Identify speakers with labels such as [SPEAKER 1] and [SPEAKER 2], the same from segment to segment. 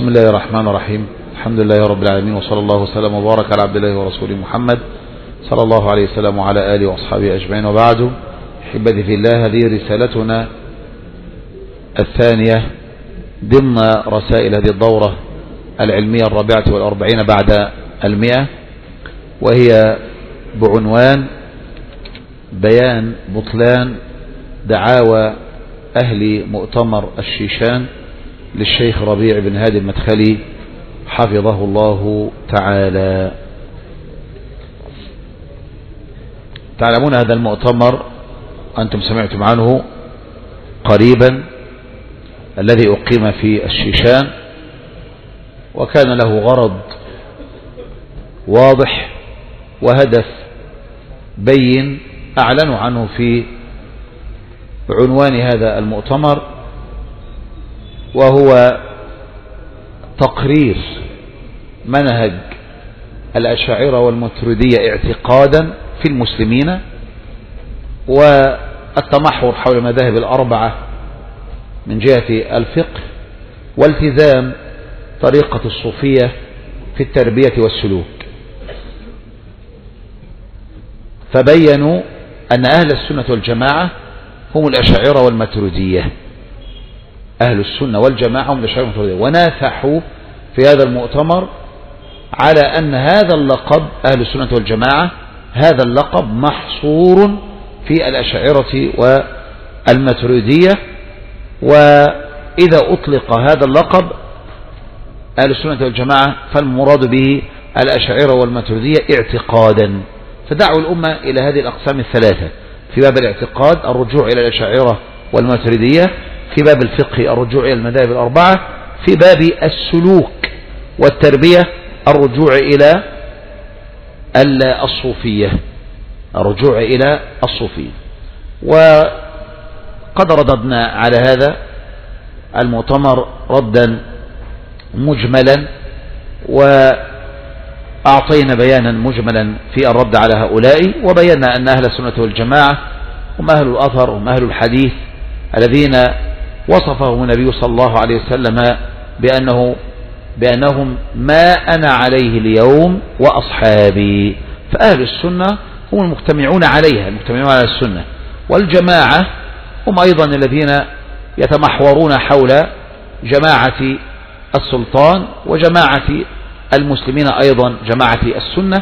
[SPEAKER 1] بسم الله الرحمن الرحيم. الحمد لله رب العالمين، وصلى الله وسلم وبارك على عبد الله ورسوله محمد صلى الله عليه وسلم وعلى آله وأصحابه أجمعين، وبعد. أحبتي في الله، هذه رسالتنا الثانية ضمن رسائل هذه الدورة العلمية 44 بعد 100، وهي بعنوان بيان بطلان دعاوى أهل مؤتمر الشيشان للشيخ ربيع بن هادي المدخلي حفظه الله تعالى. تعلمون هذا المؤتمر، أنتم سمعتم عنه قريبا، الذي أقيم في الشيشان، وكان له غرض واضح وهدف بين أعلنوا عنه في عنوان هذا المؤتمر، وهو تقرير منهج الأشاعرة والماتريدية اعتقادا في المسلمين، والتمحور حول المذاهب الأربعة من جهة الفقه، والتزام طريقة الصوفية في التربية والسلوك. فبينوا أن أهل السنة والجماعة هم الأشاعرة والماتريدية، أهل السنة والجماعة هم الأشاعرة والماتريدية، ونافحوا في هذا المؤتمر على أن هذا اللقب أهل السنة والجماعة، هذا اللقب محصور في الأشاعرة والماتريدية، وإذا أطلق هذا اللقب أهل السنة والجماعة فالمراد به الأشاعرة والماتريدية اعتقادا. فدعوا الأمة إلى هذه الأقسام الثلاثة: في باب الاعتقاد الرجوع إلى الأشاعرة والماتريدية، في باب الفقه الرجوع إلى المذاهب الأربعة، في باب السلوك والتربية الرجوع إلى الصوفية، الرجوع إلى الصوفية. وقد رددنا على هذا المؤتمر ردا مجملا، وأعطينا بيانا مجملا في الرد على هؤلاء، وبينا أن أهل السنة والجماعة هم أهل الأثر، هم أهل الحديث الذين وصفهم النبي صلى الله عليه وسلم بأنهم ما أنا عليه اليوم وأصحابي. فأهل السنة هم المجتمعون عليها، المجتمعون على السنة، والجماعة هم أيضا الذين يتمحورون حول جماعة السلطان وجماعة المسلمين، أيضا جماعة السنة.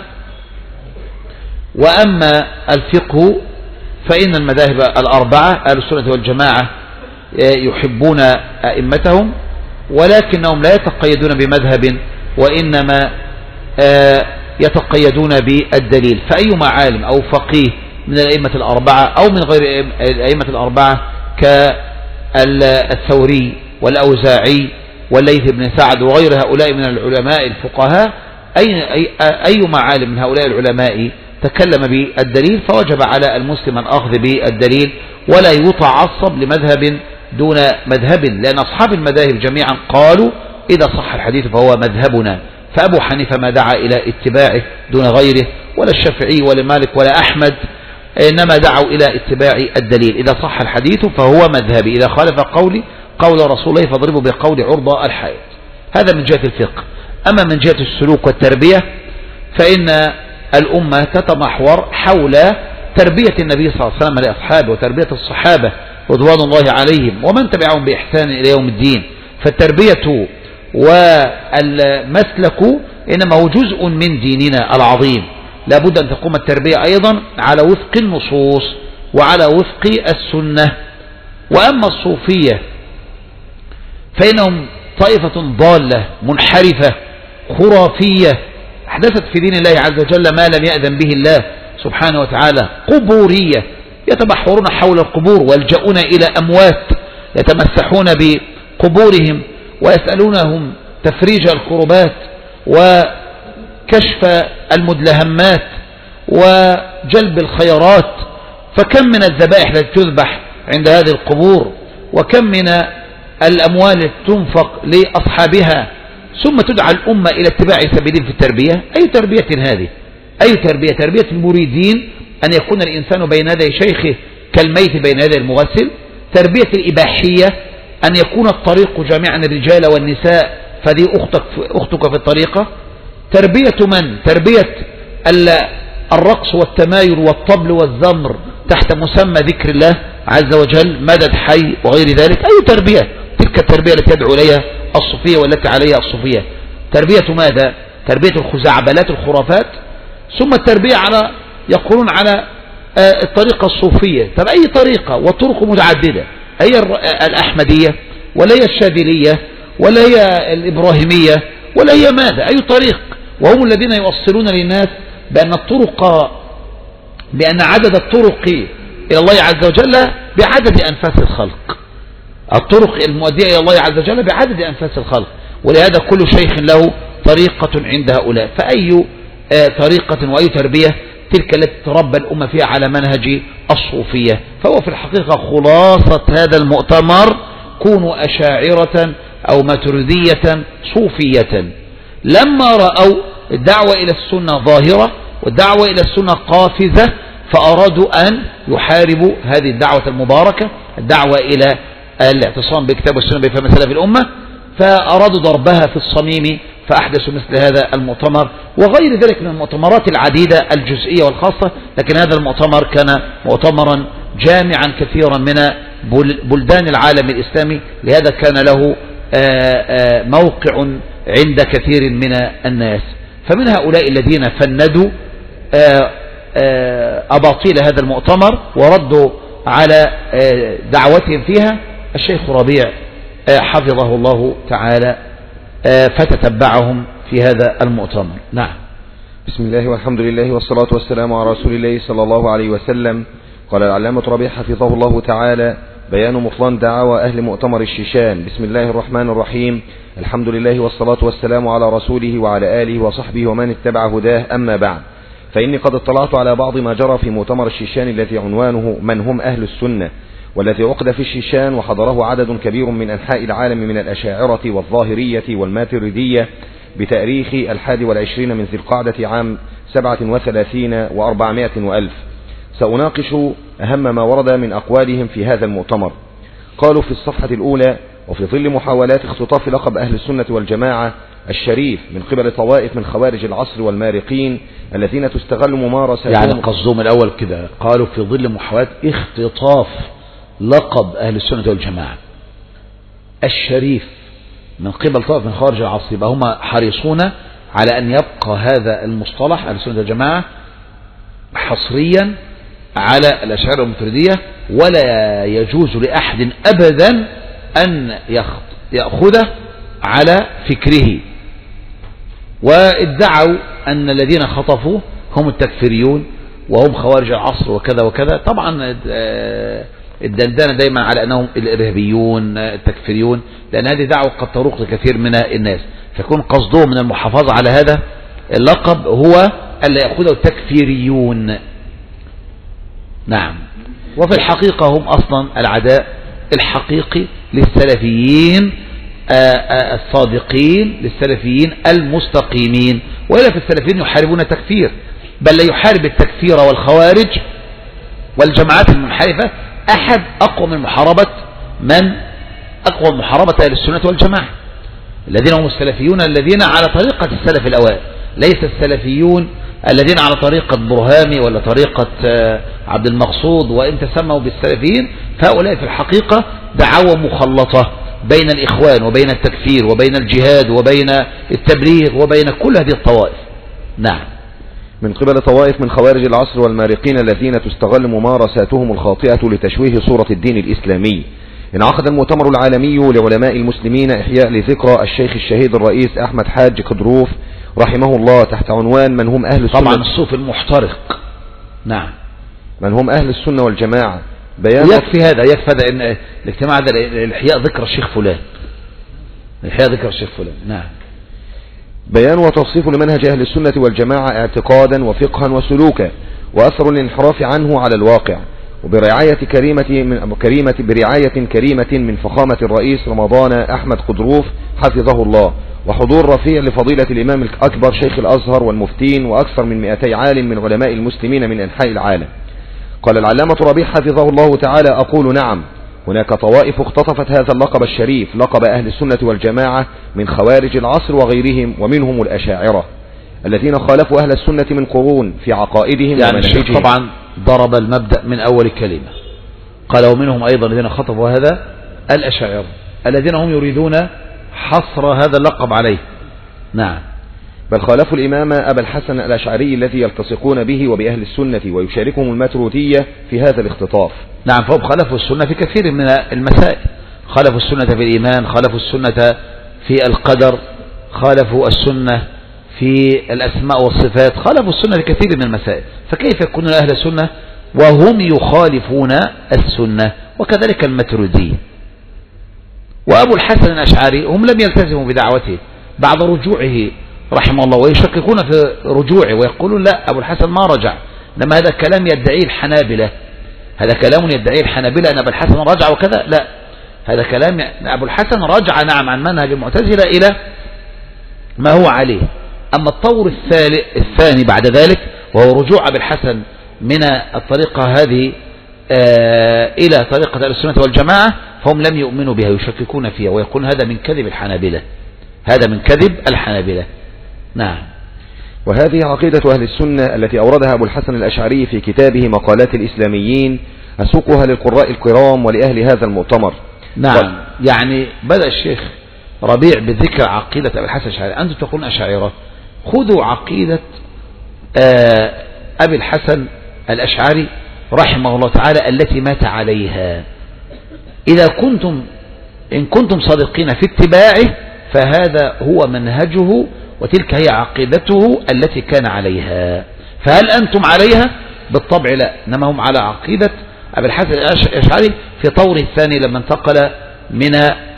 [SPEAKER 1] وأما الفقه فإن المذاهب الأربعة أهل السنة والجماعة يحبون أئمتهم، ولكنهم لا يتقيدون بمذهب، وإنما يتقيدون بالدليل. فأيما عالم أو فقيه من الأئمة الأربعة أو من غير الأئمة الأربعة كالثوري والأوزاعي والليث بن سعد وغير هؤلاء من العلماء الفقهاء، أيما عالم من هؤلاء العلماء تكلم بالدليل فوجب على المسلم الأخذ بالدليل، ولا يتعصب لمذهب دون مذهب، لأن أصحاب المذاهب جميعا قالوا إذا صح الحديث فهو مذهبنا. فأبو حنيفة ما دعا إلى اتباعه دون غيره، ولا الشافعي ولا مالك ولا أحمد، إنما دعوا إلى اتباع الدليل. إذا صح الحديث فهو مذهبي، إذا خالف قول رسول الله فاضربوا بقول عرض الحائط. هذا من جهة الفقه. أما من جهة السلوك والتربية فإن الأمة تتمحور حول تربية النبي صلى الله عليه وسلم لأصحابه، وتربية الصحابة رضوان الله عليهم ومن تبعهم بإحسان إلى يوم الدين. فالتربية والمسلك إنما هو جزء من ديننا العظيم، لا بد أن تقوم التربية أيضا على وفق النصوص وعلى وفق السنة. وأما الصوفية فإنهم طائفة ضالة منحرفة خرافية أحدثت في دين الله عز وجل ما لم يأذن به الله سبحانه وتعالى، قبورية يتبحرون حول القبور ويلجؤون إلى أموات يتمسحون بقبورهم ويسألونهم تفريج الكربات وكشف المدلهمات وجلب الخيرات. فكم من الذبائح التي تذبح عند هذه القبور، وكم من الأموال التي تنفق لأصحابها، ثم تدعى الأمة إلى اتباع سبيلهم في التربية. أي تربية هذه؟ أي تربية؟ تربية المريدين أن يكون الإنسان بين يدي شيخه كالميت بين يدي المغسل. تربية الإباحية أن يكون الطريق جامعا الرجال والنساء فدي أختك في الطريقة. تربية من؟ تربية الرقص والتمايل والطبل والزمر تحت مسمى ذكر الله عز وجل، مدد حي وغير ذلك. أي تربية؟ تلك التربية التي يدعو إليها الصوفية والتي عليها الصوفية. تربية ماذا؟ تربية الخزعبلات الخرافات. ثم التربية على يقولون على الطريقة الصوفية. طب أي طريقة؟ والطرق متعددة، هي الأحمدية ولا هي الشاذلية ولا هي الإبراهيمية ولا هي ماذا؟ أي طريق؟ وهم الذين يوصلون للناس بأن عدد الطرق إلى الله عز وجل بعدد أنفاس الخلق. الطرق المؤدية إلى الله عز وجل بعدد أنفاس الخلق، ولهذا كل شيخ له طريقة عند هؤلاء. فأي طريقة وأي تربية تلك التي تربى الأمة فيها على منهج الصوفية. فهو في الحقيقة خلاصة هذا المؤتمر: كونوا أشاعرة أو ماتريدية صوفية. لما رأوا الدعوة إلى السنة ظاهرة والدعوة إلى السنة قافزة، فأرادوا أن يحاربوا هذه الدعوة المباركة، الدعوة إلى الاعتصام بكتاب والسنة بفهم سلف الأمة، فأرادوا ضربها في الصميم، فأحدثوا مثل هذا المؤتمر وغير ذلك من المؤتمرات العديدة الجزئية والخاصة. لكن هذا المؤتمر كان مؤتمرا جامعا كثيرا من بلدان العالم الإسلامي، لهذا كان له موقع عند كثير من الناس. فمن هؤلاء الذين فندوا أباطيل هذا المؤتمر وردوا على دعوتهم فيها الشيخ ربيع حفظه الله تعالى، فتتبعهم في هذا المؤتمر. نعم.
[SPEAKER 2] بسم الله والحمد لله والصلاة والسلام على رسول الله صلى الله عليه وسلم. قال العلامة ربيع حفظه الله تعالى: بيان مطلان دعاوى أهل مؤتمر الشيشان. بسم الله الرحمن الرحيم. الحمد لله والصلاة والسلام على رسوله وعلى آله وصحبه ومن اتبع هداه، أما بعد، فإني قد اطلعت على بعض ما جرى في مؤتمر الشيشان الذي عنوانه من هم أهل السنة، والذي عقد في الشيشان وحضره عدد كبير من أنحاء العالم من الأشاعرة والظاهرية والماتريدية بتاريخ 21 من ذي القعدة عام 37 و400 وألف. سأناقش أهم ما ورد من أقوالهم في هذا المؤتمر. قالوا في الصفحة الأولى: وفي ظل محاولات اختطاف لقب أهل السنة والجماعة الشريف من قبل طوائف من خوارج العصر والمارقين الذين تستغل ممارستهم،
[SPEAKER 1] يعني قصدهم الأول كده، قالوا في ظل محاولات اختطاف لقب أهل السنة والجماعة الشريف من قبل طائف من خوارج العصر، يبقى هم حريصون على أن يبقى هذا المصطلح أهل السنة والجماعة حصريا على الأشاعرة والماتريدية، ولا يجوز لأحد أبدا أن يأخذه على فكره. وادعوا أن الذين خطفوا هم التكفيريون وهم خوارج العصر وكذا وكذا. طبعا الدندنة دايما على أنهم الإرهابيون التكفيريون، لأن هذه دعوة قد تروق لكثير من الناس، فيكون قصدهم من المحافظة على هذا اللقب هو ألا يأخذه التكفيريون. نعم. وفي الحقيقة هم أصلا العداء الحقيقي للسلفيين الصادقين، للسلفيين المستقيمين. وإلا في السلفيين يحاربون التكفير، بل لا يحارب التكفير والخوارج والجماعات المنحرفة أحد أقوى من محاربة أهل السنة والجماعة الذين هم السلفيون الذين على طريقة السلف الأوائل، ليس السلفيون الذين على طريقة برهامي ولا طريقة عبد المقصود وإن تسموا بالسلفيين. فهؤلاء في الحقيقة دعوة مخلطة بين الإخوان وبين التكفير وبين الجهاد وبين التبليغ وبين كل هذه الطوائف. نعم.
[SPEAKER 2] من قبل طوائف من خوارج العصر والمارقين الذين تستغل ممارساتهم الخاطئة لتشويه صورة الدين الإسلامي. انعقد المؤتمر العالمي لعلماء المسلمين إحياء لذكرى الشيخ الشهيد الرئيس أحمد حاج قدروف رحمه الله تحت عنوان من هم أهل السنة.
[SPEAKER 1] طبعا الصوف المحترق. نعم.
[SPEAKER 2] من هم أهل السنة والجماعة. بيان
[SPEAKER 1] يكفي هذا ان الاجتماع هذا الإحياء ذكر الشيخ فلان، الإحياء ذكر الشيخ فلان. نعم.
[SPEAKER 2] بيان وتوصيف لمنهج أهل السنة والجماعة اعتقادا وفقها وسلوكا، وأثر الانحراف عنه على الواقع، وبرعاية كريمة من فخامة الرئيس رمضان أحمد قدروف حفظه الله، وحضور رفيع لفضيلة الإمام الأكبر شيخ الأزهر والمفتين وأكثر من 200 عالم من علماء المسلمين من أنحاء العالم. قال العلامة ربيع حفظه الله تعالى: أقول نعم، هناك طوائف اختطفت هذا اللقب الشريف، لقب أهل السنة والجماعة، من خوارج العصر وغيرهم، ومنهم الأشاعرة الذين خالفوا أهل السنة من قرون في عقائدهم
[SPEAKER 1] يعني
[SPEAKER 2] ومنهجهم.
[SPEAKER 1] طبعا ضرب المبدأ من أول كلمة، قال ومنهم أيضا الذين خطفوا هذا الأشاعرة الذين هم يريدون حصر هذا اللقب عليه. نعم.
[SPEAKER 2] بل خالفوا الإمام أبا الحسن الأشعري الذي يلتصقون به وبأهل السنة ويشاركهم الماتريدية في هذا الاختطاف.
[SPEAKER 1] نعم، فهم خالفوا السنة في كثير من المسائل، خالفوا السنة في الإيمان، خالفوا السنة في القدر، خالفوا السنة في الأسماء والصفات، خالفوا السنة في كثير من المسائل، فكيف يكونون أهل السنة وهم يخالفون السنة؟ وكذلك الماتريدية. وأبو الحسن الأشعري هم لم يلتزموا بدعوته بعد رجوعه رحمه الله، ويشككون في رجوعه ويقولون لا أبو الحسن ما رجع، لما هذا كلام يدعيه الحنابلة، هذا كلام يدعيه الحنابلة أن أبو الحسن رجع وكذا، لا، هذا كلام أبو الحسن رجع نعم عن منهج المعتزلة إلى ما هو عليه. أما الطور الثاني بعد ذلك وهو رجوع أبو الحسن من الطريقة هذه إلى طريقة أهل السنة والجماعة، فهم لم يؤمنوا بها، يشككون فيها ويقولون هذا من كذب الحنابلة، هذا من كذب الحنابلة. نعم.
[SPEAKER 2] وهذه عقيدة أهل السنة التي أوردها أبو الحسن الأشعري في كتابه مقالات الإسلاميين، أسوقها للقراء الكرام ولأهل هذا المؤتمر.
[SPEAKER 1] نعم. يعني بدأ الشيخ ربيع بذكر عقيدة أبي الحسن الأشعري. أنتم تقولون أشاعرة، خذوا عقيدة أبي الحسن الأشعري رحمه الله تعالى التي مات عليها. إن كنتم صادقين في اتباعه فهذا هو منهجه وتلك هي عقيدته التي كان عليها. فهل أنتم عليها؟ بالطبع لا، إنما هم على عقيدة أبي الحسن الأشعري في طور الثاني لما انتقل من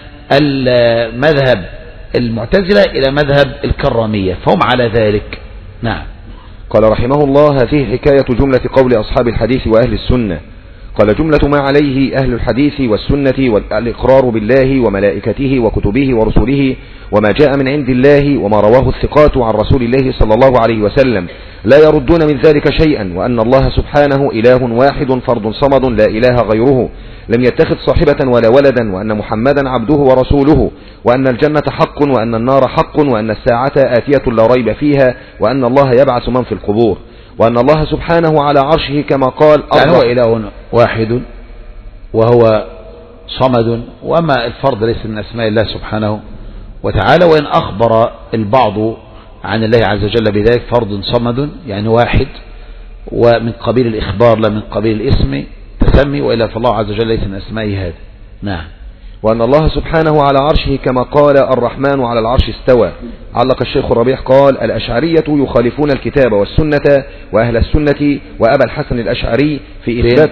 [SPEAKER 1] المذهب المعتزلة إلى مذهب الكرامية، فهم على ذلك. نعم.
[SPEAKER 2] قال رحمه الله: هذه حكاية جملة قول أصحاب الحديث وأهل السنة. قال: جملة ما عليه أهل الحديث والسنة والإقرار بالله وملائكته وكتبه ورسله وما جاء من عند الله وما رواه الثقات عن رسول الله صلى الله عليه وسلم، لا يردون من ذلك شيئا، وأن الله سبحانه إله واحد فرد صمد لا إله غيره، لم يتخذ صاحبة ولا ولدا، وأن محمدا عبده ورسوله، وأن الجنة حق وأن النار حق، وأن الساعة آتية لا ريب فيها، وأن الله يبعث من في القبور، وأن الله سبحانه على عرشه كما قال
[SPEAKER 1] يعني هو إله واحد وهو صمد، وأما الفرد ليس من أسماء الله سبحانه وتعالى، وإن أخبر البعض عن الله عز وجل بذلك فرد صمد يعني واحد، ومن قبيل الإخبار لا من قبيل الاسم تسمي، وإلا فالله عز وجل ليس من أسمائه هذا. نعم.
[SPEAKER 2] وأن الله سبحانه على عرشه كما قال الرحمن على العرش استوى. علق الشيخ الربيع قال: الأشعرية يخالفون الكتاب والسنة وأهل السنة وأبا الحسن الأشعري في إثبات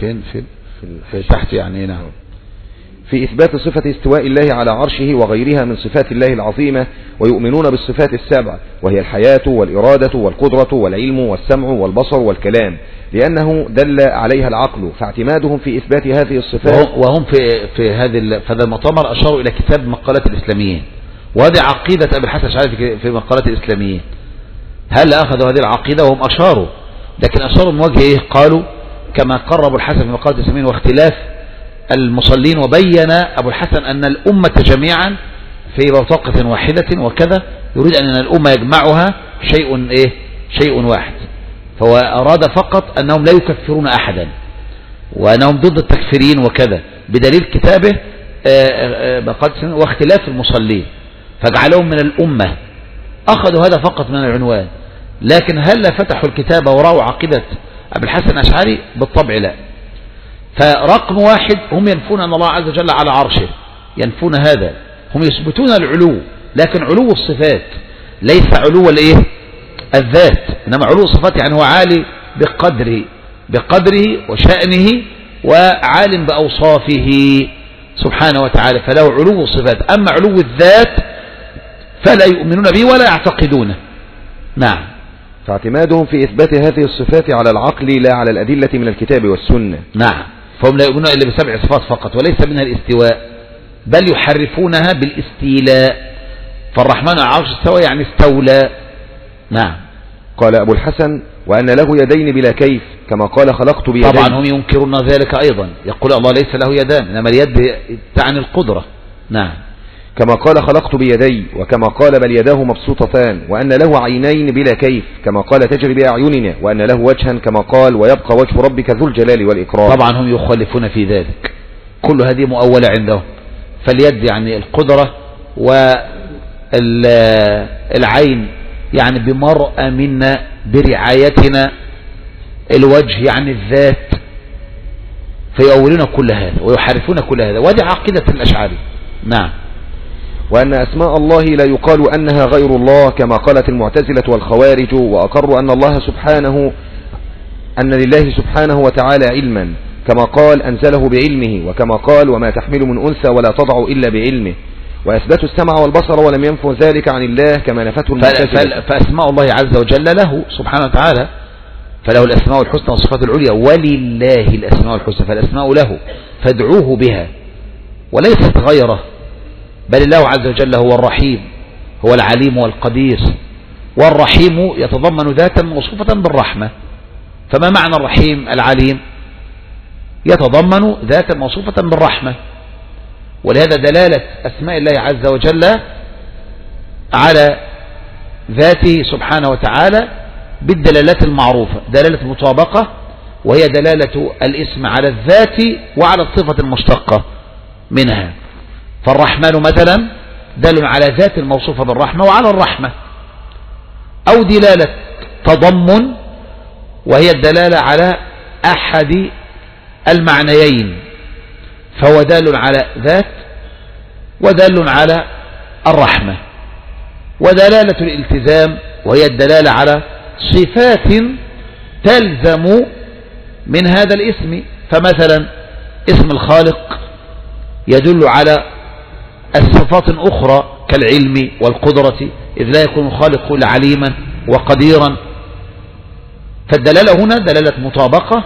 [SPEAKER 1] في تحت يعني. نعم.
[SPEAKER 2] في إثبات صفة استواء الله على عرشه وغيرها من صفات الله العظيمة، ويؤمنون بالصفات السبع وهي الحياة والإرادة والقدرة والعلم والسمع والبصر والكلام، لأنه دل عليها العقل، فاعتمادهم في إثبات هذه الصفات.
[SPEAKER 1] وهم في هذا المؤتمر أشاروا إلى كتاب مقالات الإسلاميين، وهذه عقيدة أبي الحسن الأشعري في مقالات الإسلاميين. هل أخذوا هذه العقيدة؟ وهم أشاروا، لكن أشاروا من وجه إيه؟ قالوا كما قرر أبو الحسن في مقالات الإسلاميين واختلاف المصلين، وبين أبو الحسن أن الأمة جميعا في بطاقة واحدة وكذا، يريد أن الأمة يجمعها شيء واحد، فهو أراد فقط أنهم لا يكفرون أحدا وأنهم ضد التكفيرين وكذا، بدليل كتابه واختلاف المصلين، فجعلهم من الأمة. أخذوا هذا فقط من العنوان، لكن هل فتحوا الكتاب ورأوا عقيدة أبي الحسن الأشعري؟ بالطبع لا. فرقم واحد، هم ينفون أن الله عز وجل على عرشه، ينفون هذا، هم يثبتون العلو، لكن علو الصفات ليس علو الذات، إنما علو الصفات يعني هو عالي بقدره وشأنه وعالم بأوصافه سبحانه وتعالى، فله علو الصفات. أما علو الذات فلا يؤمنون به ولا يعتقدونه. نعم.
[SPEAKER 2] فاعتمادهم في إثبات هذه الصفات على العقل لا على الأدلة من الكتاب والسنة.
[SPEAKER 1] نعم. فهم لا يؤمنون إلا بسبع صفات فقط، وليس منها الاستواء، بل يحرفونها بالاستيلاء. فالرحمن على العرش استوى يعني استولى. نعم.
[SPEAKER 2] قال أبو الحسن: وأن له يدين بلا كيف، كما قال: خلقت بيدين.
[SPEAKER 1] طبعا هم ينكرون ذلك أيضا، يقول الله ليس له يدان، إنما اليد تعني القدرة. نعم.
[SPEAKER 2] كما قال: خلقت بيدي، وكما قال: بل يداه مبسوطتان. وأن له عينين بلا كيف، كما قال: تجري بأعيننا. وأن له وجها، كما قال: ويبقى وجه ربك ذو الجلال والإكرام.
[SPEAKER 1] طبعا هم يخالفون في ذلك، كل هذه مؤولة عندهم. فاليد يعني القدرة، والعين يعني بمرأة منا برعايتنا، الوجه يعني الذات. فيؤولون كل هذا ويحرفون كل هذا، وهذه عقيدة الأشعري. نعم.
[SPEAKER 2] وأن أسماء الله لا يقال أنها غير الله، كما قالت المعتزلة والخوارج، وأقروا أن لله سبحانه وتعالى علما، كما قال: أنزله بعلمه، وكما قال: وما تحمل من أنثى ولا تضع إلا بعلمه. وأثبتوا السمع والبصر ولم ينفوا ذلك عن الله، كما نفته المعتزلة.
[SPEAKER 1] فأسماء الله عز وجل له سبحانه وتعالى، فله الأسماء الحسنى والصفات العليا، ولله الأسماء الحسنى، فالأسماء له فادعوه بها وليست غيره. بل الله عز وجل هو الرحيم، هو العليم والقدير. والرحيم يتضمن ذاتا موصوفة بالرحمة. فما معنى الرحيم العليم؟ يتضمن ذاتا موصوفة بالرحمة. ولهذا دلالة أسماء الله عز وجل على ذاته سبحانه وتعالى بالدلالات المعروفة، دلالة المطابقة، وهي دلالة الاسم على الذات وعلى الصفة المشتقة منها. فالرحمن مثلا دل على ذات الموصوفة بالرحمة وعلى الرحمة. أو دلالة تضمن، وهي الدلالة على أحد المعنيين، فهو دال على ذات ودال على الرحمة. ودلالة الالتزام، وهي الدلالة على صفات تلزم من هذا الاسم. فمثلا اسم الخالق يدل على الصفات أخرى كالعلم والقدرة، إذ لا يكون الخالق إلا عليما وقديرا. فالدلالة هنا دلالة مطابقة،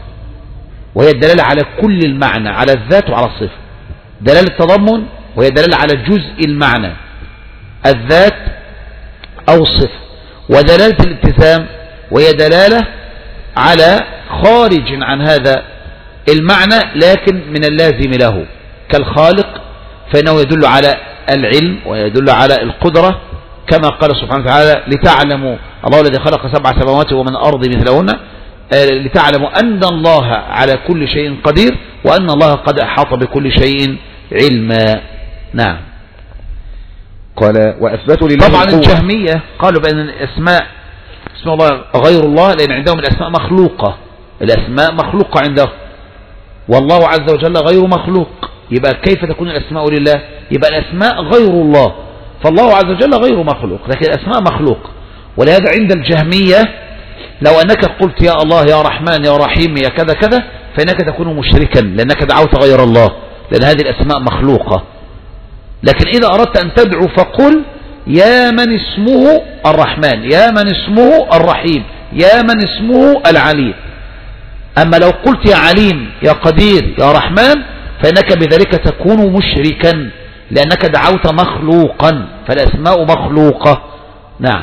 [SPEAKER 1] وهي الدلالة على كل المعنى، على الذات وعلى الصفة. دلالة تضمن، وهي دلالة على جزء المعنى، الذات أو الصفة. ودلالة الالتزام، وهي دلالة على خارج عن هذا المعنى لكن من اللازم له، كالخالق فإنه يدل على العلم ويدل على القدرة، كما قال سبحانه وتعالى: لتعلموا الله الذي خلق 7 سماوات ومن الأرض مثلهن، لتعلموا أن الله على كل شيء قدير، وأن الله قد أحاط بكل شيء علما. نعم.
[SPEAKER 2] قال: وأثبتوا لله.
[SPEAKER 1] طبعا الجهمية قالوا بأن اسم الله غير الله، لأن عندهم الأسماء مخلوقة، الأسماء مخلوقة عندهم، والله عز وجل غير مخلوق. يبقى كيف تكون الأسماء لله؟ يبقى الأسماء غير الله، فالله عز وجل غير مخلوق، لكن الأسماء مخلوق. ولهذا عند الجهمية لو أنك قلت يا الله يا رحمن يا رحيم يا كذا كذا، فإنك تكون مشركا، لأنك دعوت غير الله، لأن هذه الأسماء مخلوقة. لكن إذا أردت أن تدعو فقل يا من اسمه الرحمن، يا من اسمه الرحيم، يا من اسمه العليم. أما لو قلت يا عليم يا قدير يا رحمن، فإنك بذلك تكون مشركا، لأنك دعوت مخلوقا، فالأسماء مخلوقة. نعم.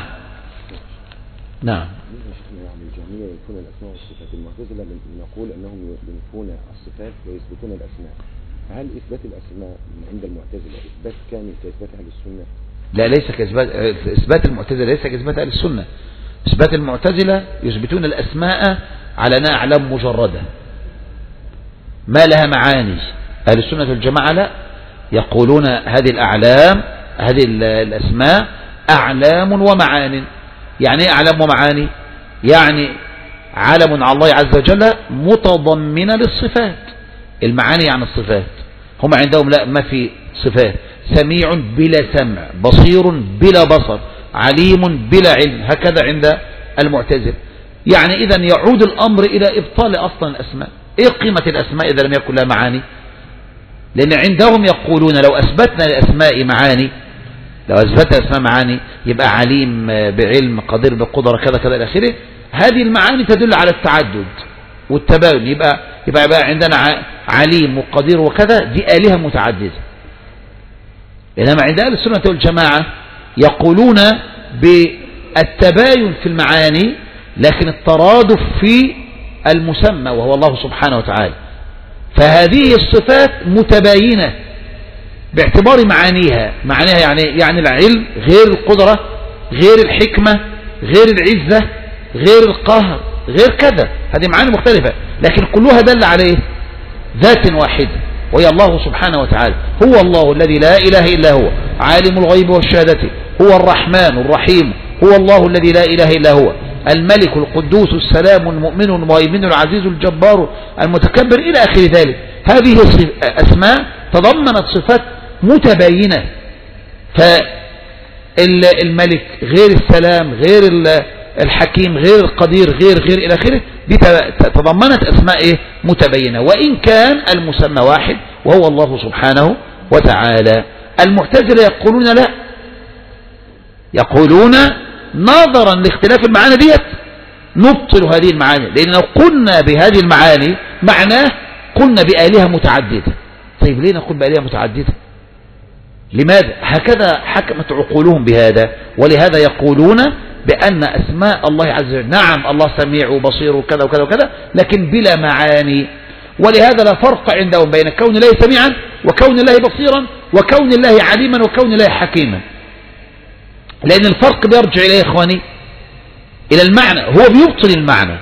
[SPEAKER 1] نعم.
[SPEAKER 2] الجهمية ينفون الأسماء والصفات، المعتزلة نقول أنهم ينفون الصفات ويثبتون الأسماء. فهل إثبات الأسماء عند المعتزلة إثبات كامل كإثبات أهل السنة؟
[SPEAKER 1] لا، ليس كإثبات. إثبات المعتزلة ليس كإثبات أهل السنة. إثبات المعتزلة يثبتون الأسماء على أنها أعلام مجردة ما لها معاني. أهل السنة والجماعة لا، يقولون هذه الأعلام، هذه الأسماء أعلام ومعان. يعني إيه أعلام ومعاني؟ يعني علم على الله عز وجل متضمنة للصفات. المعاني عن الصفات، هم عندهم لا، ما في صفات. سميع بلا سمع، بصير بلا بصر، عليم بلا علم، هكذا عند المعتزلة. يعني إذن يعود الأمر إلى إبطال أصلا الأسماء. إيه قيمة الأسماء إذا لم يكن لها معاني؟ لأن عندهم يقولون لو أثبتنا الأسماء معاني، لو أثبتنا الأسماء معاني، يبقى عليم بعلم، قدير بقدرة، كذا كذا إلى آخره. هذه المعاني تدل على التعدد والتباين، يبقى عندنا عليم وقدير وكذا، دي آلهة متعددة. إنما عند أهل السنة والجماعة يقولون التباين في المعاني لكن الترادف في المسمى وهو الله سبحانه وتعالى. فهذه الصفات متباينة باعتبار معانيها يعني العلم غير القدرة غير الحكمة غير العزة غير القهر غير كذا، هذه معاني مختلفة لكن كلها دل عليه ذات واحدة وهي الله سبحانه وتعالى. هو الله الذي لا إله إلا هو عالم الغيب والشهادة، هو الرحمن الرحيم، هو الله الذي لا إله إلا هو الملك القدوس السلام المؤمن المهيمن العزيز الجبار المتكبر إلى آخر ذلك. هذه أسماء تضمنت صفات متباينة، فالملك غير السلام غير الحكيم غير القدير غير إلى آخره، دي تضمنت أسماء متبينة وإن كان المسمى واحد وهو الله سبحانه وتعالى. المعتزلة يقولون لا، يقولون نظرا لاختلاف المعاني ديت نبطل هذه المعاني، لأن لو قلنا بهذه المعاني معناه قلنا بآلهة متعددة. طيب ليه نقول بآلهة متعددة؟ لماذا؟ هكذا حكمت عقولهم بهذا، ولهذا يقولون بأن أسماء الله عز وجل نعم الله سميع وبصير وكذا وكذا وكذا لكن بلا معاني، ولهذا لا فرق عندهم بين كون الله سميعا وكون الله بصيرا وكون الله عليما وكون الله حكيما، لأن الفرق بيرجع إليه يا إخواني إلى المعنى، هو بيبطل المعنى.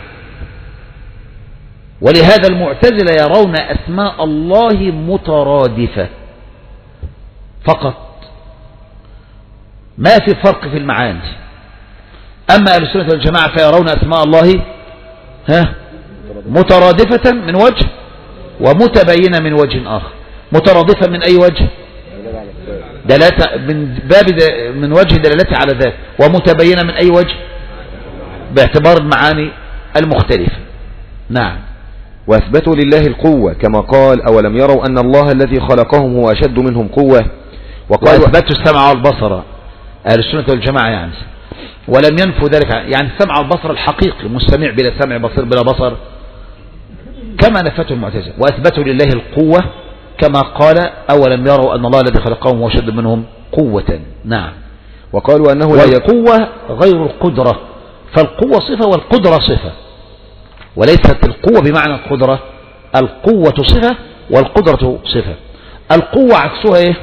[SPEAKER 1] ولهذا المعتزلة يرون أسماء الله مترادفة فقط ما في فرق في المعاني. أما أهل السنة والجماعة فيرون أسماء الله مترادفة من وجه ومتبينة من وجه آخر. مترادفة من أي وجه؟ دلالة من وجه دلالته على ذات، ومتبينة من أي وجه؟ باعتبار المعاني المختلفة. نعم.
[SPEAKER 2] وأثبتوا لله القوة كما قال أولم يروا أن الله الذي خلقهم هو أشد منهم قوة،
[SPEAKER 1] وأثبتوا السمع والبصر أهل السنة والجماعة يعني، ولم ينفوا ذلك يعني السمع والبصر الحقيقي مستمع بلا سمع بصير بلا بصر كما نفته المعتزلة. وأثبتوا لله القوة كما قال أولم يروا أن الله الذي خلقهم هو أشد منهم قوة. نعم.
[SPEAKER 2] وقالوا أنه
[SPEAKER 1] والقوة غير القدرة، فالقوة صفة والقدرة صفة، وليست القوة بمعنى القدرة، القوة صفة والقدرة صفة. القوة عكسها ايه؟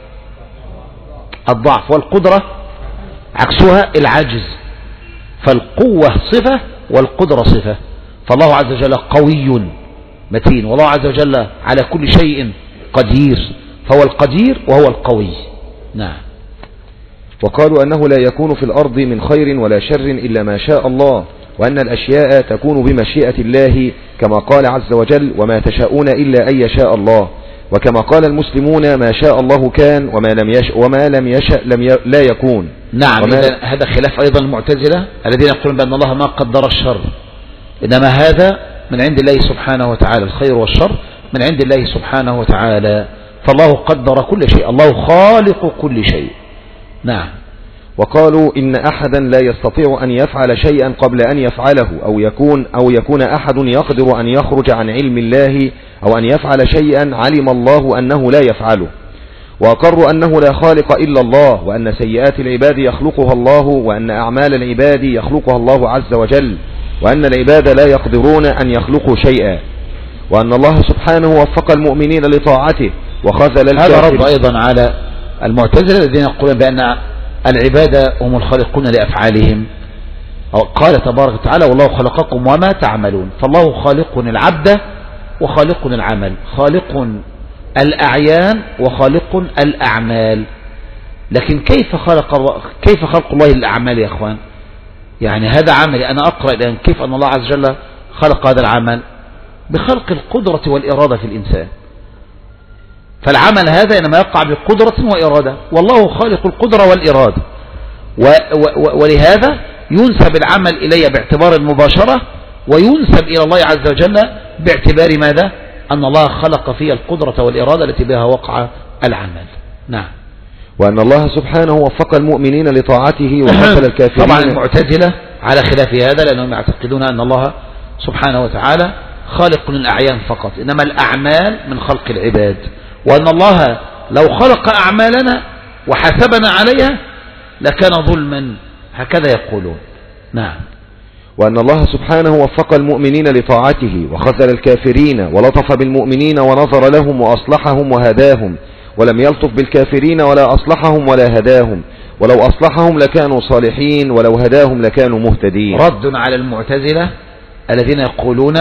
[SPEAKER 1] الضعف، والقدرة عكسها العجز. فالقوة صفة والقدرة صفة، فالله عز وجل قوي متين، والله عز وجل على كل شيء قدير، فهو القدير وهو القوي. نعم.
[SPEAKER 2] وقالوا أنه لا يكون في الأرض من خير ولا شر إلا ما شاء الله، وأن الأشياء تكون بمشيئة الله كما قال عز وجل وما تشاءون إلا أن يشاء الله، وكما قال المسلمون ما شاء الله كان وما لم يشأ لا يكون.
[SPEAKER 1] نعم. هذا خلاف أيضا المعتزلة الذين يقولون بأن الله ما قدر الشر، إنما هذا من عند الله سبحانه وتعالى، الخير والشر من عند الله سبحانه وتعالى، فالله قدر كل شيء، الله خالق كل شيء. نعم.
[SPEAKER 2] وقالوا إن أحدا لا يستطيع أن يفعل شيئا قبل أن يفعله، أو يكون أحد يقدر أن يخرج عن علم الله، أو أن يفعل شيئا علم الله أنه لا يفعله. وأقروا أنه لا خالق إلا الله، وأن سيئات العباد يخلقها الله، وأن أعمال العباد يخلقها الله عز وجل، وأن العباد لا يقدرون أن يخلقوا شيئا، وأن الله سبحانه وفق المؤمنين لطاعته وخذل الكافرين.
[SPEAKER 1] هذا رد أيضا على المعتزلة الذين يقولون بأن العباد هم الخالقون لأفعالهم. قال تبارك وتعالى والله خلقكم وما تعملون، فالله خالق العبد وخالق العمل، خالق الأعيان وخالق الأعمال. لكن كيف خلق الله للأعمال يا أخوان؟ يعني هذا عمل أنا أقرأ الآن، كيف أن الله عز وجل خلق هذا العمل؟ بخلق القدرة والإرادة في الإنسان، فالعمل هذا إنما يقع بقدرة وإرادة، والله خالق القدرة والإرادة، ولهذا ينسب العمل إليه باعتبار المباشرة، وينسب إلى الله عز وجل باعتبار ماذا؟ أن الله خلق فيه القدرة والإرادة التي بها وقع العمل. نعم.
[SPEAKER 2] وأن الله سبحانه وفق المؤمنين لطاعته وخذل الكافرين.
[SPEAKER 1] طبعا المعتزلة على خلاف هذا، لأنهم يعتقدون أن الله سبحانه وتعالى خالق للأعيان فقط، إنما الأعمال من خلق العباد، وأن الله لو خلق أعمالنا وحسبنا عليها لكان ظلما، هكذا يقولون. نعم.
[SPEAKER 2] وأن الله سبحانه وفق المؤمنين لطاعته وخذل الكافرين ولطف بالمؤمنين ونظر لهم وأصلحهم وهداهم، ولم يلطف بالكافرين ولا أصلحهم ولا هداهم، ولو أصلحهم لكانوا صالحين ولو هداهم لكانوا مهتدين.
[SPEAKER 1] رد على المعتزلة الذين يقولون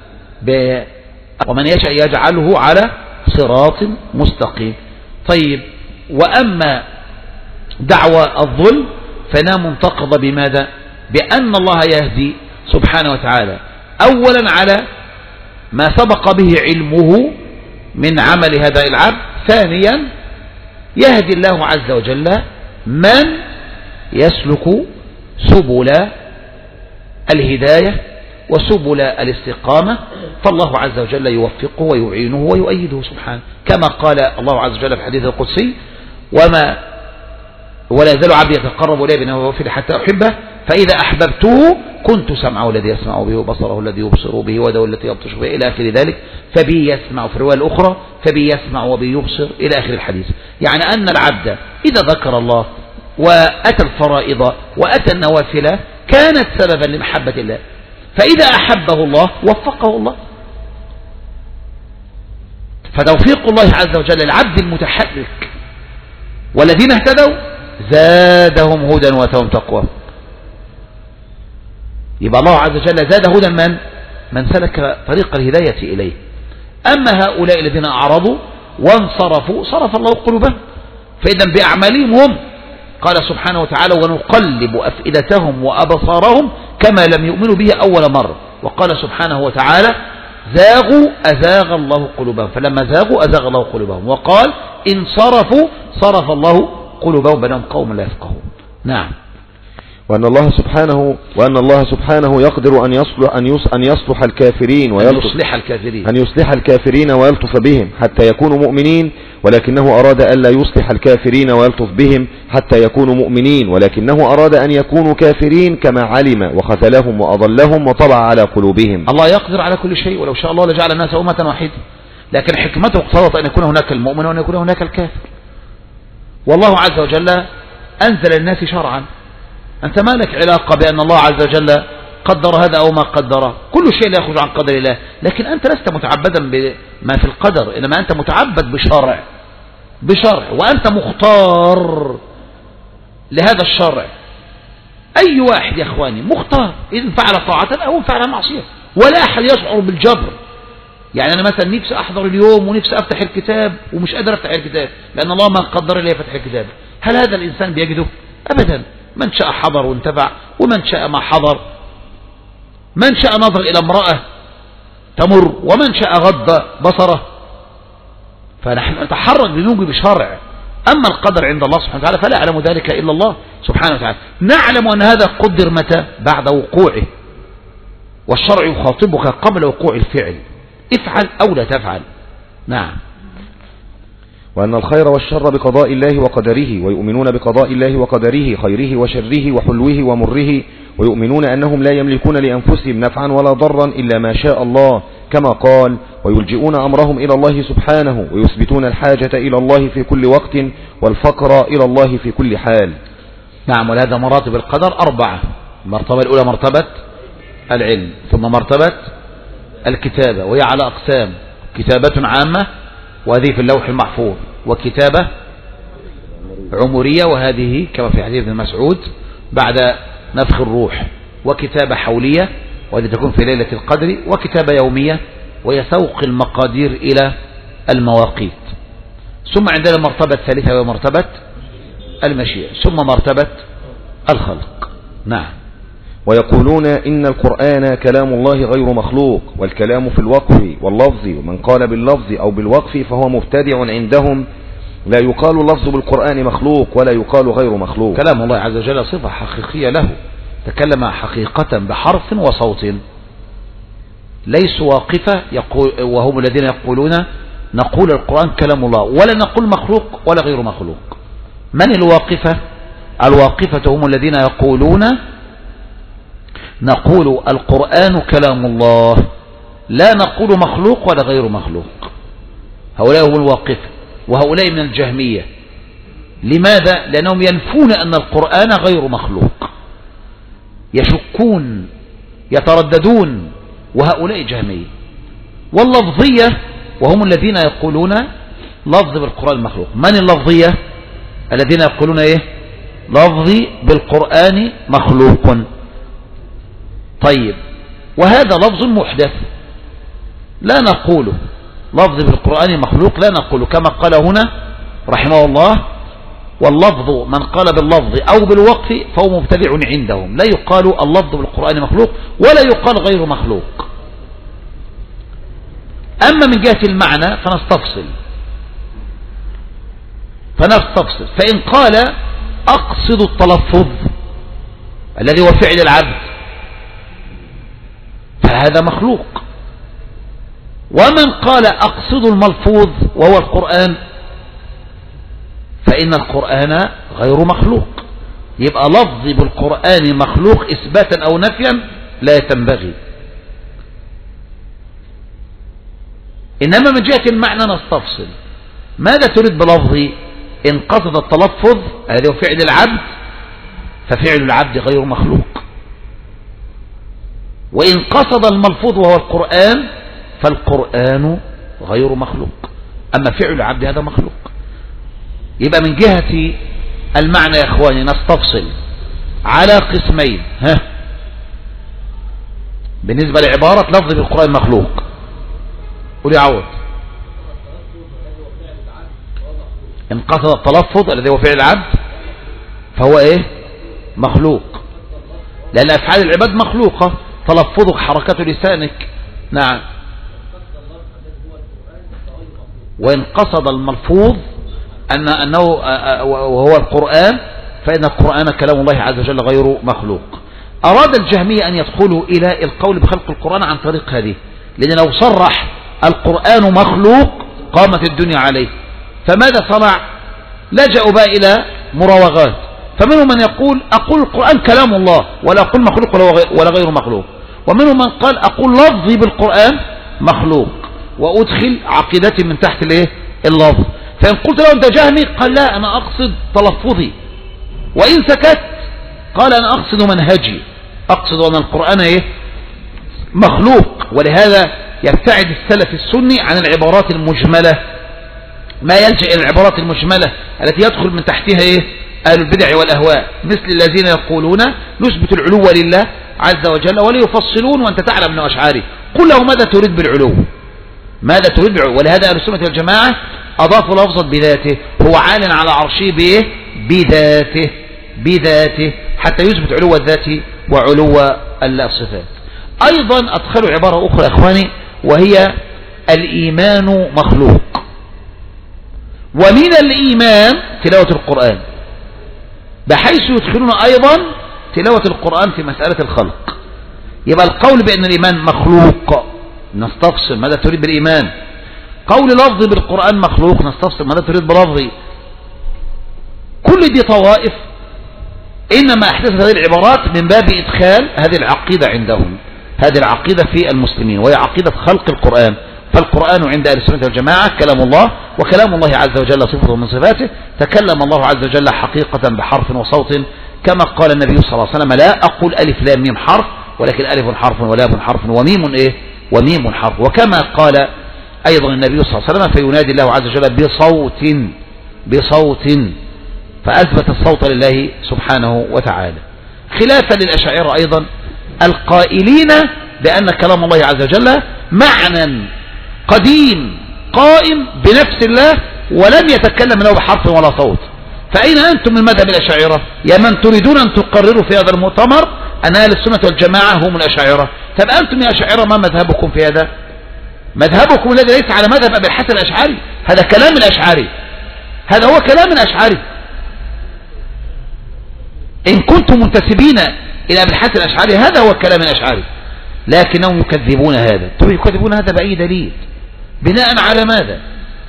[SPEAKER 1] ومن يشاء يجعله على صراط مستقيم. طيب، وأما دعوى الظلم فإنها منتقضة بماذا؟ بأن الله يهدي سبحانه وتعالى أولا على ما سبق به علمه من عمل هذا العبد، ثانيا يهدي الله عز وجل من يسلك سبل الهداية وسبل الاستقامة، فالله عز وجل يوفقه ويعينه ويؤيده سبحانه، كما قال الله عز وجل في الحديث القدسي: ولا يزال عبدي يتقرب إلي بالنوافل حتى أحبه، فإذا أحببته كنت سمعه الذي يسمع به وبصره الذي يبصر به ويده التي يبطش بها إلى آخر ذلك، فبي يسمع. في الرواية الأخرى فبي يسمع وبي يبصر إلى آخر الحديث. يعني أن العبد إذا ذكر الله وأتى الفرائض وأتى النوافل كانت سببا لمحبة الله، فإذا أحبه الله وفقه الله. فتوفيق الله عز وجل العبد المتحرك والذين اهتدوا زادهم هدى وآتاهم تقوى. يبقى الله عز وجل زاد هدى من سلك طريق الهداية إليه. أما هؤلاء الذين أعرضوا وانصرفوا صرف الله قلوبهم، فإذا بأعمالهم هم قال سبحانه وتعالى: ونقلب أفئدتهم وأبصارهم كما لم يؤمنوا به أول مرة. وقال سبحانه وتعالى: زاغوا أزاغ الله قلوبهم، فلما زاغوا أزاغ الله قلوبهم. وقال: إن صرفوا صرف الله قلوبهم بينهم قوم لا يفقهون. نعم.
[SPEAKER 2] وأن الله سبحانه يقدر أن يصلح الكافرين أن يصلح الكافرين ويلطف بهم حتى يكونوا مؤمنين، ولكنه أراد أن لا يصلح الكافرين ويلطف بهم حتى يكونوا مؤمنين، ولكنه أراد أن يكونوا كافرين كما علم وخذلهم وأضلهم وطبع على قلوبهم.
[SPEAKER 1] الله يقدر على كل شيء، ولو شاء الله لجعل الناس أمة واحدة، لكن حكمته اقتضت أن يكون هناك المؤمن وأن يكون هناك الكافر. والله عز وجل أنزل الناس شرعا. أنت ما لك علاقة بأن الله عز وجل قدر هذا أو ما قدره، كل شيء لا يخرج عن قدر الله، لكن أنت لست متعبدا بما في القدر، إنما أنت متعبد بشرع، وأنت مختار لهذا الشرع. أي واحد يا أخواني مختار، إذن فعل طاعة أو فعل معصية، ولا أحد يشعر بالجبر. يعني أنا مثلا نفسي أحضر اليوم ونفسي أفتح الكتاب ومش قادر أفتح الكتاب لأن الله ما قدر لي فتح الكتاب، هل هذا الإنسان بيجده؟ أبدا. من شاء حضر وانتفع، ومن شاء ما حضر. من شاء نظر إلى امرأة تمر، ومن شاء غض بصره. فنحن نتحرك بموجب شرع. أما القدر عند الله سبحانه وتعالى فلا يعلم ذلك إلا الله سبحانه وتعالى. نعلم أن هذا قدر متى؟ بعد وقوعه، والشرع يخاطبك قبل وقوع الفعل، افعل أو لا تفعل. نعم.
[SPEAKER 2] وأن الخير والشر بقضاء الله وقدره، ويؤمنون بقضاء الله وقدره خيره وشره وحلوه ومره، ويؤمنون أنهم لا يملكون لأنفسهم نفعا ولا ضرا إلا ما شاء الله، كما قال: ويلجئون أمرهم إلى الله سبحانه، ويثبتون الحاجة إلى الله في كل وقت والفقر إلى الله في كل حال.
[SPEAKER 1] نعم. ولهذا مراتب القدر 4. المرتبة الأولى مرتبة العلم، ثم مرتبة الكتابة وهي على أقسام: كتابة عامة وهذه في اللوح المحفوظ، وكتابة عمرية وهذه كما في حديث ابن مسعود بعد نفخ الروح، وكتابة حولية وهذه تكون في ليلة القدر، وكتابة يومية وهي سوق المقادير إلى المواقيت. ثم عندنا المرتبة الثالثة وهي مرتبة المشيئة، ثم مرتبة الخلق. نعم.
[SPEAKER 2] ويقولون إن القرآن كلام الله غير مخلوق، والكلام في الوقف واللفظ، ومن قال باللفظ أو بالوقف فهو مبتدع عندهم، لا يقال اللفظ بالقرآن مخلوق ولا يقال غير مخلوق.
[SPEAKER 1] كلام الله عز وجل صفة حقيقية له، تكلم حقيقة بحرف وصوت، ليسوا واقفة وهم الذين يقولون نقول القرآن كلام الله ولا نقول مخلوق ولا غير مخلوق. من الواقفة؟ الواقفة هم الذين يقولون نقول القرآن كلام الله لا نقول مخلوق ولا غير مخلوق. هؤلاء هم الواقفة، وهؤلاء من الجهمية. لماذا؟ لأنهم ينفون أن القرآن غير مخلوق، يشكون يترددون، وهؤلاء جهمية. واللفظية وهم الذين يقولون لفظ بالقرآن مخلوق. من اللفظية؟ الذين يقولون ايه؟ لفظي بالقرآن مخلوق. طيب، وهذا لفظ محدث لا نقوله لفظ بالقرآن مخلوق، لا نقوله كما قال هنا رحمه الله: واللفظ من قال باللفظ أو بالوقف فهو مبتدع عندهم. لا يقال اللفظ بالقرآن مخلوق ولا يقال غير مخلوق. أما من جهة المعنى فنستفصل. فإن قال أقصد التلفظ الذي هو فعل العبد فهذا مخلوق. ومن قال أقصد الملفوظ وهو القرآن فإن القرآن غير مخلوق. يبقى لفظ بالقرآن مخلوق إثباتا أو نفيا لا تنبغي. إنما من جهة المعنى نستفصل. ماذا تريد بلفظي؟ إن قصد التلفظ هذا هو فعل العبد ففعل العبد غير مخلوق، وإن قصد الملفوظ وهو القرآن فالقرآن غير مخلوق، أما فعل العبد هذا مخلوق. يبقى من جهة المعنى يا إخواني نستفصل على قسمين. بالنسبة لعبارة لفظ بالقرآن مخلوق، قولي عوض. إن قصد التلفظ الذي هو فعل العبد فهو إيه؟ مخلوق، لأن أفعال العباد مخلوقة، تلفظك حركة لسانك. نعم. وإن قصد الملفوظ أنه وهو القرآن فإن القرآن كلام الله عز وجل غير مخلوق. أراد الجهمية أن يدخلوا إلى القول بخلق القرآن عن طريق هذه، لأن لو صرح القرآن مخلوق قامت الدنيا عليه. فماذا صنع؟ لجأوا بقى إلى مراوغات. فمنهم من يقول أقول القرآن كلام الله ولا أقول مخلوق ولا غير مخلوق، ومنهم من قال أقول لفظي بالقرآن مخلوق وأدخل عقيدتي من تحت اللفظ. فإن قلت له أنت جهمي قال لا أنا أقصد تلفظي، وإن سكت قال أنا أقصد منهجي، أقصد أن القرآن مخلوق. ولهذا يبتعد السلف السني عن العبارات المجملة، ما يلجأ إلى العبارات المجملة التي يدخل من تحتها أهل البدع والأهواء، مثل الذين يقولون نثبت العلو لله عز وجل ولا يفصلون وأنت تعلم أنه أشعاري. قل له ماذا تريد بالعلو؟ ماذا تريد بالعلو؟ ولهذا أهل السنة والجماعة أضافوا لفظا بذاته، هو عال على عرشه بذاته حتى يثبت علو الذات وعلو الصفات. أيضا أدخلوا عبارة أخرى أخواني وهي الإيمان مخلوق. ومن الإيمان تلاوة القرآن، بحيث يدخلون أيضا تلاوة القرآن في مسألة الخلق. يبقى القول بأن الإيمان مخلوق نستفصل ماذا تريد بالإيمان. قول لفظي بالقرآن مخلوق نستفصل ماذا تريد بلفظي. كل دي طوائف إنما أحدثت هذه العبارات من باب إدخال هذه العقيدة عندهم، هذه العقيدة في المسلمين، وهي عقيدة خلق القرآن. فالقرآن عند أهل السنة والجماعة كلام الله، وكلام الله عز وجل صفة من صفاته. تكلم الله عز وجل حقيقة بحرف وصوت، كما قال النبي صلى الله عليه وسلم لا أقول ألف لام ميم حرف ولكن ألف حرف ولام حرف وميم وميم حرف. وكما قال أيضا النبي صلى الله عليه وسلم فينادي الله عز وجل بصوت فأثبت الصوت لله سبحانه وتعالى، خلافا للأشاعرة أيضا القائلين بأن كلام الله عز وجل معنى قديم قائم بنفس الله ولم يتكلم له بحرف ولا صوت. فأين أنتم من مذهب الأشاعرة يا من تريدون أن تقرروا في هذا المؤتمر أن أهل السنة والجماعة هم الأشاعرة؟ طب أنتم يا أشاعرة ما مذهبكم في هذا؟ مذهبكم الذي ليس على مذهب أبي الحسن الأشعري، هذا كلام الأشعري، هذا هو كلام الأشعري. إن كنتم منتسبين إلى أبي الحسن الأشعري هذا هو كلام الأشعري، لكنهم يكذبون هذا. طب يكذبون هذا بأي دليل؟ بناء على ماذا؟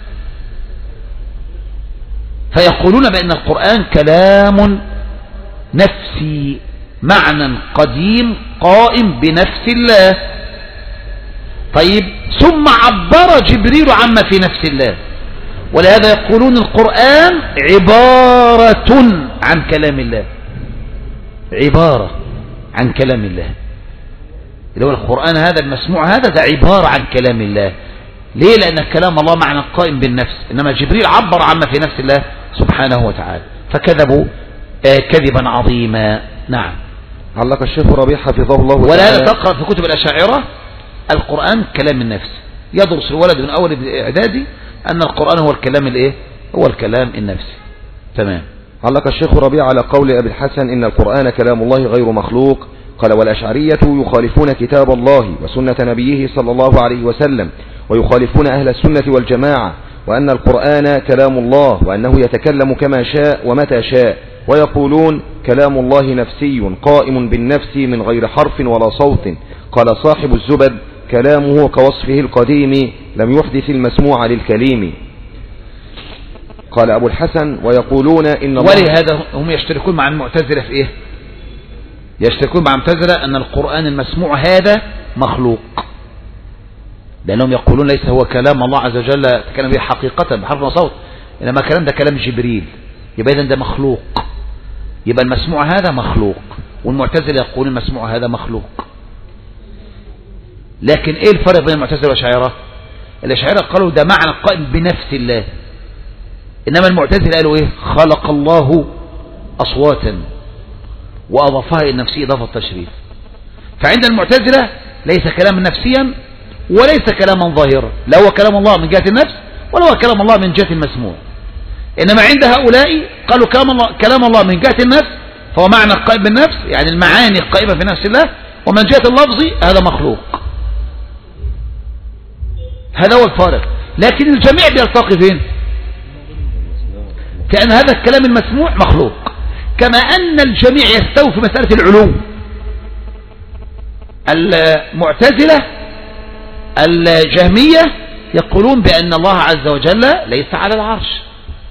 [SPEAKER 1] فيقولون بأن القرآن كلام نفسي، معنى قديم قائم بنفس الله. طيب ثم عبر جبريل عما في نفس الله، ولهذا يقولون القرآن عبارة عن كلام الله، عبارة عن كلام الله، اللي هو القرآن هذا المسموع هذا ده عبارة عن كلام الله. ليه؟ لأن كلام الله معنى قائم بالنفس، إنما جبريل عبر عما في نفس الله سبحانه وتعالى، فكذبوا كذبا عظيما. نعم.
[SPEAKER 2] علق الشيخ ربيع حفظه الله تعالى.
[SPEAKER 1] ولهذا تقرأ في كتب الأشاعرة القرآن كلام النفس، يدرس الولد من أول إعدادي أن القرآن هو الكلام الإيه؟ هو الكلام النفسي. تمام.
[SPEAKER 2] علق الشيخ ربيع على قول أبي الحسن إن القرآن كلام الله غير مخلوق. قال والأشعرية يخالفون كتاب الله وسنة نبيه صلى الله عليه وسلم، ويخالفون أهل السنة والجماعة، وأن القرآن كلام الله، وأنه يتكلم كما شاء ومتى شاء، ويقولون كلام الله نفسي قائم بالنفس من غير حرف ولا صوت. قال صاحب الزبد كلامه كوصفه القديم لم يحدث المسموع للكليم. قال أبو الحسن ويقولون إن الله،
[SPEAKER 1] ولهذا هم يشتركون مع المعتزلة في إيه؟ يشتركون مع المعتزلة أن القرآن المسموع هذا مخلوق، لأنهم يقولون ليس هو كلام الله عز وجل تكلم به حقيقة بحرف وصوت، إنما كلام ده كلام جبريل، يبقى إذن ده مخلوق، يبقى المسموع هذا مخلوق. والمعتزلة يقولون المسموع هذا مخلوق. لكن إيه الفرق بين المعتزلة والأشاعرة؟ الأشاعرة قالوا ده معنى قائم بنفس الله، إنما المعتزلة قالوا إيه؟ خلق الله أصواتا وأضافها إلى نفسه إضافة تشريف. فعند المعتزلة ليس كلاما نفسيا وليس كلاما ظاهرا، لا هو كلام الله من جهة النفس ولا هو كلام الله من جهة المسموع. إنما عند هؤلاء قالوا كلام الله من جهة النفس فهو معنى قائم بالنفس، يعني المعاني القائمة في نفس الله، ومن جهة اللفظ هذا مخلوق. هذا هو الفارق. لكن الجميع بيلتقي فين؟ كأن هذا الكلام المسموع مخلوق، كما أن الجميع يستوي في مسألة العلو. المعتزلة الجهمية يقولون بأن الله عز وجل ليس على العرش،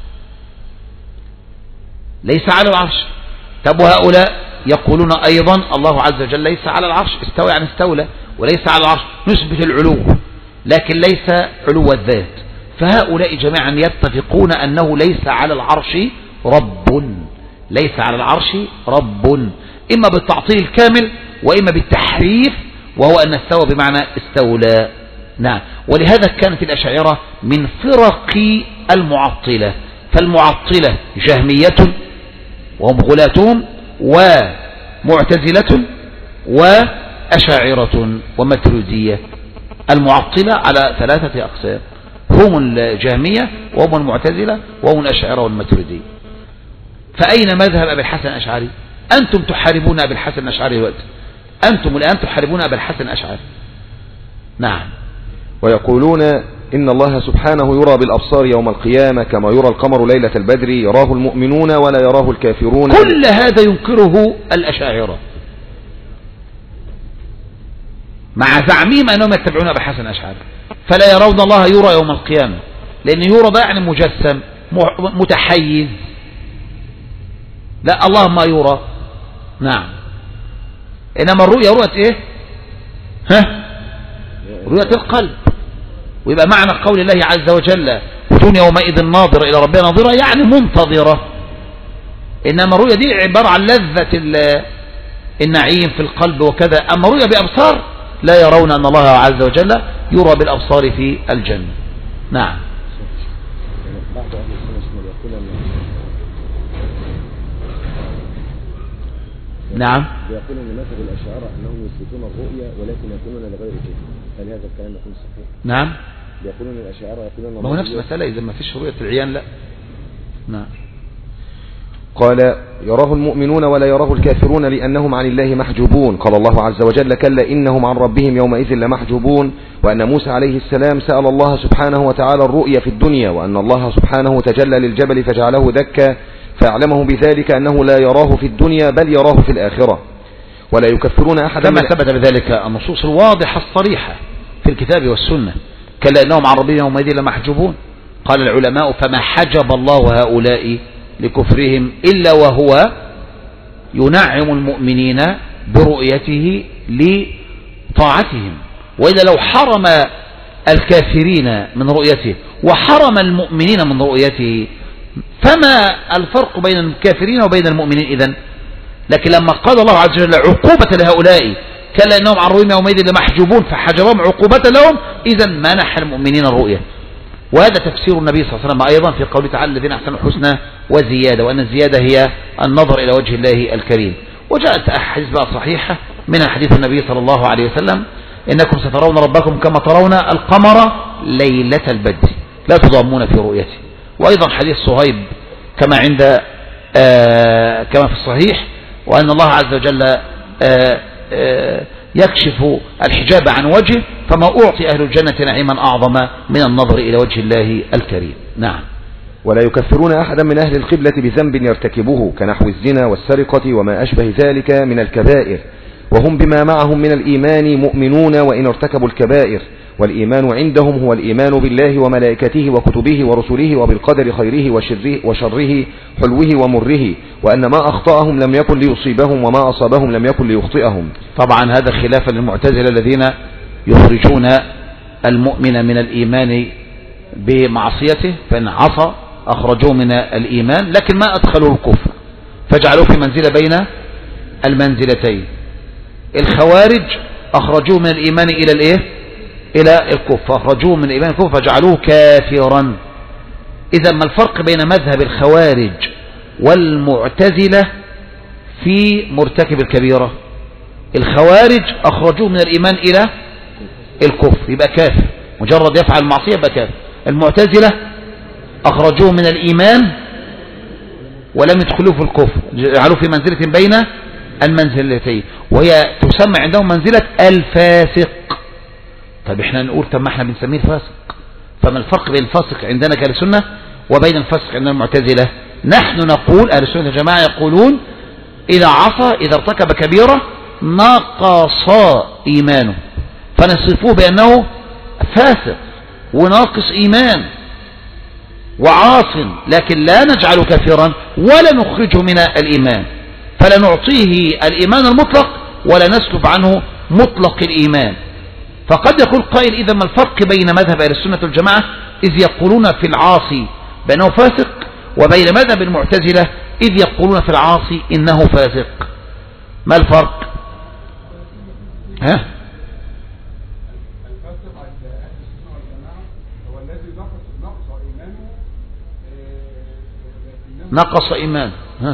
[SPEAKER 1] ليس على العرش. طب وهؤلاء يقولون أيضا الله عز وجل ليس على العرش، استوى يعني استولى، وليس على العرش، نثبت العلو لكن ليس علو الذات. فهؤلاء جميعا يتفقون أنه ليس على العرش رب، ليس على العرش رب، إما بالتعطيل الكامل وإما بالتحريف، وهو أن استوى بمعنى استولى. نعم. ولهذا كانت الأشاعرة من فرق المعطلة، فالمعطلة جهمية وهم غلاتهم، ومعتزلة وأشاعرة وماتريدية. المعطلة على 3 أقسام، هم الجهمية وهم المعتزلة وهم الأشاعرة والماتريدية. فأين مذهب أبي الحسن الأشعري؟ أنتم تحاربون أبي الحسن الأشعري الوقت، أنتم الآن تحاربون أبي الحسن الأشعري. نعم.
[SPEAKER 2] ويقولون إن الله سبحانه يرى بالأبصار يوم القيامة كما يرى القمر ليلة البدر، يراه المؤمنون ولا يراه الكافرون.
[SPEAKER 1] كل هذا ينكره الأشاعرة مع زعمهم أنهم يتبعون أبي الحسن الأشعري، فلا يرون الله يرى يوم القيامة، لأن يرى ده يعني مجسم متحيز، لا الله ما يرى. نعم. إنما الرؤية رؤية إيه؟ رؤية القلب. ويبقى معنى قول الله عز وجل وجوه يومئذ ناظرة إلى ربها ناظرة يعني منتظرة. إنما الرؤية دي عبارة عن لذة النعيم في القلب وكذا. أما رؤية بأبصار لا يرون أن الله عز وجل يرى بالأبصار في الجنة. نعم. نعم.
[SPEAKER 2] يقول ان مذهب الاشاعره انهم يثبتون الرؤيا ولكن يقولون لغير ذلك، هل هذا الكلام يكون صحيح؟
[SPEAKER 1] نعم.
[SPEAKER 2] يقولون الاشاعره يقولون
[SPEAKER 1] ما هو نفس المساله، اذا ما فيش رؤيه العيان لا. نعم.
[SPEAKER 2] قال يراه المؤمنون ولا يراه الكافرون لأنهم عن الله محجوبون. قال الله عز وجل كلا إنهم عن ربهم يومئذ لمحجوبون. وأن موسى عليه السلام سأل الله سبحانه وتعالى الرؤيا في الدنيا، وأن الله سبحانه تجلى للجبل فجعله دكا فأعلمه بذلك أنه لا يراه في الدنيا بل يراه في الآخرة، ولا يكفرون أحدا
[SPEAKER 1] كما ثبت بذلك النصوص الواضحة الصريحة في الكتاب والسنة. كلا إنهم عن ربهم يومئذ لمحجوبون. قال العلماء فما حجب الله هؤلاء لكفرهم إلا وهو ينعم المؤمنين برؤيته لطاعتهم، وإذا لو حرم الكافرين من رؤيته وحرم المؤمنين من رؤيته فما الفرق بين الكافرين وبين المؤمنين إذن؟ لكن لما قال الله عز وجل عقوبة لهؤلاء كلا إنهم عن رؤيهم يومئذ لمحجوبون فحجبهم عقوبة لهم، إذا منح المؤمنين الرؤية. وهذا تفسير النبي صلى الله عليه وسلم أيضا في قوله تعالى الذين أحسنوا الحسنى وزيادة، وأن الزيادة هي النظر إلى وجه الله الكريم. وجاءت أحاديث بقى صحيحة منها حديث النبي صلى الله عليه وسلم إنكم سترون ربكم كما ترون القمر ليلة البدر لا تضامون في رؤيته. وأيضا حديث صهيب كما عند كما في الصحيح، وأن الله عز وجل يكشف الحجاب عن وجهه فما أعطي أهل الجنة نعيما أعظم من النظر إلى وجه الله الكريم. نعم.
[SPEAKER 2] ولا يكفرون أحدا من أهل القبلة بذنب يرتكبه كنحو الزنا والسرقة وما أشبه ذلك من الكبائر، وهم بما معهم من الإيمان مؤمنون وإن ارتكبوا الكبائر. والإيمان عندهم هو الإيمان بالله وملائكته وكتبه ورسله وبالقدر خيره وشره حلوه ومره، وأن ما أخطأهم لم يكن ليصيبهم وما أصابهم لم يكن ليخطئهم.
[SPEAKER 1] طبعا هذا خلافا للمعتزلة الذين يخرجون المؤمن من الإيمان بمعصيته، فإن عصى أخرجوه من الإيمان لكن ما أدخلوا الكفر فجعلوه في منزلة بين المنزلتين. الخوارج أخرجوه من الإيمان إلى الإيه؟ إلى الكفر، أخرجوه من الإيمان الكفر فجعلوه كافرا. إذا ما الفرق بين مذهب الخوارج والمعتزلة في مرتكب الكبيرة؟ الخوارج أخرجوه من الإيمان إلى الكفر يبقى كافر، مجرد يفعل المعصية يبقى كافر. المعتزلة أخرجوه من الإيمان ولم يدخلوه في الكفر، جعلوه في منزلة بين المنزلتين، وهي تسمى عندهم منزلة الفاسق. طيب احنا نقول طب ما احنا بنسميه الفاسق، فما الفرق بين الفاسق عندنا كأهل السنة وبين الفاسق عندنا المعتزلة؟ نحن نقول أهل السنة الجماعة يقولون إذا عصى إذا ارتكب كبيرة نقص إيمانه فنصفوه بأنه فاسق وناقص إيمان وعاص، لكن لا نجعله كافرا ولا نخرجه من الإيمان، فلا نعطيه الإيمان المطلق ولا نسلب عنه مطلق الإيمان. فقد يقول قائل إذا ما الفرق بين مذهب أهل السنة والجماعة إذ يقولون في العاصي بأنه فاسق، وبين مذهب المعتزلة إذ يقولون في العاصي إنه فاسق؟ ما الفرق؟ ها؟ نقص إيمان. ها؟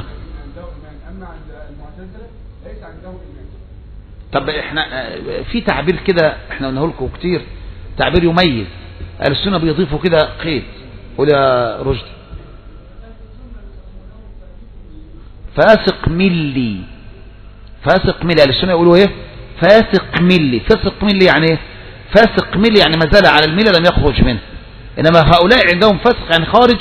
[SPEAKER 1] طب احنا في تعبير كده احنا قلناه لكم كتير، تعبير يميز اهل السنه بيضيفوا كده قيد. قول يا رشدي. فاسق ملي. فاسق ملي اهل السنه يقولوا ايه؟ فاسق ملي. فاسق ملي يعني ايه؟ فاسق ملي يعني ما زال على المله لم يخرج منه، انما هؤلاء عندهم فاسق يعني خارج،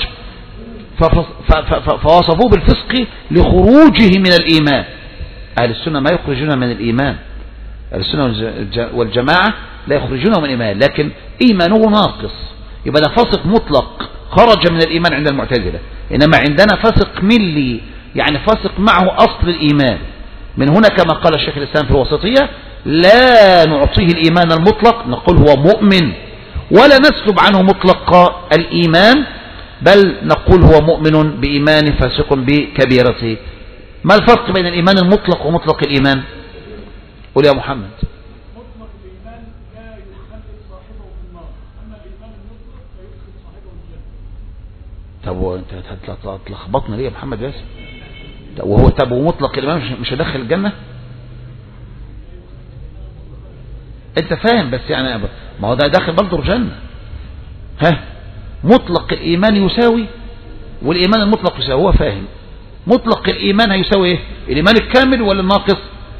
[SPEAKER 1] فوصفوه بالفسق لخروجه من الإيمان. أهل السنة ما يخرجون من الإيمان، أهل السنة والجماعة لا يخرجونه من الإيمان لكن إيمانه ناقص، يبقى ده فاسق مطلق خرج من الإيمان عند المعتزلة. إنما عندنا فاسق ملي يعني فاسق معه أصل الإيمان. من هنا كما قال الشيخ الإسلام في الوسطية لا نعطيه الإيمان المطلق، نقول هو مؤمن ولا نسلب عنه مطلق الإيمان، بل نقول هو مؤمن بإيمان فاسق بكبيرته. ما الفرق بين الإيمان المطلق ومطلق الإيمان؟ قول يا محمد.
[SPEAKER 3] مطلق الإيمان لا يخلد صاحبه في النار، أما الإيمان المطلق فيدخل صاحبه الجنة.
[SPEAKER 1] طب وانت هتلخبطنا ليه يا محمد بس؟ وهو طب ومطلق الإيمان مش هيدخل الجنة؟ انت فاهم بس يعني ما هو ده داخل برضه الجنة. ها؟ مطلق الإيمان يساوي والإيمان المطلق يساوي. هو فاهم مطلق الإيمان هيساوي ايه؟ الإيمان الكامل ولا الناقص؟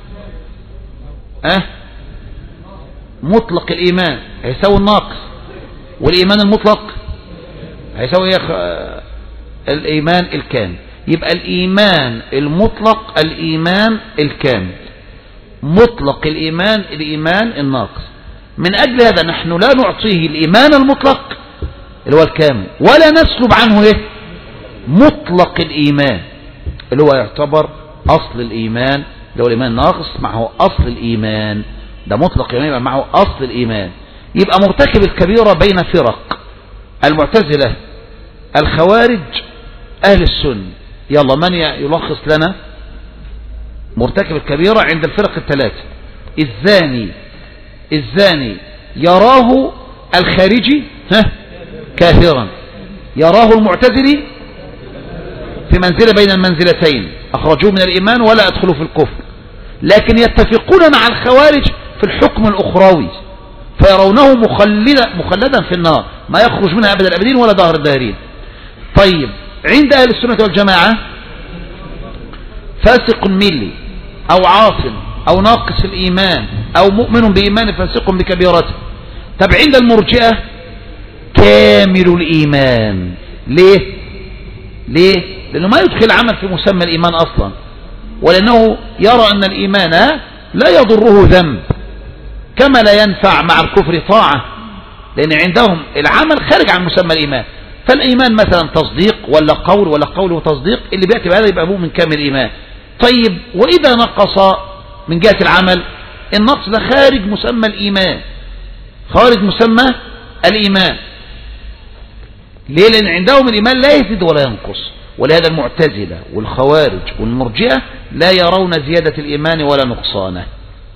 [SPEAKER 1] مطلق الإيمان هيساوي الناقص، والإيمان المطلق هيساوي ايه؟ الإيمان الكامل. يبقى الإيمان المطلق الإيمان الكامل، مطلق الإيمان الإيمان الناقص. من أجل هذا نحن لا نعطيه الإيمان المطلق اللي هو الكامل ولا نسلب عنه ايه؟ مطلق الإيمان اللي هو يعتبر أصل الإيمان، اللي هو الإيمان الناقص معه أصل الإيمان. ده مطلق الإيمان معه أصل الإيمان. يبقى مرتكب الكبيرة بين فرق: المعتزلة، الخوارج، أهل السنة. يلا من يلخص لنا مرتكب الكبيرة عند الفرق الثلاثة. الزاني يراه الخارجي كافرا، يراه المعتزلي في منزلة بين المنزلتين، أخرجوه من الإيمان ولا أدخلوا في الكفر، لكن يتفقون مع الخوارج في الحكم الأخروي فيرونه مخلدا في النار ما يخرج منها أبدا الأبدين ولا دهر الداهرين. طيب عند أهل السنة والجماعة فاسق ملي أو عاص أو ناقص الإيمان أو مؤمن بإيمان فاسق بكبيرته. طب عند المرجئة كامل الإيمان. ليه؟ لأنه ما يدخل عمل في مسمى الإيمان أصلا، ولأنه يرى أن الإيمان لا يضره ذنب كما لا ينفع مع الكفر طاعة، لأن عندهم العمل خارج عن مسمى الإيمان. فالإيمان مثلا تصديق ولا قول وتصديق، اللي بيأتي بهذا يبقى مؤمن كامل الإيمان. طيب وإذا نقص من جهة العمل، النقص ده خارج مسمى الإيمان، ليه؟ لأن عندهم الإيمان لا يزيد ولا ينقص. ولهذا المعتزلة والخوارج والمرجئة لا يرون زيادة الإيمان ولا نقصانه،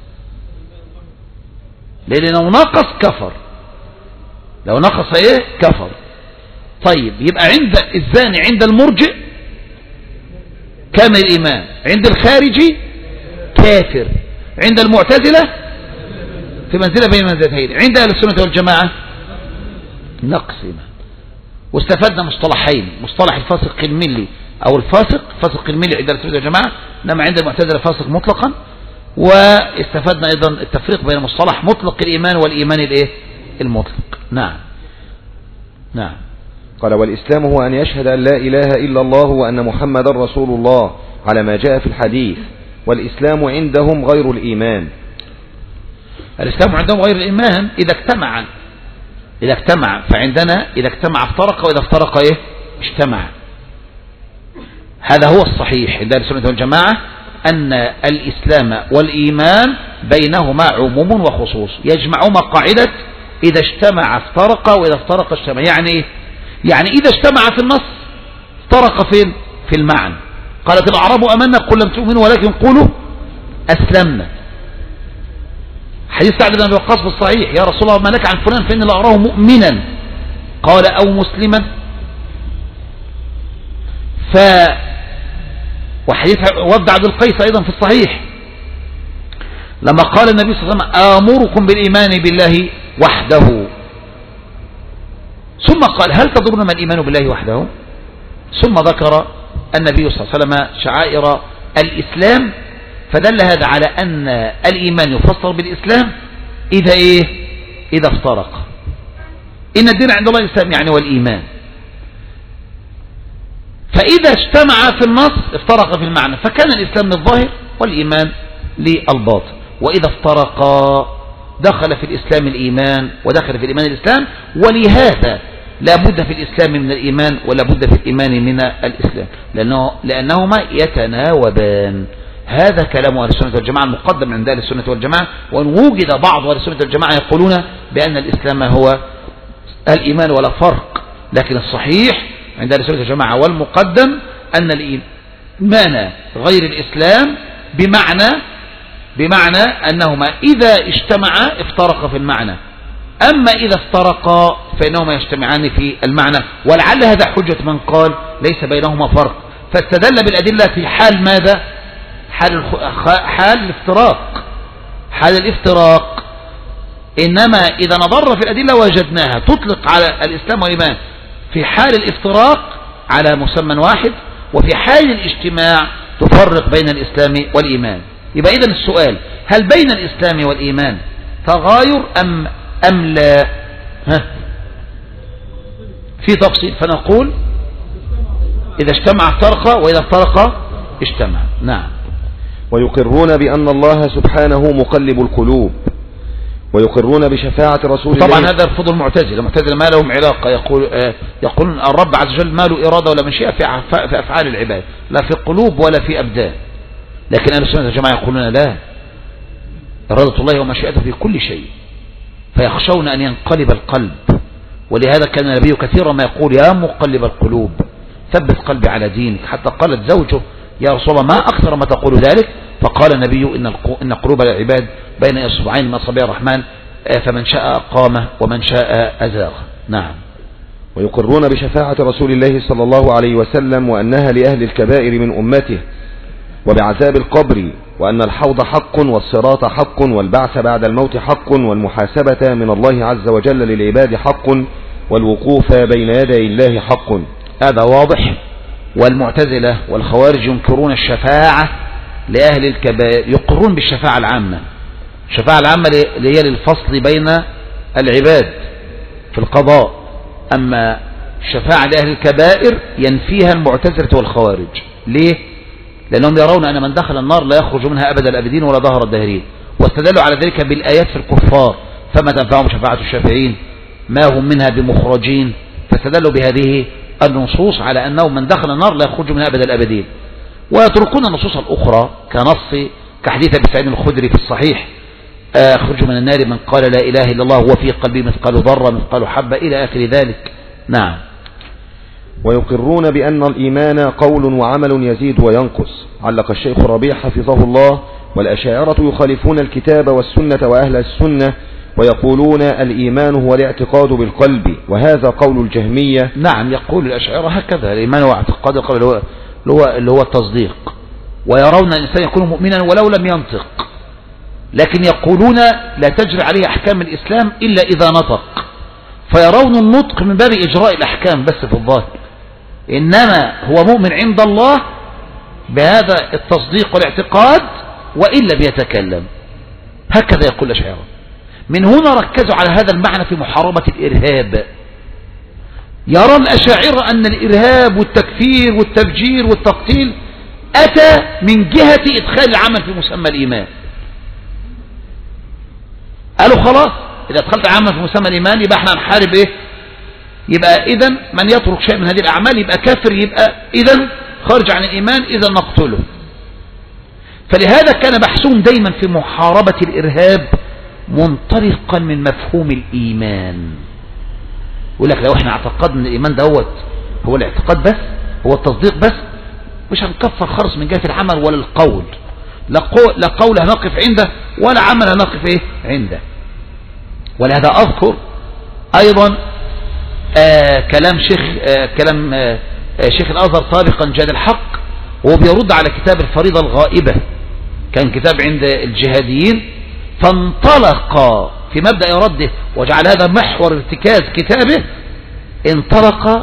[SPEAKER 1] لأنه نقص كفر، لو نقص كفر. طيب يبقى عند الزاني عند المرجئ كامل الإيمان، عند الخارجي كافر، عند المعتزلة في منزلة بين منزلتين، عند أهل السنة والجماعة نقص إيمان. واستفدنا مصطلحين، مصطلح الفاسق الملي أو فاسق الملي عند أهل السنة والجماعة، إنما عند المعتزلة فاسق مطلقا. واستفدنا أيضا التفريق بين مصطلح مطلق الإيمان والإيمان المطلق. نعم.
[SPEAKER 2] قال: والإسلام هو أن يشهد أن لا إله إلا الله وأن محمد رسول الله على ما جاء في الحديث، والإسلام عندهم غير الإيمان.
[SPEAKER 1] الإسلام عندهم غير الإيمان إذا اجتمع، فعندنا إذا اجتمع افترق، وإذا افترق اجتمع. هذا هو الصحيح عند السنة والجماعة، أن الإسلام والإيمان بينهما عموم وخصوص، يجمعهما قاعدة إذا اجتمع افترق وإذا افترق اجتمع. يعني إذا اجتمع في النص افترق في المعنى. قالت الأعراب أمنا قل لم تؤمنوا ولكن قولوا أسلمنا. حديث سعد بن أبي وقاص في الصحيح: يا رسول الله ما لك عن فلان فإني لأراه مؤمنا، قال أو مسلما. وحديث وفد عبد القيس أيضا في الصحيح لما قال النبي صلى الله عليه وسلم: آمركم بالإيمان بالله وحده، ثم قال: هل تدرون ما الإيمان بالله وحده؟ ثم ذكر النبي صلى الله عليه وسلم شعائر الإسلام، فدل هذا على أن الإيمان يفسر بالإسلام إذا افترق. إن الدين عند الله الإسلام يعني والإيمان. فإذا اجتمع في النص افترق في المعنى، فكان الإسلام للظاهر والإيمان للباطن. وإذا افترقا دخل في الإسلام الإيمان ودخل في الإيمان الإسلام، ولهذا لا بد في الإسلام من الإيمان ولا بد في الإيمان من الإسلام، لأنهما يتناوبان. هذا كلام أهل السنة والجماعة المقدم عند أهل السنة والجماعة. وإن وجد بعض أهل السنة والجماعة يقولون بأن الإسلام هو الإيمان ولا فرق، لكن الصحيح عند أهل السنة والجماعة والمقدم أن الإيمان غير الإسلام، بمعنى أنهما إذا اجتمعا افترقا في المعنى، أما إذا افترقا فإنهما يجتمعان في المعنى. ولعل هذا حجة من قال ليس بينهما فرق، فاستدل بالأدلة في حال ماذا؟ حال الافتراق. إنما إذا نظرنا في الأدلة وجدناها تطلق على الإسلام والإيمان في حال الافتراق على مسمى واحد، وفي حال الاجتماع تفرق بين الإسلام والإيمان. يبقى إذن السؤال: هل بين الإسلام والإيمان تغاير أم لا؟ في تفصيل، فنقول إذا اجتمع افترق وإذا افترق اجتمع. نعم.
[SPEAKER 2] ويقرون بأن الله سبحانه مقلب القلوب، ويقرون بشفاعة رسول الله.
[SPEAKER 1] طبعا هذا يرفض المعتزلة ما لهم علاقة. يقولون الرب عز وجل ما له إرادة ولا مشيئة في أفعال العباد، لا في قلوب ولا في أبدان. لكن أهل السنة والجماعة يقولون لا، إرادة الله ومشيئته في كل شيء، فيخشون أن ينقلب القلب. ولهذا كان النبي كثيرا ما يقول: يا مقلب القلوب ثبت قلبي على دينك. حتى قالت زوجه: يا رسول الله ما أكثر ما تقول ذلك؟ فقال النبي إن قلوب العباد بين إصبعين من أصابع الرحمن فمن شاء قام ومن شاء أزاغ. نعم.
[SPEAKER 2] ويقرون بشفاعة رسول الله صلى الله عليه وسلم وأنها لأهل الكبائر من أمته، وبعذاب القبر، وأن الحوض حق والصراط حق والبعث بعد الموت حق والمحاسبة من الله عز وجل للعباد حق والوقوف بين يدي الله حق.
[SPEAKER 1] هذا واضح. والمعتزلة والخوارج ينكرون الشفاعة لأهل الكبائر، يقرون بالشفاعة العامة. الشفاعة العامة اللي هي للفصل بين العباد في القضاء، أما الشفاعة لأهل الكبائر ينفيها المعتزلة والخوارج. ليه؟ لأنهم يرون أن من دخل النار لا يخرج منها أبد الأبدين ولا ظهر الداهرين، واستدلوا على ذلك بالآيات في الكفار فما تنفعهم شفاعة الشافعين ما هم منها بمخرجين، فاستدلوا بهذه النصوص على أنه من دخل النار لا يخرج منها أبد الأبدين، ويتركون النصوص الأخرى كحديث أبي سعيد الخدري في الصحيح اخرجوا من النار من قال لا إله إلا الله وفي قلبه مثقال ذرة مثقال حبة إلى آخر ذلك. نعم.
[SPEAKER 2] ويقرون بأن الإيمان قول وعمل يزيد وينقص. علق الشيخ ربيع حفظه الله: والأشاعرة يخالفون الكتاب والسنة وأهل السنة ويقولون الإيمان هو الاعتقاد بالقلب، وهذا قول الجهمية.
[SPEAKER 1] نعم، يقول الأشاعرة هكذا: الإيمان هو اعتقاد القلب اللي هو التصديق، ويرون أن الإنسان يكون مؤمنا ولو لم ينطق، لكن يقولون لا تجري عليه أحكام الإسلام إلا إذا نطق، فيرون النطق من باب إجراء الأحكام بس في الظاهر، إنما هو مؤمن عند الله بهذا التصديق والاعتقاد وإلا بيتكلم. هكذا يقول الأشاعرة. من هنا ركزوا على هذا المعنى في محاربة الإرهاب. يرى الأشاعرة أن الإرهاب والتكفير والتفجير والتقتيل أتى من جهة إدخال العمل في مسمى الإيمان. قالوا خلاص إذا دخلت العمل في مسمى الإيمان يبقى احنا هنحارب إيه؟ يبقى إذن من يترك شيء من هذه الأعمال يبقى كافر، يبقى إذن خارج عن الإيمان، إذن نقتله. فلهذا كان بحثهم دايما في محاربة الإرهاب منطلقا من مفهوم الإيمان. يقول لك لو احنا اعتقدنا الإيمان دوت هو الاعتقاد بس، هو التصديق بس، مش هنكفر خالص من جهة العمل ولا القول، لا قول هنقف عنده ولا عمل هنقف ايه عنده. ولهذا أذكر أيضا كلام شيخ الأزهر سابقا جاد الحق، وهو بيرد على كتاب الفريضة الغائبة، كان كتاب عند الجهاديين، فانطلق في مبدأ رده وجعل هذا محور ارتكاز كتابه، انطلق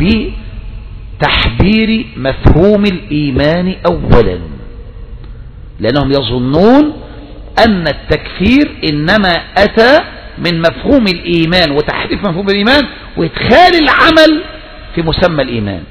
[SPEAKER 1] بتحبير مفهوم الإيمان أولا، لأنهم يظنون أن التكفير إنما أتى من مفهوم الإيمان وتحريف مفهوم الإيمان وإدخال العمل في مسمى الإيمان،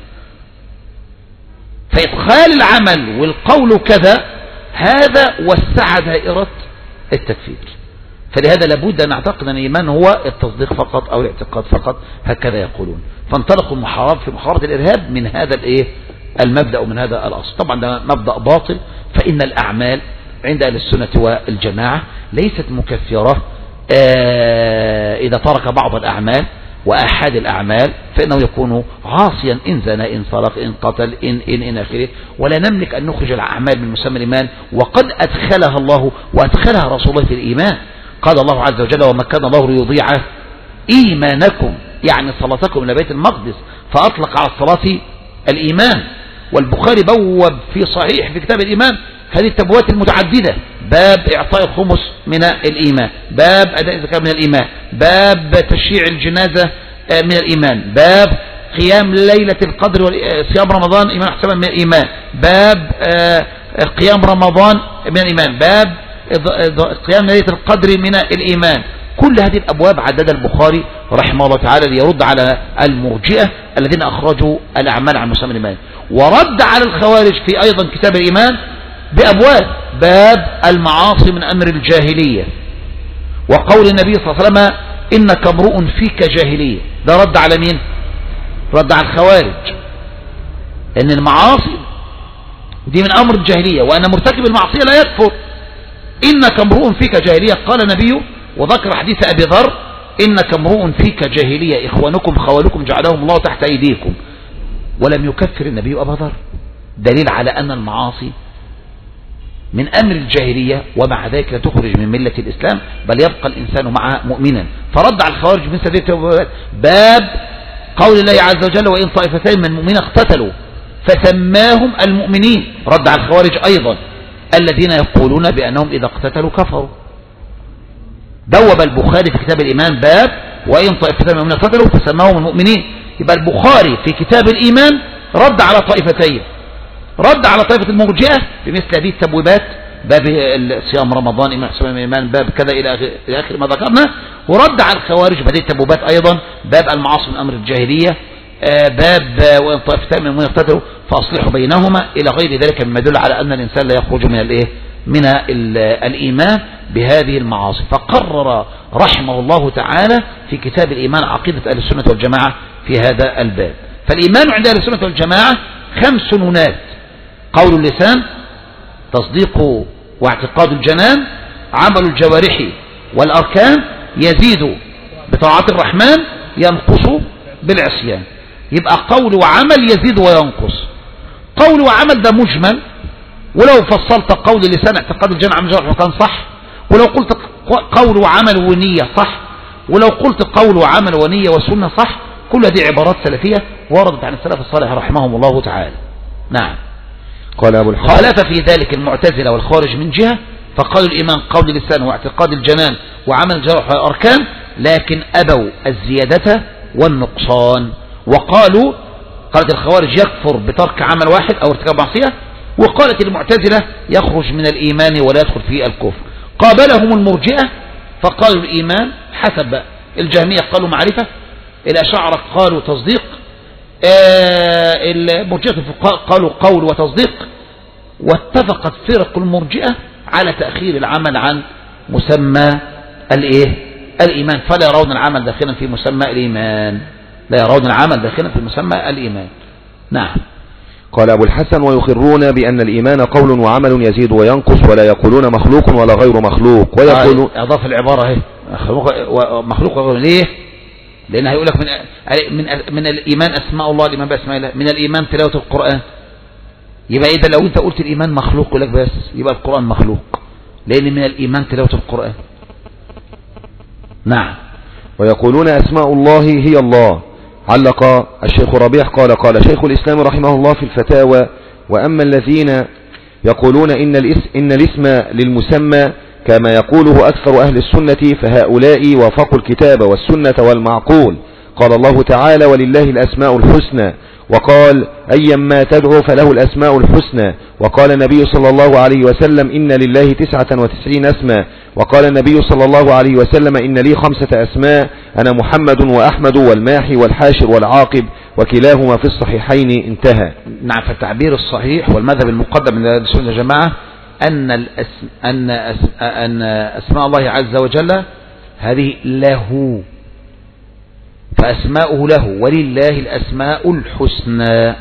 [SPEAKER 1] فإدخال العمل والقول كذا هذا وسع دائرة التكفير. فلهذا لابد أن نعتقد أن الإيمان هو التصديق فقط أو الاعتقاد فقط، هكذا يقولون. فانطلقوا في محاربة الإرهاب من هذا المبدأ ومن هذا الأصل. طبعا ده مبدأ باطل، فإن الأعمال عند أهل السنة والجماعة ليست مكفرة. إذا ترك بعض الأعمال وأحد الأعمال فإنه يكون عاصيا إن زنى إن سرق إن قتل إن آخره، ولا نملك أن نخرج الأعمال من مسمى الإيمان، وقد أدخلها الله وأدخلها رسول الله في الإيمان. قال الله عز وجل: وما كان الله ليضيع إيمانكم، يعني صلاتكم إلى بيت المقدس، فأطلق على الصلاة الإيمان. والبخاري بوب في صحيح في كتاب الإيمان هذه التبوات المتعددة: باب إعطاء الخمس من الإيمان، باب أداء الزكاة من الإيمان، باب تشييع الجنازة من الإيمان، باب قيام ليلة القدر وصيام رمضان إيمان احتسابا من الإيمان، باب قيام رمضان من الإيمان، باب قيام ليلة القدر من الإيمان. كل هذه الأبواب عدد البخاري رحمه الله تعالى ليرد على المرجئة الذين أخرجوا الأعمال عن مسمى الإيمان، ورد على الخوارج في أيضا كتاب الإيمان بأبواب: باب المعاصي من أمر الجاهلية، وقول النبي صلى الله عليه وسلم: إنك امرؤ فيك جاهلية. ده رد على مين؟ رد على الخوارج، إن المعاصي دي من أمر الجاهلية، وأن مرتكب المعصية لا يكفر. إنك امرؤ فيك جاهلية. قال النبي وذكر حديث أبي ذر: إنك امرؤ فيك جاهلية، إخوانكم خوالكم جعلهم الله تحت أيديكم. ولم يكفر النبي أبا ذر، دليل على أن المعاصي من أمر الجاهلية، ومع ذلك لا تخرج من ملة الإسلام، بل يبقى الإنسان معها مؤمنا. فرد على الخوارج من سبيل باب قول الله عز وجل وإن طائفتين من المؤمنين اقتتلوا فسماهم المؤمنين. رد على الخوارج أيضا الذين يقولون بأنهم إذا اقتتلوا كفروا. بوب البخاري في كتاب الإيمان باب وإن طائفتين من المؤمنين اقتتلوا فسماهم المؤمنين. يبقى البخاري في كتاب الإيمان رد على طائفتين، رد على طائفة المرجئة بمثل هذه التبويبات، باب صيام رمضان إيمان حساب الإيمان، باب كذا إلى آخر ما ذكرنا، ورد على الخوارج بهذه التبويبات أيضا، باب المعاصي من أمر الجاهلية، باب وإن طائفتين من المؤمنين اقتتلوا فأصلحوا بينهما، إلى غير ذلك مما يدل على أن الإنسان لا يخرج من الإيه؟ من الإيمان بهذه المعاصي. فقرر رحمه الله تعالى في كتاب الإيمان عقيدة أهل السنة والجماعة في هذا الباب. فالإيمان عند أهل السنة والجماعة 5 نونات: قول اللسان، تصديق واعتقاد الجنان، عمل الجوارح والأركان، يزيد بطاعة الرحمن، ينقص بالعصيان. يبقى قول وعمل يزيد وينقص. قول وعمل ده مجمل، ولو فصلت قول اللسان اعتقاد الجنان عمل الجوارح كان صح، ولو قلت قول وعمل ونية صح، ولو قلت قول وعمل ونية وسنة صح. كل هذه عبارات سلفية وردت عن السلف الصالح رحمهم الله تعالى. نعم.
[SPEAKER 2] قال أبو الحسن
[SPEAKER 1] خالف في ذلك المعتزلة والخوارج من جهة، فقالوا الإيمان قول اللسان واعتقاد الجنان وعمل الجوارح والأركان، لكن أبوا الزيادة والنقصان، وقالوا قالت الخوارج يكفر بترك عمل واحد أو ارتكاب معصية، وقالت المعتزلة يخرج من الإيمان ولا يدخل في الكفر. قابلهم المرجئة فقالوا الإيمان حسب الجهمية قالوا معرفة، الأشاعرة قالوا تصديق، المرجئة قالوا قول وتصديق. واتفقت فرق المرجئة على تأخير العمل عن مسمى الإيمان، فلا يرون العمل داخلا في مسمى الإيمان، لا يرون العمل داخلا في مسمى الإيمان. نعم.
[SPEAKER 2] قال أبو الحسن ويخرون بأن الإيمان قول وعمل يزيد وينقص، ولا يقولون مخلوق ولا غير مخلوق. ويقولون
[SPEAKER 1] أضاف العبارة اهي مخلوق وغير. ليه؟ لأن هيقول لك من الإيمان أسماء الله، الإيمان بأسماء الله، من الإيمان تلاوة القرآن. يبقى إذا لو أنت قلت الإيمان مخلوق يقول لك بس يبقى القرآن مخلوق، لأن من الإيمان تلاوة القرآن. نعم.
[SPEAKER 2] ويقولون أسماء الله هي الله. علق الشيخ ربيع قال شيخ الإسلام رحمه الله في الفتاوى: وأما الذين يقولون إن الاسم للمسمى كما يقوله أكثر أهل السنة فهؤلاء وافقوا الكتاب والسنة والمعقول. قال الله تعالى: ولله الأسماء الحسنى، وقال: أيما تدعو فله الأسماء الحسنى. وقال النبي صلى الله عليه وسلم: إن لله 99 اسما. وقال النبي صلى الله عليه وسلم: إن لي 5 أسماء، أنا محمد وأحمد والماحي والحاشر والعاقب، وكلاهما في الصحيحين. انتهى.
[SPEAKER 1] نعم. فالتعبير الصحيح والمذهب المقدم من أهل السنة والجماعة أن أسماء الله عز وجل هذه له، فأسماؤه له، ولله الأسماء الحسنى،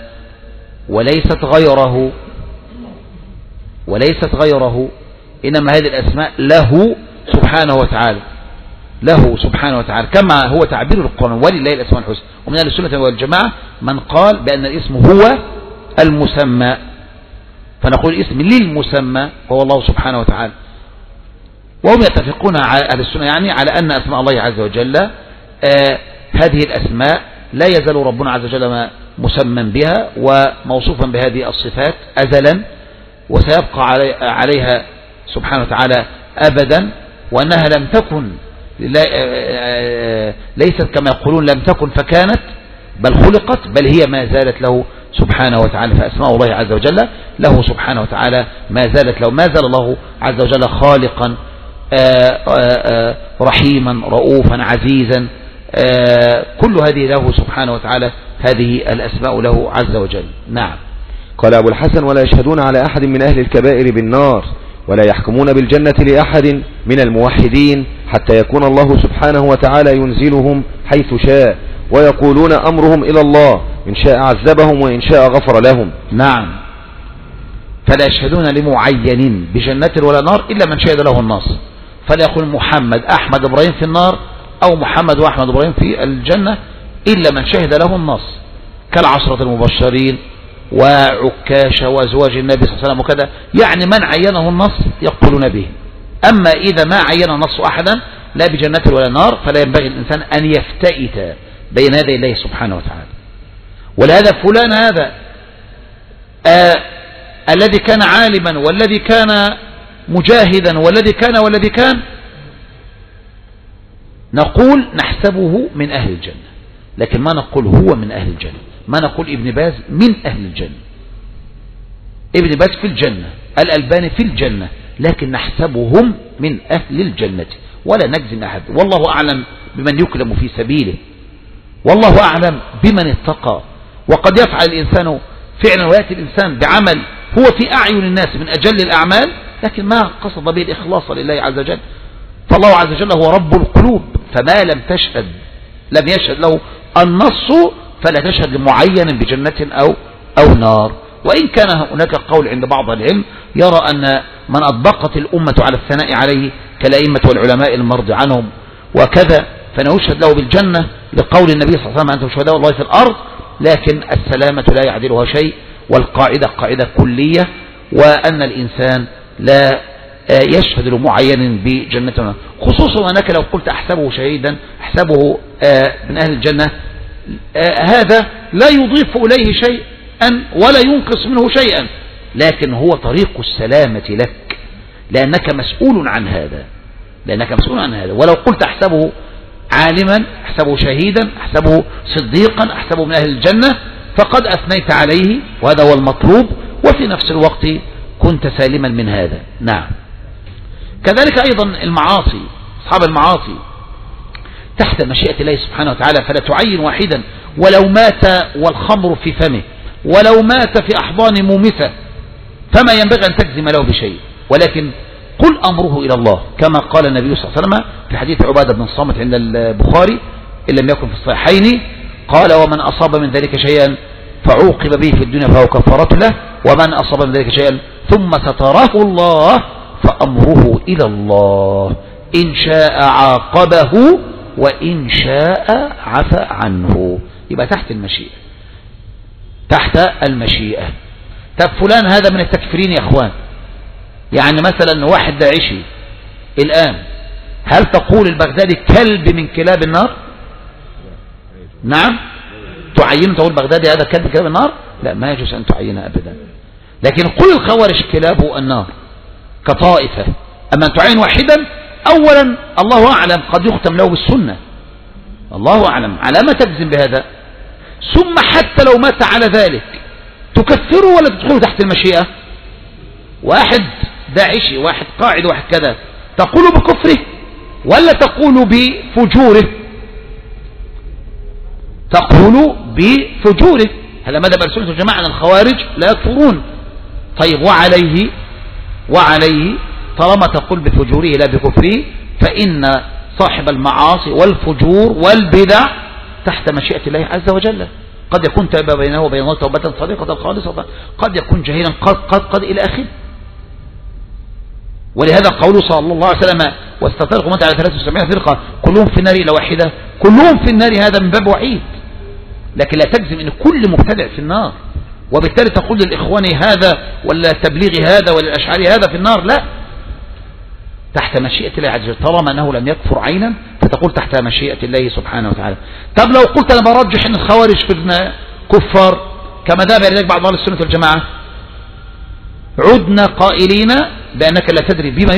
[SPEAKER 1] وليست غيره، إنما هذه الأسماء له سبحانه وتعالى، له سبحانه وتعالى، كما هو تعبير القرآن ولله الأسماء الحسنى. ومن أهل السنة والجماعة من قال بأن الاسم هو المسمى، فنقول الاسم للمسمى هو الله سبحانه وتعالى. وهم يتفقون على أهل السنة يعني على أن أسماء الله عز وجل هذه الأسماء لا يزال ربنا عز وجل مسمى بها وموصوفا بهذه الصفات أزلا، وسيبقى عليها سبحانه وتعالى أبدا، وأنها لم تكن ليست كما يقولون لم تكن فكانت، بل خلقت، بل هي ما زالت له سبحانه وتعالى. فأسماء الله عز وجل له سبحانه وتعالى ما زالت له، ما زال الله عز وجل خالقا رحيما رؤوفا عزيزا، كل هذه له سبحانه وتعالى، هذه الأسماء له عز وجل. نعم.
[SPEAKER 2] قال أبو الحسن: ولا يشهدون على أحد من أهل الكبائر بالنار، ولا يحكمون بالجنة لأحد من الموحدين حتى يكون الله سبحانه وتعالى ينزلهم حيث شاء، ويقولون أمرهم إلى الله، إن شاء عذبهم وإن شاء غفر لهم.
[SPEAKER 1] نعم. فلا يشهدون لمعين بجنة ولا نار إلا من شهد له النص، فلا يقول محمد أحمد إبراهيم في النار أو محمد وأحمد إبراهيم في الجنة إلا من شهد له النص، كالعشرة المبشرين وعكاشة وأزواج النبي صلى الله عليه وسلم وكذا، يعني من عينه النص يقولون به. أما إذا ما عين النص أحدا لا بجنة ولا نار فلا ينبغي الإنسان أن يفتئت بين يدي الله سبحانه وتعالى. ولهذا فلان هذا الذي كان عالما والذي كان مجاهدا والذي كان نقول نحسبه من أهل الجنة، لكن ما نقول هو من أهل الجنة، ما نقول ابن باز من أهل الجنة. ابن باز في الجنة، الألباني في الجنة، لكن نحسبهم من أهل الجنة ولا نجزم أحد. والله أعلم بمن يكلم في سبيله، والله أعلم بمن اتقى. وقد يفعل الإنسان فعلا ويأتي الإنسان بعمل هو في أعين الناس من أجل الأعمال، لكن ما قصد به الإخلاص لله عز وجل. فالله عز وجل هو رب القلوب، فما لم يشهد له النص فلا تشهد لمعين بجنة أو نار. وإن كان هناك قول عند بعض العلم يرى أن من أطبقت الأمة على الثناء عليه كالأئمة والعلماء المرضي عنهم وكذا فنشهد له بالجنة لقول النبي صلى الله عليه وسلم أنتم شهداء الله في الأرض، لكن السلامة لا يعدلها شيء، والقاعدة قاعدة كلية، وأن الإنسان لا يشهد لمعين بجنة، خصوصا أنك لو قلت أحسبه شهيدا أحسبه من أهل الجنة، هذا لا يضيف إليه شيئا ولا ينقص منه شيئا، لكن هو طريق السلامة لك، لأنك مسؤول عن هذا. ولو قلت أحسبه عالما أحسبه شهيدا أحسبه صديقا أحسبه من أهل الجنة فقد أثنيت عليه، وهذا هو المطلوب، وفي نفس الوقت كنت سالما من هذا. نعم. كذلك أيضا المعاصي، أصحاب المعاصي تحت مشيئة الله سبحانه وتعالى، فلا تعين واحدا ولو مات والخمر في فمه، ولو مات في أحضان مومثة، فما ينبغي أن تجزم له بشيء، ولكن قل أمره إلى الله، كما قال النبي صلى الله عليه وسلم في حديث عبادة بن الصامت عند البخاري إن لم يكن في الصحيحين، قال ومن أصاب من ذلك شيئا فعوقب به في الدنيا فهو كفارة له، ومن أصاب من ذلك شيئا ثم ستره الله فأمره إلى الله، إن شاء عاقبه وإن شاء عفى عنه. يبقى تحت المشيئة. طب فلان هذا من التكفيرين يا أخوان، يعني مثلا واحد داعشي الآن، هل تقول البغدادي كلب من كلاب النار؟ نعم. تعين تقول بغدادي هذا كلب من كلاب النار؟ لا، ما يجوز أن تعينها أبدا. لكن قل الخوارج كلاب النار كطائفة. أما أن تعين واحدا، أولا الله أعلم قد يختم له بالسنة، الله أعلم، على ما تجزم بهذا. ثم حتى لو مات على ذلك تكفره ولا تدخله تحت المشيئة؟ واحد داعشي، واحد قاعد، واحد كذا، تقول بكفره ولا تقول بفجوره؟ تقول بفجوره. هذا مذهب السنة والجماعة أن الخوارج لا يكفرون. طيب وعليه طالما تقول بفجوره لا بكفره، فإن صاحب المعاصي والفجور والبدع تحت مشيئة الله عز وجل. قد يكون تاب بينه وبين الله توبة صادقة خالصة، قد يكون جاهلا، قد إلى آخره. ولهذا قوله صلى الله عليه وسلم واستفترق أمتي على 73 فرقة كلهم في النار إلا واحدة، كلهم في النار، هذا من باب وعيد. لكن لا تجزم ان كل مبتدع في النار، وبالتالي تقول للإخواني هذا ولا تبليغي هذا ولا الأشعري هذا في النار، لا، تحت مشيئة الله عز وجل. طالما أنه لم يكفر عينا فتقول تحت مشيئة الله سبحانه وتعالى. طب لو قلت أنا برجح أن الخوارج في كفار كما ذهب إليك بعض أهل السنة والجماعة، عدنا قائلين بأنك لا تدري بما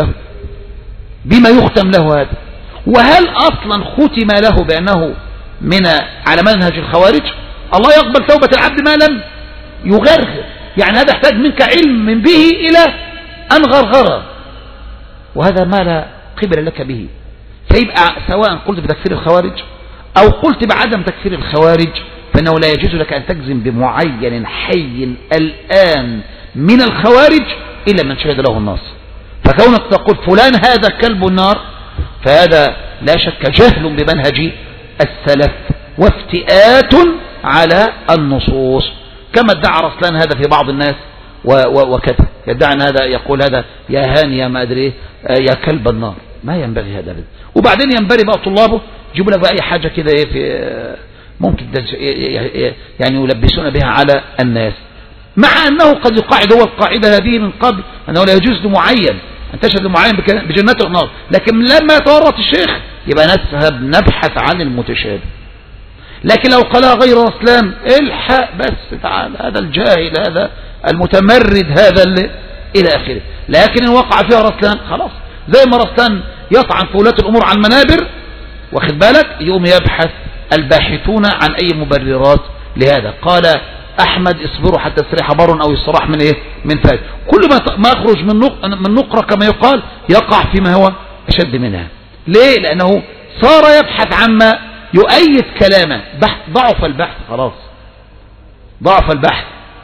[SPEAKER 1] يختم له هذا. وهل أصلا ختم له بأنه من على منهج الخوارج؟ الله يقبل توبة العبد ما لم يغرغر، يعني هذا يحتاج منك علم من به إلى أن غرغر، وهذا ما لا قبل لك به. فيبقى سواء قلت بتكفير الخوارج أو قلت بعدم تكفير الخوارج، فإنه لا يجوز لك أن تجزم بمعين حي الآن من الخوارج إلا من شهد له النص. فكونك تقول فلان هذا كلب النار، فهذا لا شك جهل بمنهج السلف وافتئات على النصوص، كما ادعى رسلان هذا في بعض الناس وكذا، يدعي أن هذا يقول هذا يا هاني يا ما أدري يا كلب النار، ما ينبغي هذا أبدا. وبعدين ينبغي بقى طلابه يجيبوا لك بقى أي حاجة كده في ممكن يعني يلبسون بها على الناس، مع أنه قد يقاعد هو القاعدة هذه من قبل أنه لا يجوز لمعين أن تشهد لمعين بجنته والنار، لكن لما يتورط الشيخ يبقى نذهب نبحث عن المتشابه. لكن لو قالها غير رسلان الحق بس تعال هذا الجاهل هذا المتمرد هذا إلى آخره. لكن إن وقع فيها رسلان خلاص، زي ما رسلان يطعن في ولاة الأمور على المنابر واخد بالك، يقوم يبحث الباحثون عن أي مبررات لهذا. قال أحمد اصبروا حتى يستريح بر أو يستراح من إيه؟ من فاج. كل ما يخرج من نقرة كما يقال يقع فيما هو أشد منها. ليه؟ لأنه صار يبحث عما يؤيد كلامه، ضعف البحث خلاص، ضعف البحث.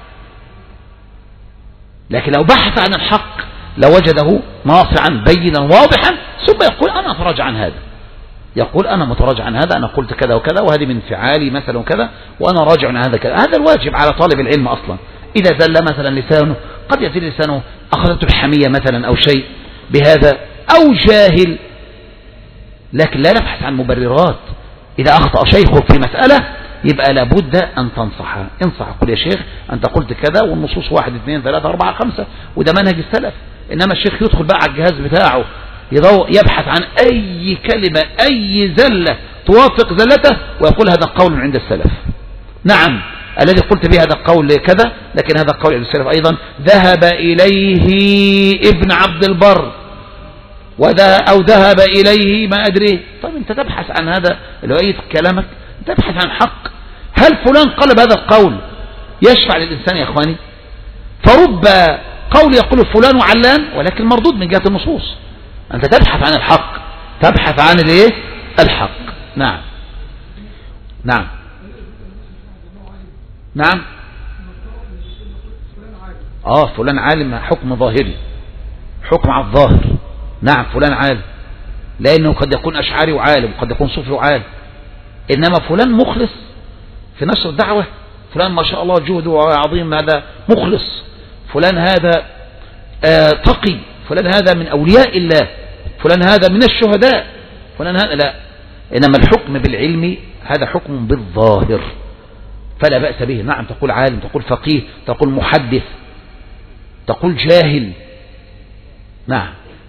[SPEAKER 1] لكن لو بحث عن الحق لوجده ناصعا بينا واضحا، ثم يقول أنا أتراجع عن هذا، يقول أنا متراجع عن هذا، أنا قلت كذا وكذا وهذه من انفعالي مثلا وكذا وأنا راجع عن هذا كذا. هذا الواجب على طالب العلم أصلا. إذا زل مثلا لسانه، قد يزل لسانه أخذته الحمية مثلا أو شيء بهذا، أو جاهل، لكن لا نبحث عن مبررات. إذا أخطأ شيخك في مسألة يبقى لابد أن تنصحه، انصح قل يا شيخ أنت قلت كذا والنصوص 1 2 3 4 5، وده منهج السلف. إنما الشيخ يدخل بقى على الجهاز بتاعه يبحث عن أي كلمة أي زلة توافق زلته ويقول هذا قول عند السلف. نعم الذي قلت به هذا قول كذا، لكن هذا قول عند السلف أيضا ذهب إليه ابن عبد البر أو ذهب إليه ما أدري. طيب أنت تبحث عن هذا اللي يؤيد كلامك، تبحث عن حق. هل فلان قال بهذا القول يشفع للإنسان يا أخواني؟ فرب قول يقول فلان وعلان ولكن مردود من جهة النصوص. أنت تبحث عن الحق، تبحث عن الايه؟ الحق. نعم نعم نعم. فلان عالم حكم ظاهري، حكم على الظاهر. نعم فلان عالم، لأنه قد يكون أشعري وعالم، قد يكون صوفي وعالم. إنما فلان مخلص في نشر الدعوة، فلان ما شاء الله جهده عظيم، هذا مخلص، فلان هذا تقي، فلان هذا من أولياء الله، فلان هذا من الشهداء، فلان هذا لا. إنما الحكم بالعلم هذا حكم بالظاهر فلا بأس به. نعم تقول عالم، تقول فقيه، تقول محدث، تقول جاهل. نعم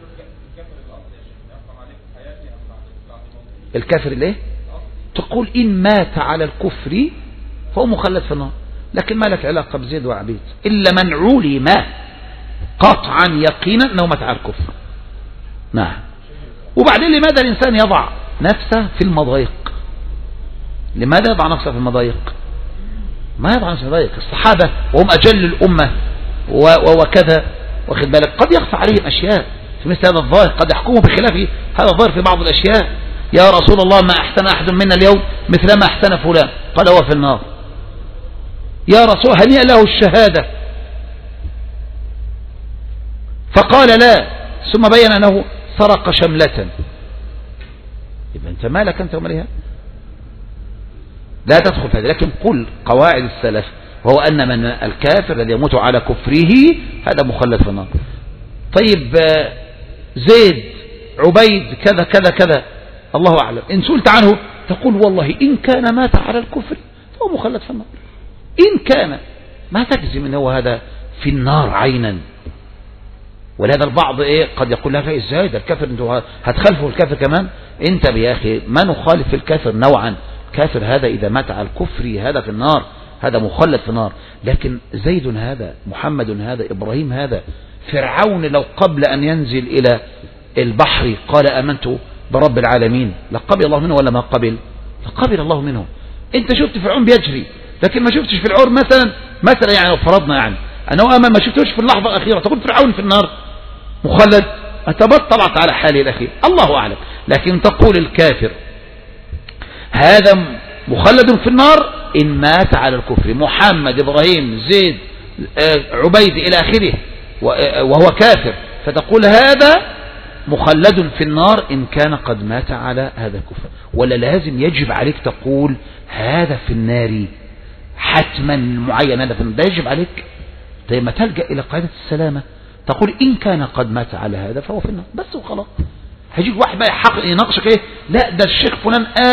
[SPEAKER 1] الكافر ليه؟ تقول إن مات على الكفر فهو مخلد في النار، لكن ما لك علاقة بزيد وعبيد إلا من علم قطعا يقينا أنه مات على الكفر. نعم. وبعدين لماذا الإنسان يضع نفسه في المضايق؟ لماذا يضع نفسه في المضايق؟ ما يضع نفسه في المضايق. الصحابة وهم أجل الأمة وكذا واخد بالك، قد يخفى عليهم أشياء في مثل هذا الظاهر، قد يحكموا بخلاف هذا الظاهر في بعض الأشياء. يا رسول الله ما أحسن أحد منا اليوم مثل ما أحسن فلان، قال هو في النار. يا رسول هنيئا له الشهادة، فقال لا، ثم بين أنه سرق شملة. يبقى أنت مالك أنت ومالها؟ لا تدخل في هذا. لكن قل قواعد السلف وهو أن من الكافر الذي يموت على كفره هذا مخلد في النار. طيب زيد عبيد كذا كذا كذا الله أعلم، إن سئلت عنه تقول والله إن كان مات على الكفر فهو مخلد في النار. إن كان، ما تجزم أنه هو هذا في النار عينا. ولهذا البعض قد يقول لا إزاي ده الكافر انتوا هتخالفوا الكافر كمان؟ انت يا أخي ما نخالف في الكافر نوعا. الكافر هذا إذا مات على الكفر هذا في النار، هذا مخلد في النار. لكن زيد هذا، محمد هذا، إبراهيم هذا، فرعون لو قبل أن ينزل إلى البحر قال آمنت برب العالمين لقبل الله منه ولا ما قبل؟ لقبل الله منه. انت شفت فرعون بيجري، لكن ما شفتش فرعون مثلا يعني لو فرضنا يعني أنه أمام ما شفتوش في اللحظة الأخيرة تقول فرعون في النار مخلد، أتبطلت على حاله الأخير الله أعلم. لكن تقول الكافر هذا مخلد في النار إن مات على الكفر، محمد إبراهيم زيد عبيد إلى آخره وهو كافر، فتقول هذا مخلد في النار إن كان قد مات على هذا الكفر. ولا لازم يجب عليك تقول هذا في النار حتما معين، هذا في النار، ده يجب عليك. طيب ما تلجأ إلى قاعدة السلامة تقول إن كان قد مات على هذا فهو في النار بس وخلاص. هيجيك واحد بقى يناقشك لا ده الشيخ فلان قال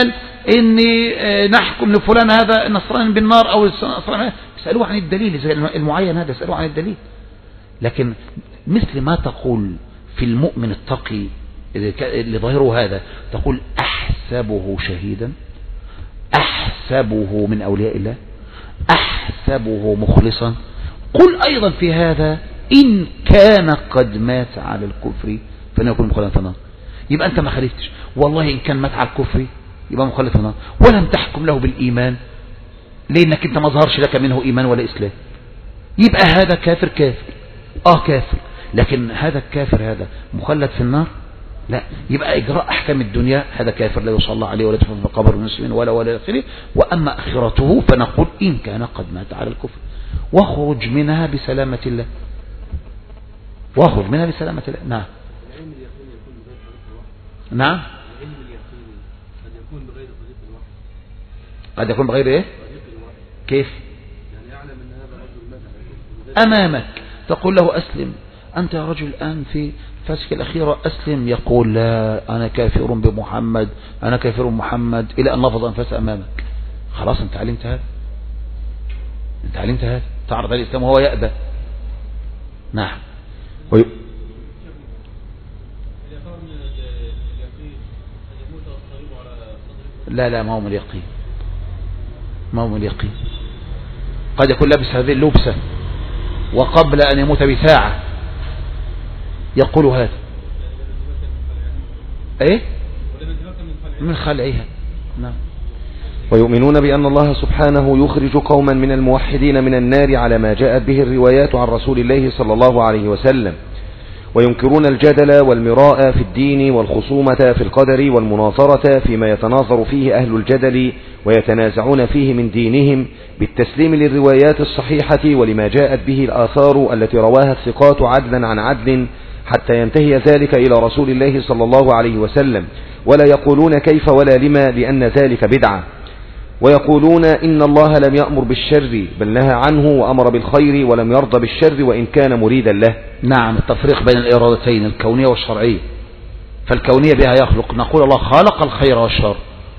[SPEAKER 1] إني نحكم لفلان هذا النصراني بالنار أو النصراني، اسألوه عن الدليل المعين هذا، اسألوه عن الدليل. لكن مثل ما تقول في المؤمن التقي اللي ظاهره هذا، تقول أحسبه شهيدا، أحسبه من أولياء الله، أحسبه مخلصا. قل أيضا في هذا إن كان قد مات على الكفر فإنه يكون مخلدا في النار. يبقى أنت ما خالفتش، والله إن كان مات على الكفر يبقى مخلد في النار، ولم تحكم له بالإيمان لأنك أنت ما ظهرش لك منه إيمان ولا إسلام، يبقى هذا كافر كافر. لكن هذا الكافر هذا مخلد في النار؟ لا. يبقى إجراء أحكام الدنيا هذا كافر لا يصلى عليه ولا يدفن في قبر المسلمين ولا آخره. وأما آخرته فنقول إن كان قد مات على الكفر واخرج منها بسلامة الله، واخرج منها بسلامة الله. نعم نعم. قد يكون بغير ايه؟ كيف؟ امامك تقول له اسلم، انت يا رجل الان في فاسك الاخيرة اسلم، يقول لا انا كافر بمحمد، انا كافر بمحمد، الى ان لفظ انفاس امامك. خلاص انت علمت هذا، انت علمت هذا، تعرض الاسلام وهو يأبى. نعم. لا ما هو من اليقين، ما هو من اليقين. قد يكون لابس هذه اللبسة وقبل أن يموت بساعة يقول هذا ايه من خلعها. نعم.
[SPEAKER 2] ويؤمنون بأن الله سبحانه يخرج قوما من الموحدين من النار على ما جاءت به الروايات عن رسول الله صلى الله عليه وسلم، وينكرون الجدل والمراء في الدين والخصومة في القدر والمناظرة فيما يتناظر فيه أهل الجدل ويتنازعون فيه من دينهم، بالتسليم للروايات الصحيحة ولما جاءت به الآثار التي رواها الثقات عدلا عن عدل حتى ينتهي ذلك إلى رسول الله صلى الله عليه وسلم، ولا يقولون كيف ولا لما لأن ذلك بدعة. ويقولون إن الله لم يأمر بالشر بل نهى عنه وأمر بالخير ولم يرضى بالشر وإن كان مريدا له.
[SPEAKER 1] نعم. التفريق بين الإرادتين الكونية والشرعية. فالكونية بها يخلق، نقول الله خلق الخير والشر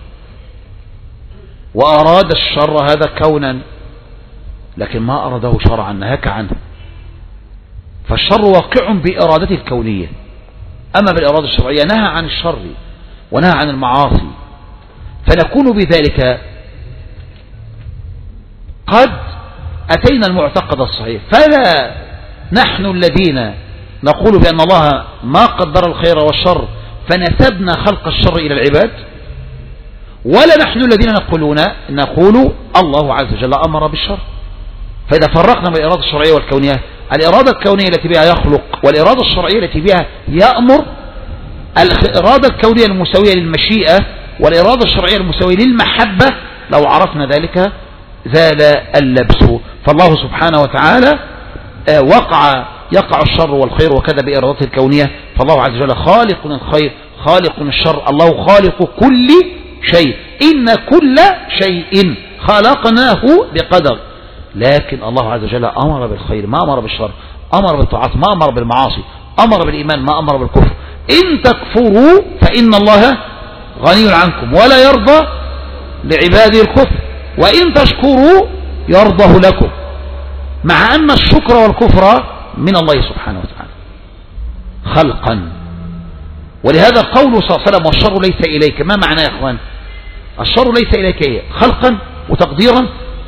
[SPEAKER 1] وأراد الشر هذا كونا، لكن ما أراده شرعا نهاك عنه. فالشر واقع بإرادته الكونية، أما بالإرادة الشرعية نهى عن الشر ونهى عن المعاصي. فنكون بذلك قد أتينا المعتقد الصحيح. فلا نحن الذين نقول بأن الله ما قدر الخير والشر فنسبنا خلق الشر إلى العباد، ولا نحن الذين نقول الله عز وجل أمر بالشر. فإذا فرقنا بين الإرادة الشرعية والكونية، الإرادة الكونية التي بها يخلق والإرادة الشرعية التي بها يأمر، الإرادة الكونية المساوية للمشيئة والإرادة الشرعية المساوية للمحبة، لو عرفنا ذلك زال اللبس. فالله سبحانه وتعالى يقع الشر والخير وكذا بإرادته الكونية. فالله عز وجل خالق الخير خالق الشر، الله خالق كل شيء، إن كل شيء خلقناه بقدر. لكن الله عز وجل أمر بالخير ما أمر بالشر، أمر بالطاعات ما أمر بالمعاصي، أمر بالإيمان ما أمر بالكفر. إن تكفروا فإن الله غني عنكم ولا يرضى لعباده الكفر، وإن تشكروا يرضه لكم، مع أن الشكر والكفر من الله سبحانه وتعالى خلقا. ولهذا قوله صلى الله عليه وسلم والشر ليس إليك، ما معنى يا أخوان؟ الشر ليس إليك إيه؟ خلقا وتقديرا؟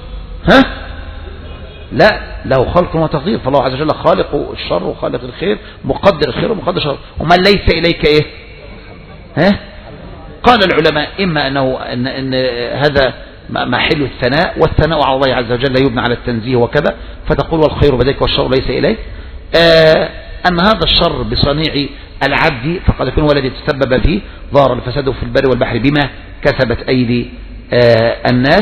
[SPEAKER 1] لا، له خلق وتقدير. فالله عز وجل خالق الشر وخالق الخير، مقدر الخير ومقدر الشر. وما ليس إليك إيه؟ قال العلماء إما أن هذا محل الثناء، والثناء على الله عز وجل يبنى على التنزيه وكذا، فتقول والخير بذلك والشر ليس إليك. أن هذا الشر بصنيع العبد فقد يكون هو الذي تسبب فيه، ظهر الفساد في البر والبحر بما كسبت أيدي الناس.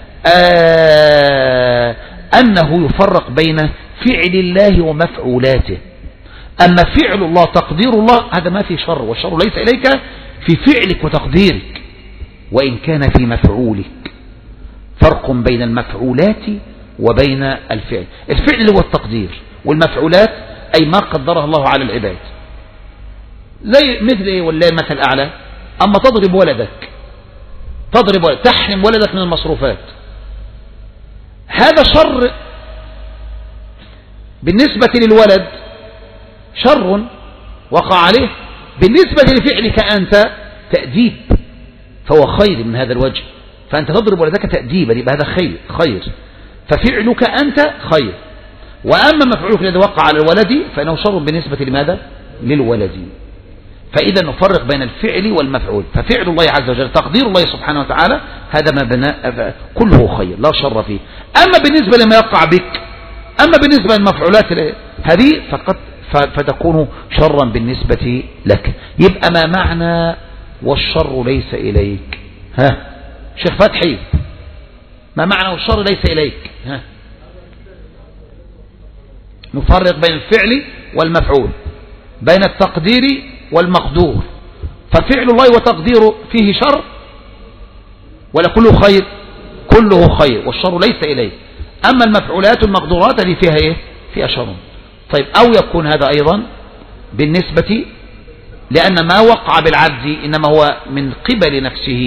[SPEAKER 1] أنه يفرق بين فعل الله ومفعولاته. أما فعل الله تقدير الله هذا ما في شر، والشر ليس إليك في فعلك وتقديرك وإن كان في مفعولك. فرق بين المفعولات وبين الفعل. الفعل هو التقدير، والمفعولات أي ما قدرها الله على العباد. زي مثل إيه؟ والله مثل أعلى، أما تضرب ولدك تضرب ولد، تحرم ولدك من المصروفات، هذا شر بالنسبة للولد، شر وقع عليه. بالنسبة لفعلك أنت تأديب، فهو خير من هذا الوجه، فأنت تضرب ولدك تأديبا، يبقى هذا خير، ففعلك أنت خير. وأما مفعولك الذي وقع على الولد فإنه شر بالنسبة لماذا؟ للولد. فإذا نفرق بين الفعل والمفعول، ففعل الله عز وجل تقدير الله سبحانه وتعالى هذا ما بناء كله خير لا شر فيه. أما بالنسبة لما يقع بك، أما بالنسبة للمفعولات هذه فتكون شرا بالنسبة لك. يبقى ما معنى والشر ليس إليك؟ شيخ فتحي، ما معنى والشر ليس إليك؟ نفرق بين الفعل والمفعول، بين التقدير والمقدور. ففعل الله وتقديره فيه شر ولا كله خير؟ كله خير، والشر ليس إليه. أما المفعولات والمقدورات هذه فيها إيه؟ فيها شر. طيب، أو يكون هذا أيضا بالنسبة، لأن ما وقع بالعبد إنما هو من قبل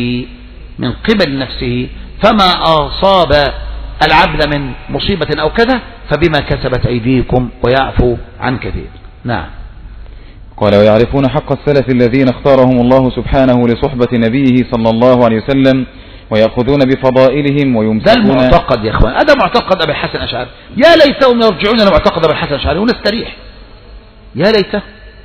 [SPEAKER 1] نفسه، فما أصاب العبد من مصيبة أو كذا فبما كسبت أيديكم ويعفو عن كثير. نعم.
[SPEAKER 4] قال: ويعرفون حق السلف الذين اختارهم الله سبحانه لصحبة نبيه صلى الله عليه وسلم ويأخذون بفضائلهم ويمسكون.
[SPEAKER 1] ده المعتقد يا أخوان، هذا معتقد أبي الحسن الأشعري. يا ليتهم يرجعون لمعتقد أبي الحسن الأشعري ونستريح، يا ليته.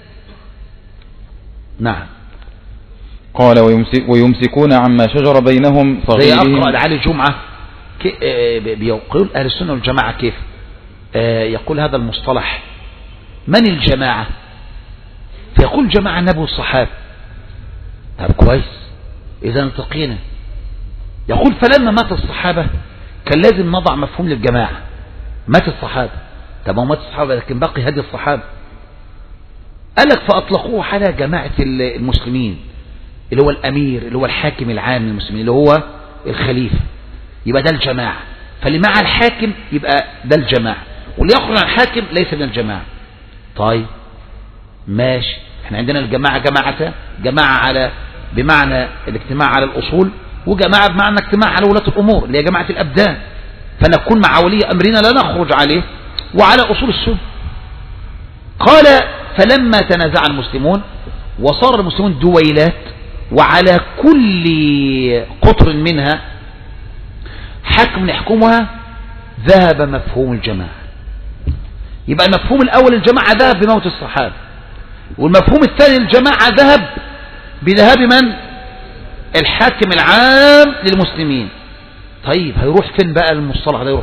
[SPEAKER 1] نعم.
[SPEAKER 4] قال: ويمسكون عما شجر بينهم صغيرهم.
[SPEAKER 1] زي أقرأ علي الجمعة بيقول أهل السنة والجماعة كيف يقول هذا المصطلح: من الجماعة؟ فيقول جماعة النبي والصحابة. طب كويس، إذا انتقينا. يقول: فلما مات الصحابة كان لازم نضع مفهوم للجماعة. مات الصحابة، طب مات الصحابة لكن بقي هدي الصحابة. قال لك فأطلقوه على جماعة المسلمين، اللي هو الأمير، اللي هو الحاكم العام للمسلمين، اللي هو الخليفة، يبقى ده الجماعة. فاللي مع الحاكم يبقى ده الجماعة، واللي يخرج عن الحاكم ليس من الجماعة. طيب ماشي، احنا عندنا الجماعة جماعتان: جماعة على بمعنى الاجتماع على الأصول، وجماعة بمعنى اجتماع على ولاة الأمور اللي هي جماعة الأبدان، فنكون مع ولي أمرنا لا نخرج عليه وعلى أصول السنة. قال: فلما تنازع المسلمون وصار المسلمون دويلات وعلى كل قطر منها حكم يحكمها ذهب مفهوم الجماعة. يبقى المفهوم الأول الجماعة ذهب بموت الصحابة، والمفهوم الثاني الجماعة ذهب بذهاب من؟ الحاكم العام للمسلمين. طيب هيروح فين بقى المصطلح ده؟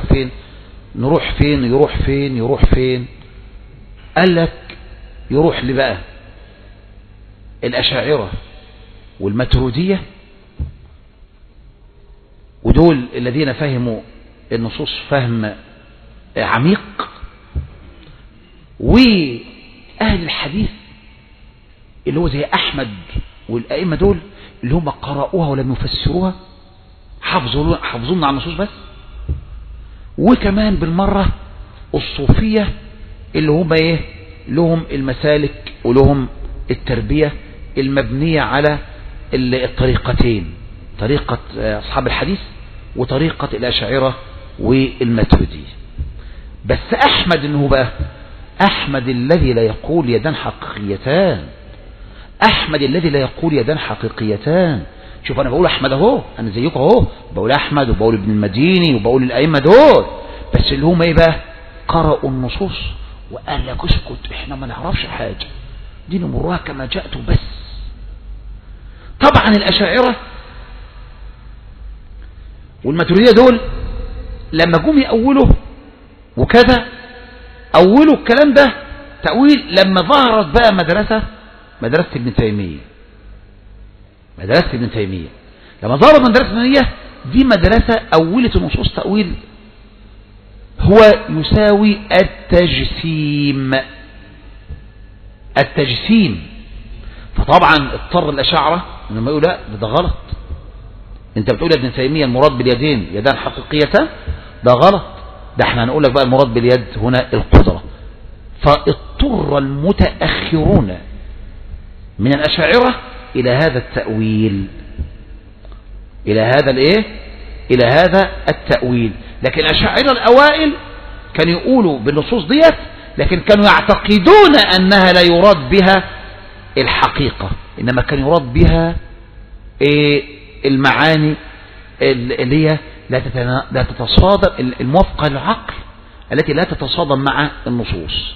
[SPEAKER 1] يروح فين؟ قال لك يروح لبقى الأشاعرة والماتريدية، ودول الذين فهموا النصوص فهم عميق، وأهل الحديث اللي هو زي أحمد والأئمة دول اللي هم قرأوها ولم يفسروها، حفظونا عن النصوص بس. وكمان بالمرة الصوفية اللي هم ايه؟ لهم المسالك ولهم التربية المبنية على الطريقتين، طريقة أصحاب الحديث وطريقة الأشاعرة والماتريدية. بس أحمد إنه بقى أحمد الذي لا يقول يدان حقيقيتان، أحمد الذي لا يقول يدان حقيقيتان. شوف أنا بقول أحمد أهو، أنا زيكم أهو، بقول أحمد وبقول ابن المديني وبقول الأئمة دول، بس اللي هم إيه بقى؟ قرأوا النصوص وقال لك اسكت، إحنا ما نعرفش حاجة، دي نمرها كما جاءت بس. طبعا الأشاعرة والماتريدية دول لما جم يأولوا وكذا أولوا الكلام ده تأويل لما ظهرت بقى مدرسة ابن تيمية. لما ظهرت مدرسة ابن تيمية دي مدرسة أولت النصوص تأويل هو يساوي التجسيم. فطبعا اضطر الأشاعرة انهم يقولوا لا ده غلط، انت بتقول ابن تيمية المراد باليدين يدان حقيقيتان، ده غلط، ده احنا هنقول لك بقى المراد باليد هنا القدرة. فاضطر المتأخرون من الأشاعرة إلى هذا التأويل. إلى هذا التأويل. لكن الأشاعرة الأوائل كانوا يقولوا بالنصوص ديت، لكن كانوا يعتقدون أنها لا يراد بها الحقيقة، إنما كان يراد بها المعاني اللي هي لا تتصادم، الموافقة للعقل التي لا تتصادم مع النصوص،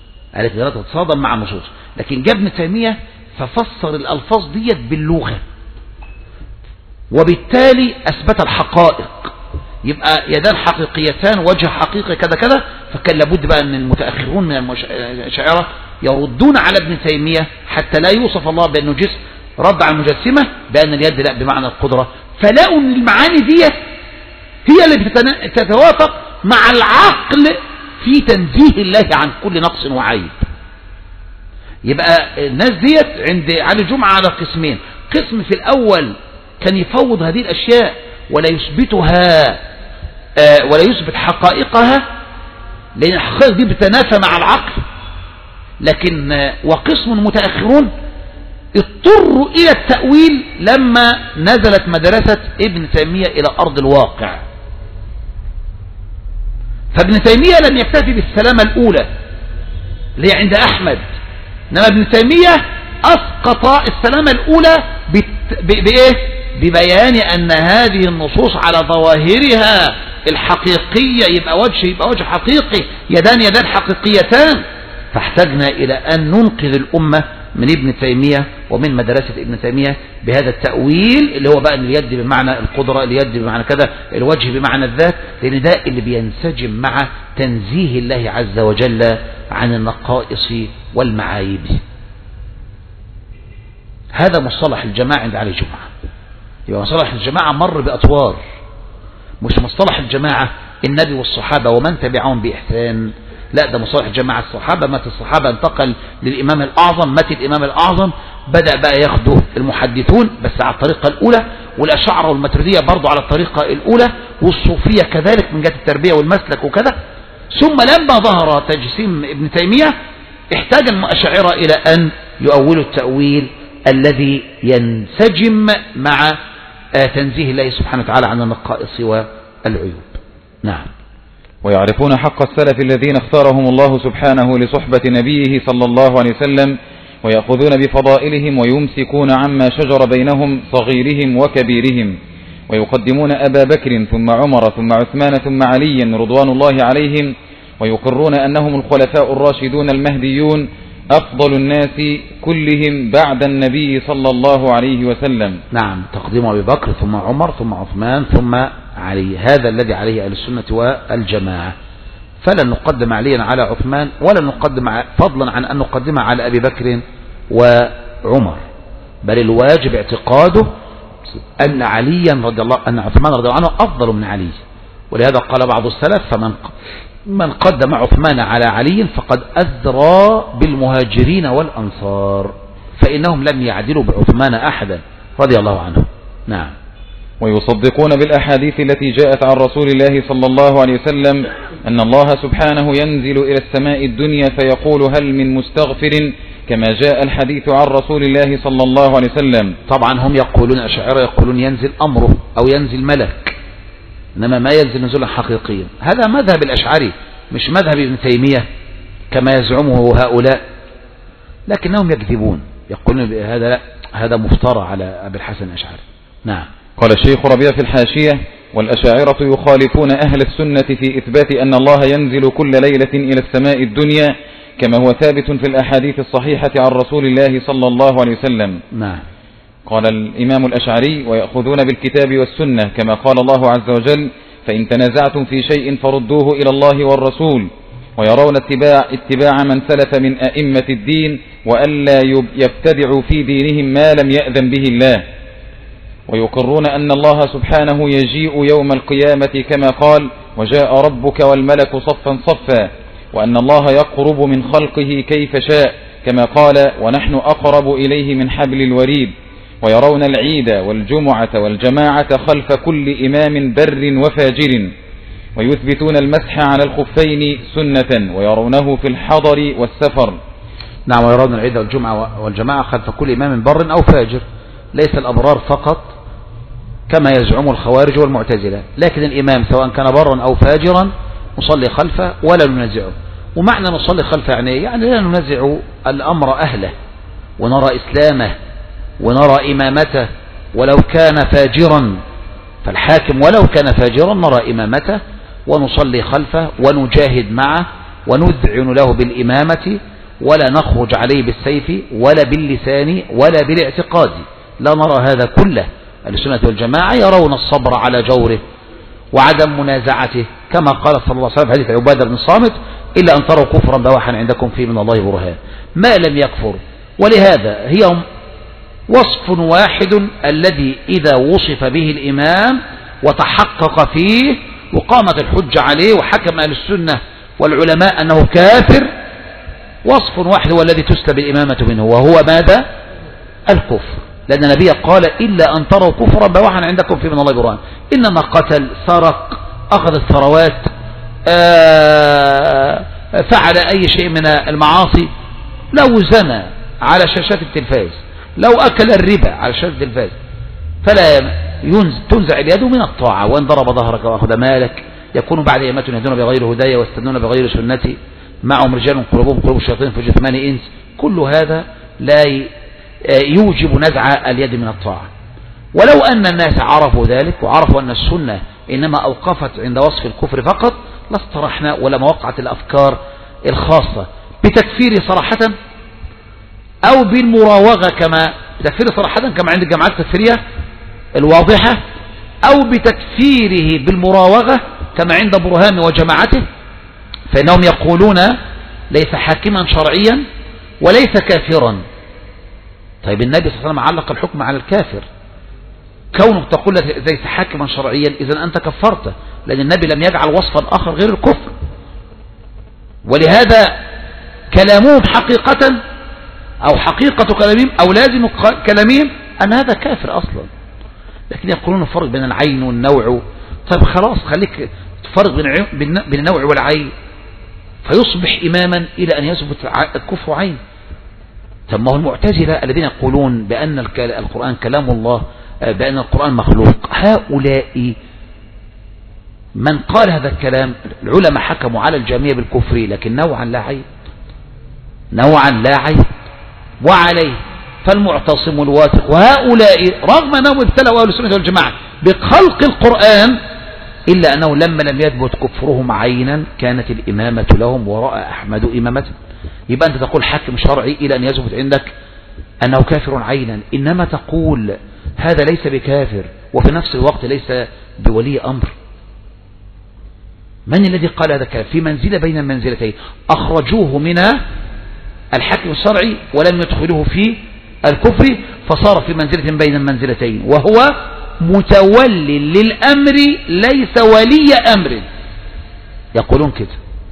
[SPEAKER 1] لكن جاء ابن تيمية ففسر الألفاظ ديت باللغة، وبالتالي أثبت الحقائق. يبقى يدان حقيقيتان، وجه حقيقي كذا كذا. فكان لابد بقى أن المتأخرون من الأشاعرة يردون على ابن تيمية حتى لا يوصف الله بأنه جسم، رد على المجسمة بأن اليد لا بمعنى القدرة. فلاقوا أن المعاني دي هي اللي تتوافق مع العقل في تنزيه الله عن كل نقص وعيب. يبقى الناس ديت عند علي جمعة على قسمين: قسم في الأول كان يفوض هذه الأشياء ولا يثبتها ولا يثبت حقائقها، لأن الحقائق دي بتنافى مع العقل. لكن وقسم متأخرون اضطروا إلى التأويل لما نزلت مدرسة ابن تيمية إلى أرض الواقع. فابن تيمية لم يكتفي بالسلامة الأولى اللي هي عند أحمد، إنما ابن تيمية أسقط السلامة الأولى بإيه؟ ببيان أن هذه النصوص على ظواهرها الحقيقية يبقى وجه حقيقي، يدان حقيقيتان. فاحتجنا إلى أن ننقذ الأمة من ابن تيمية ومن مدرسة ابن تيمية بهذا التأويل اللي هو بقى اليد بمعنى القدرة، اليد بمعنى كذا، الوجه بمعنى الذات، لأن ده اللي بينسجم مع تنزيه الله عز وجل عن النقائص والمعايب. هذا مصطلح الجماعة عند علي جمعة. يبقى مصطلح الجماعة مر بأطوار، مش مصطلح الجماعة النبي والصحابة ومن تبعهم بإحسان، لا، ده مصطلح الجماعة الصحابة. مات الصحابة انتقل للإمام الأعظم، مات الإمام الأعظم، بدأ بقى ياخده المحدثون بس على الطريقة الأولى، والأشاعرة والماتريدية برضو على الطريقة الأولى، والصوفية كذلك من جهة التربية والمسلك وكذا. ثم لما ظهر تجسيم ابن تيمية احتاج الأشاعرة إلى أن يؤولوا التأويل الذي ينسجم مع تنزيه الله سبحانه وتعالى عن النقائص والعيوب. نعم.
[SPEAKER 4] ويعرفون حق السلف الذين اختارهم الله سبحانه لصحبة نبيه صلى الله عليه وسلم، ويأخذون بفضائلهم ويمسكون عما شجر بينهم صغيرهم وكبيرهم، ويقدمون أبا بكر ثم عمر ثم عثمان ثم عليا رضوان الله عليهم، ويقرون أنهم الخلفاء الراشدون المهديون أفضل الناس كلهم بعد النبي صلى الله عليه وسلم.
[SPEAKER 1] نعم، تقديم أبي بكر ثم عمر ثم عثمان ثم علي، هذا الذي عليه أهل السنة والجماعة. فلن نقدم عليا على عثمان، ولا نقدم فضلا عن أن نقدم على أبي بكر وعمر، بل الواجب اعتقاده أن عليا رضي الله، أن عثمان رضي الله عنه أفضل من علي. ولهذا قال بعض السلف: من قدم عثمان على علي فقد أذرى بالمهاجرين والأنصار، فإنهم لم يعدلوا بعثمان أحدا رضي الله عنه. نعم.
[SPEAKER 4] ويصدقون بالأحاديث التي جاءت عن رسول الله صلى الله عليه وسلم أن الله سبحانه ينزل إلى السماء الدنيا فيقول: هل من مستغفر، كما جاء الحديث عن رسول الله صلى الله عليه وسلم.
[SPEAKER 1] طبعا هم يقولون، الأشاعرة يقولون ينزل أمره أو ينزل ملك، إنما ما ينزل نزولا حقيقيا. هذا مذهب الأشعري مش مذهب ابن تيمية كما يزعمه هؤلاء، لكنهم يكذبون، يقولون بهذا لا، هذا مفترى على أبي الحسن الأشعري. نعم.
[SPEAKER 4] قال الشيخ ربيع في الحاشية: والأشاعرة يخالفون أهل السنة في إثبات أن الله ينزل كل ليلة إلى السماء الدنيا كما هو ثابت في الأحاديث الصحيحة عن رسول الله صلى الله عليه وسلم.
[SPEAKER 1] نعم.
[SPEAKER 4] قال الإمام الأشعري: ويأخذون بالكتاب والسنة كما قال الله عز وجل: فإن تنازعتم في شيء فردوه إلى الله والرسول، ويرون اتباع من سلف من أئمة الدين، وألا يبتدعوا في دينهم ما لم يأذن به الله، ويقرون أن الله سبحانه يجيء يوم القيامة كما قال: وجاء ربك والملك صفا صفا، وأن الله يقرب من خلقه كيف شاء كما قال: ونحن أقرب إليه من حبل الوريد، ويرون العيد والجمعة والجماعة خلف كل إمام بر وفاجر، ويثبتون المسح على الخفين سنة، ويرونه في الحضر والسفر.
[SPEAKER 1] نعم، ويرون العيد والجمعة والجماعة خلف كل إمام بر أو فاجر، ليس الأبرار فقط كما يزعم الخوارج والمعتزلة، لكن الإمام سواء كان برا أو فاجرا نصلي خلفه ولا ننزعه. ومعنى نصلي خلفه يعني لا ننزع الأمر أهله، ونرى إسلامه ونرى إمامته ولو كان فاجرا، فالحاكم ولو كان فاجرا نرى إمامته ونصلي خلفه ونجاهد معه ونذعن له بالإمامة، ولا نخرج عليه بالسيف ولا باللسان ولا بالاعتقاد، لا نرى هذا كله. السنة والجماعة يرون الصبر على جوره وعدم منازعته، كما قال صلى الله عليه وسلم في حديث عبادة بن الصامت: إلا أن تروا كفرا بواحا عندكم فيه من الله برهان، ما لم يكفر. ولهذا هي وصف واحد الذي إذا وصف به الإمام وتحقق فيه وقامت الحجة عليه وحكم أهل السنة والعلماء أنه كافر، وصف واحد هو الذي تسلب الإمامة منه، وهو ماذا؟ الكفر. لأن النبي قال: إلا أن تروا كفرا بواحا عندكم فيه من الله برهان. إنما قتل، سرق، أخذ الثروات، فعل أي شيء من المعاصي، لو زنى على شاشات التلفاز، لو أكل الربا على شاشة التلفاز، فلا تنزع اليد من الطاعة. وإن ضرب ظهرك وأخذ مالك يكون بعد أئمة يهدون بغير هدايا واستنون بغير سنتي، معهم رجال قلوبهم قلوب الشياطين في جثمان إنس. كل هذا لا يوجب نزع اليد من الطاعة. ولو أن الناس عرفوا ذلك وعرفوا أن السنة إنما أوقفت عند وصف الكفر فقط لاصطرحنا ولما وقعت الأفكار الخاصة بتكفير صراحة أو بالمراوغة، كما بتكفير صراحة كما عند الجماعات التكفيرية الواضحة، أو بتكفيره بالمراوغة كما عند برهام وجماعته، فإنهم يقولون ليس حاكما شرعيا وليس كافرا. طيب النبي صلى الله عليه وسلم علق الحكم على الكافر، كونك تقول ليس حاكما شرعيا إذن أنت كفرته، لأن النبي لم يجعل وصفا آخر غير الكفر. ولهذا كلامهم حقيقة أو حقيقة كلامهم أو لازم كلامهم أن هذا كافر أصلا، لكن يقولون الفرق بين العين والنوع. طيب خلاص خليك تفرق بين النوع والعين، فيصبح إماما إلى أن يثبت الكفر عين. طب ما هو المعتزلة الذين يقولون بأن القرآن كلام الله، بأن القرآن مخلوق، هؤلاء من قال هذا الكلام العلماء حكموا على الجميع بالكفر، لكن نوعا لا عيب، نوعا لا عيب. وعليه فالمعتصم والواثق وهؤلاء رغم أنهم ابتلوا أهل السنة والجماعة بخلق القرآن، إلا أنه لما لم يثبت كفرهم عينا كانت الإمامة لهم ورأى أحمد إمامته. يبقى أنت تقول حاكم شرعي إلى أن يثبت عندك أنه كافر عينا، إنما تقول هذا ليس بكافر وفي نفس الوقت ليس بولي أمر. من الذي قال هذا الكلام؟ في منزلة بين المنزلتين، أخرجوه من الحكم الشرعي ولم يدخلوه في الكفر، فصار في منزلة بين المنزلتين، وهو متولي للأمر ليس ولي أمر. يقولون كده،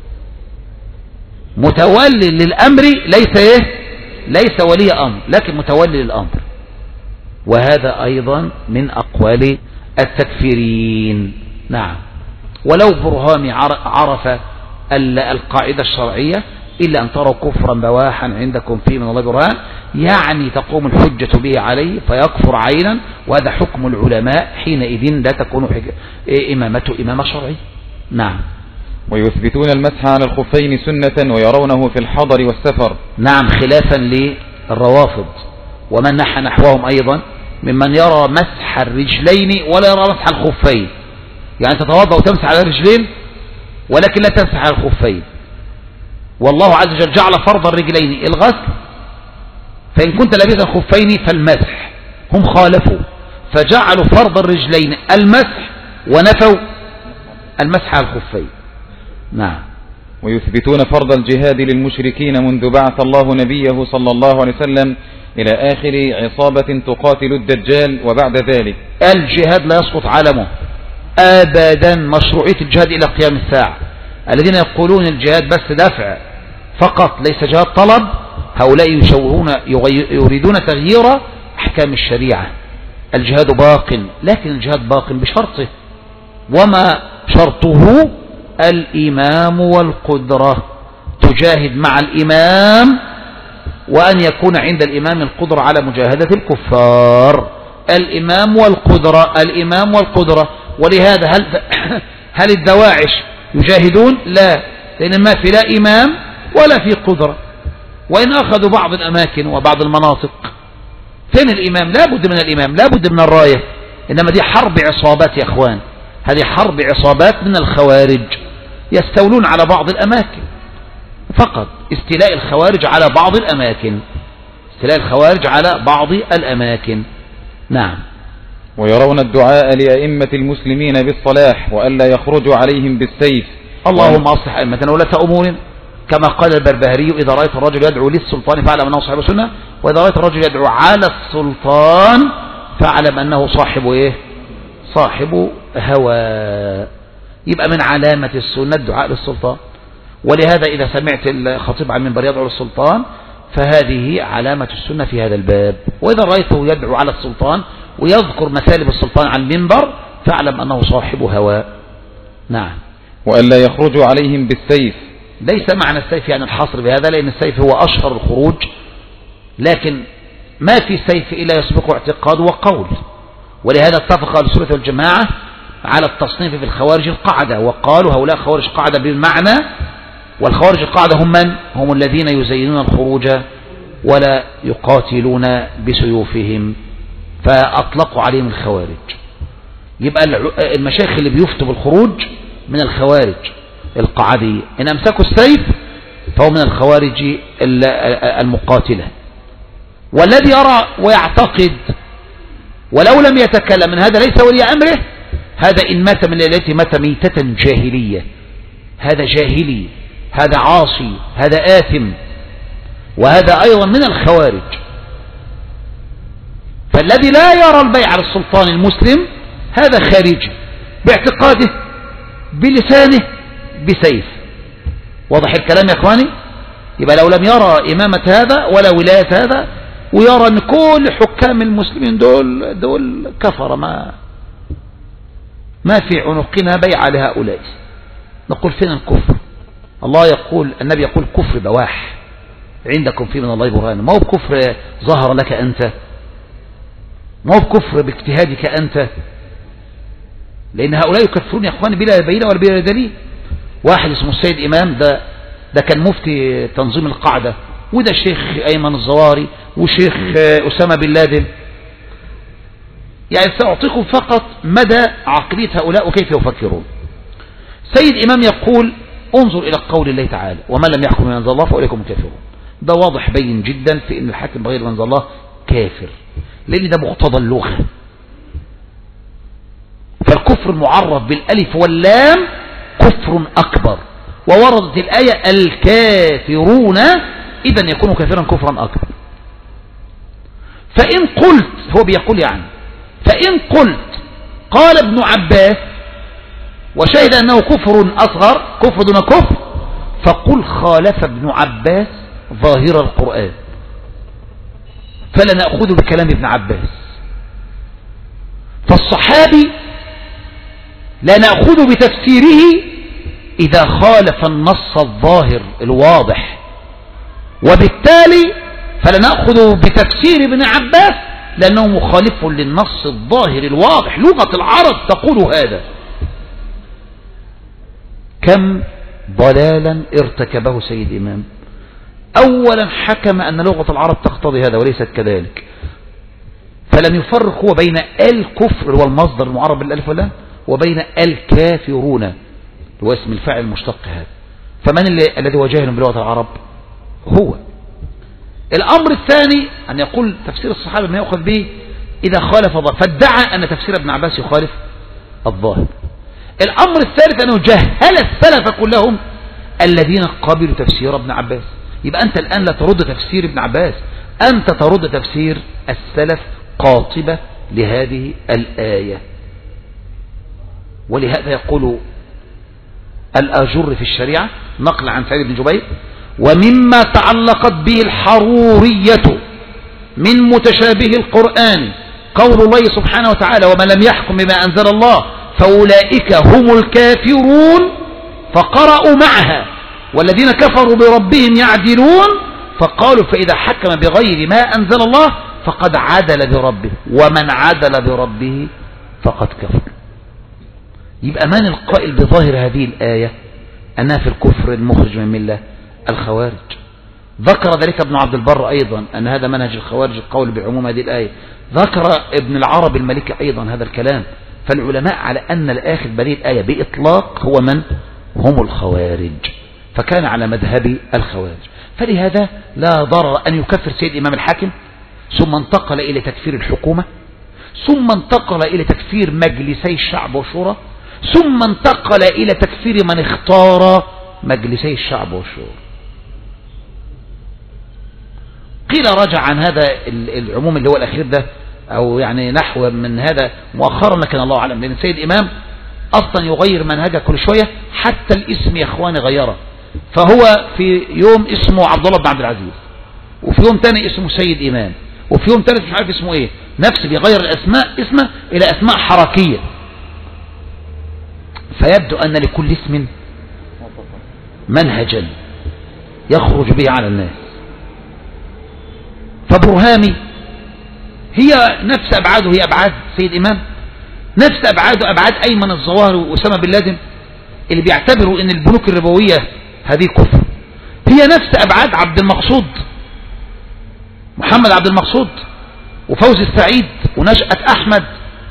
[SPEAKER 1] متولي للأمر ليس ولي أمر لكن متولي للأمر. وهذا أيضا من أقوال التكفيرين. نعم. ولو برهامي عرف القاعدة الشرعية: إلا أن تروا كفرا بواحا عندكم فيه من الله برهان، يعني تقوم الحجة به عليه فيكفر عينا، وهذا حكم العلماء، حينئذ لا تكون إمامته إمامة شرعية. نعم.
[SPEAKER 4] ويثبتون المسح على الخفين سنة ويرونه في الحضر والسفر.
[SPEAKER 1] نعم، خلافا للروافض ومن نحى نحوهم أيضا ممن يرى مسح الرجلين ولا يرى مسح الخفين، يعني تتوضأ وتمسح على الرجلين ولكن لا تمسح على الخفين. والله عز وجل جعل فرض الرجلين الغسل، فإن كنت لابسا الخفين فالمسح. هم خالفوا فجعلوا فرض الرجلين المسح ونفوا المسح على الخفين. نعم.
[SPEAKER 4] ويثبتون فرض الجهاد للمشركين منذ بعث الله نبيه صلى الله عليه وسلم إلى آخر عصابة تقاتل الدجال وبعد ذلك.
[SPEAKER 1] الجهاد لا يسقط علمه أبدا، مشروعية الجهاد إلى قيام الساعة. الذين يقولون الجهاد بس دفع فقط ليس جهاد طلب، هؤلاء يريدون تغيير أحكام الشريعة. الجهاد باق، لكن الجهاد باق بشرطه، وما شرطه الإمام والقدرة. تجاهد مع الإمام وأن يكون عند الإمام القدرة على مجاهدة الكفار، الإمام والقدرة. ولهذا هل الدواعش يجاهدون؟ لا، لأن ما في لا إمام ولا في قدرة، وإن أخذوا بعض الأماكن وبعض المناطق. فين الإمام؟ لا بد من الإمام، لا بد من الراية. إنما دي حرب عصابات يا أخوان، هذه حرب عصابات من الخوارج يستولون على بعض الأماكن فقط، استيلاء الخوارج على بعض الأماكن. نعم.
[SPEAKER 4] ويرون الدعاء لأئمة المسلمين بالصلاح وألا يخرجوا عليهم بالسيف.
[SPEAKER 1] اللهم أصلح أئمتنا ولاة أمورنا، كما قال البربهاري: إذا رأيت الرجل يدعو للسلطان فاعلم أنه صاحب سنة، وإذا رأيت الرجل يدعو على السلطان فاعلم أنه صاحب هوى. يبقى من علامة السنة الدعاء للسلطان. ولهذا إذا سمعت الخطيب على المنبر يدعو للسلطان فهذه علامة السنة في هذا الباب. وإذا رأيته يدعو على السلطان ويذكر مثالب السلطان على المنبر فاعلم أنه صاحب هوى. نعم.
[SPEAKER 4] وألا يخرجوا عليهم بالسيف.
[SPEAKER 1] ليس معنى السيف يعني الحصر بهذا، لأن السيف هو أشهر الخروج، لكن ما في سيف إلا يسبق اعتقاد وقول. ولهذا اتفق أهل السنة والجماعة على التصنيف في الخوارج القاعدة، وقالوا هؤلاء خوارج قاعدة بالمعنى. والخوارج القاعدة هم من؟ هم الذين يزينون الخروج ولا يقاتلون بسيوفهم، فأطلقوا عليهم الخوارج. يبقى المشايخ اللي بيفتوا بالخروج من الخوارج القعدية، إن أمسكوا السيف فهو من الخوارج المقاتلة. والذي يرى ويعتقد ولو لم يتكلم من هذا ليس ولي أمره، هذا إن مات من ليلته مات ميتة جاهلية، هذا جاهلي، هذا عاصي، هذا آثم، وهذا أيضا من الخوارج. فالذي لا يرى البيع على السلطان المسلم هذا خارجي باعتقاده بلسانه بسيف. واضح الكلام يا اخواني؟ يبقى لو لم يرى إمامة هذا ولا ولاية هذا، ويرى أن كل حكام المسلمين دول كفر، ما في عنقنا بيع لهؤلاء، نقول فين الكفر؟ الله يقول، النبي يقول: كفر بواح عندكم فيه من الله برهان. ما هو بكفر ظهر لك أنت، ما هو بكفر باجتهادك أنت، لأن هؤلاء يكفرون يا أخواني بلا بينة ولا بلا دليل. واحد اسمه السيد إمام، ده كان مفتي تنظيم القاعدة، وده الشيخ أيمن الزواري وشيخ أسامة بن لادن. يعني سأعطيكم فقط مدى عقلية هؤلاء وكيف يفكرون. سيد إمام يقول: انظر إلى قول الله تعالى: ومن لم يحكم بما أنزل الله فأولئك هم الكافرون. ده واضح بين جدا في أن الحاكم بغير ما أنزل الله كافر، لأن ده مقتضى اللغة. فالكفر المعرف بالألف واللام كفر أكبر، ووردت الآية: الكافرون، إذن يكون كافرا كفرا أكبر. فإن قلت، هو بيقول يعني، فإن قلت قال ابن عباس وشهد أنه كفر أصغر، كفر دون كفر، فقل خالف ابن عباس ظاهر القرآن، فلا نأخذ بكلام ابن عباس. فالصحابي لا نأخذ بتفسيره إذا خالف النص الظاهر الواضح، وبالتالي فلا نأخذ بتفسير ابن عباس لأنه مخالف للنص الظاهر الواضح. لغة العرب تقول هذا. كم ضلالا ارتكبه سيد إمام. أولا حكم أن لغة العرب تقتضي هذا وليست كذلك، فلم يفرق هو بين الكفر والمصدر المعرب بالالف واللام وبين الكافرون هو اسم الفاعل المشتق هذا. فمن الذي هو جاهل بلغة العرب؟ هو. الأمر الثاني أن يقول تفسير الصحابة ما يأخذ به إذا خالف الظاهر، فادعى أن تفسير ابن عباس يخالف الظاهر. الأمر الثالث أنه جهل السلف كلهم الذين قبلوا تفسير ابن عباس. يبقى أنت الآن لا ترد تفسير ابن عباس، أنت ترد تفسير السلف قاطبة لهذه الآية. ولهذا يقول الآجر في الشريعة نقل عن سعيد بن جبير: ومما تعلقت به الحرورية من متشابه القرآن قول الله سبحانه وتعالى: ومن لم يحكم بما أنزل الله فأولئك هم الكافرون، فقرأوا معها: والذين كفروا بربهم يعدلون، فقالوا: فإذا حكم بغير ما أنزل الله فقد عدل بربه، ومن عدل بربه فقد كفر. يبقى من القائل بظاهر هذه الآية أنها في الكفر المخرج من ملة؟ الخوارج. ذكر ذلك ابن عبد البر أيضا أن هذا منهج الخوارج القول بعموم هذه الآية. ذكر ابن العربي المالكي أيضا هذا الكلام. فالعلماء على أن الآخر بهذه الآية بإطلاق هو من؟ هم الخوارج. فكان على مذهب الخوارج. فلهذا لا ضرر أن يكفر سيد إمام الحاكم، ثم انتقل إلى تكفير الحكومة، ثم انتقل إلى تكفير مجلسي الشعب والشورى، ثم انتقل إلى تكفير من اختار مجلسي الشعب والشورى. قيل رجع عن هذا العموم اللي هو الأخير ده، أو يعني نحو من هذا مؤخرا، لكن الله أعلم، لأن سيد إمام أصلا يغير منهجه كل شوية، حتى الاسم يا إخواني غيره. فهو في يوم اسمه عبد الله بن عبد العزيز، وفي يوم تاني اسمه سيد إمام، وفي يوم ثالث مش عارف اسمه ايه، نفس بيغير الاسماء اسمه الى اسماء حركية. فيبدو ان لكل اسم منهجا يخرج به على الناس. فبرهامي هي نفس ابعاده، هي ابعاد سيد امام، نفس ابعاده ابعاد ايمن الظواهر واسامه بن لادن اللي بيعتبروا ان البنوك الربوية هذه كفر. هي نفس ابعاد عبد المقصود، محمد عبد المقصود، وفوزي السعيد، ونشأة أحمد،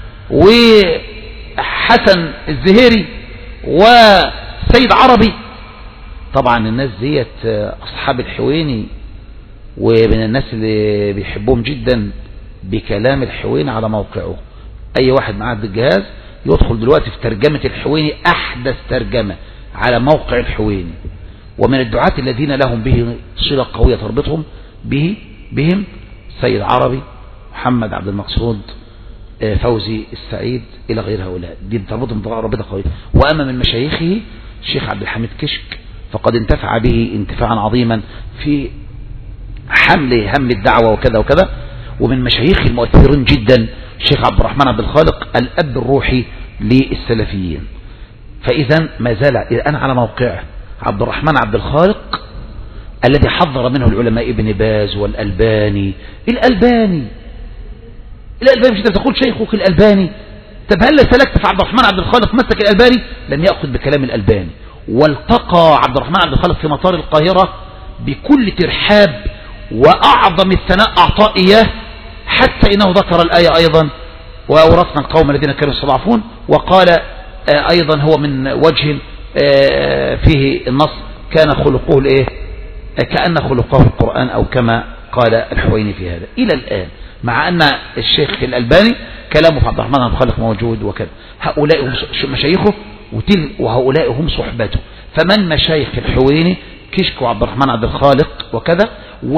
[SPEAKER 1] وحسن الزهيري، وسيد عربي. طبعا الناس ديت أصحاب الحويني، ومن الناس اللي بيحبهم جدا بكلام الحويني على موقعه. أي واحد معاه الجهاز يدخل دلوقتي في ترجمة الحويني، أحدث ترجمة على موقع الحويني. ومن الدعاة الذين لهم به صلة قوية تربطهم بهم سيد عربي، محمد عبد المقصود، فوزي السعيد، إلى غير هؤلاء، دي تربطهم رابطة قوية. وأما من مشايخه الشيخ عبد الحميد كشك، فقد انتفع به انتفاعا عظيما في حمل الدعوة وكذا وكذا. ومن مشايخ المؤثرين جدا الشيخ عبد الرحمن عبد الخالق، الأب الروحي للسلفيين. فإذا ما زال الآن على موقعه عبد الرحمن عبد الخالق الذي حذر منه العلماء ابن باز والألباني. الألباني مش تقول شيخك الألباني؟ طب هل سلكت في عبد الرحمن عبد الخالق مسك الألباني؟ لم يأخذ بكلام الألباني. والتقى عبد الرحمن عبد الخالق في مطار القاهرة بكل ترحاب وأعظم الثناء أعطاه إياه، حتى إنه ذكر الآية أيضا وأورثنا القوم الذين كانوا يستضعفون، وقال أيضا هو من وجه فيه النص كان خلقه الإيه؟ كأن خلقه القرآن، أو كما قال الحويني في هذا. إلى الآن مع أن الشيخ الألباني كلامه في عبد الرحمن عبد الخالق موجود وكذا. هؤلاء هم مشايخه، وهؤلاء هم صحبته. فمن مشايخ الحويني كشك وعبد الرحمن عبد الخالق وكذا،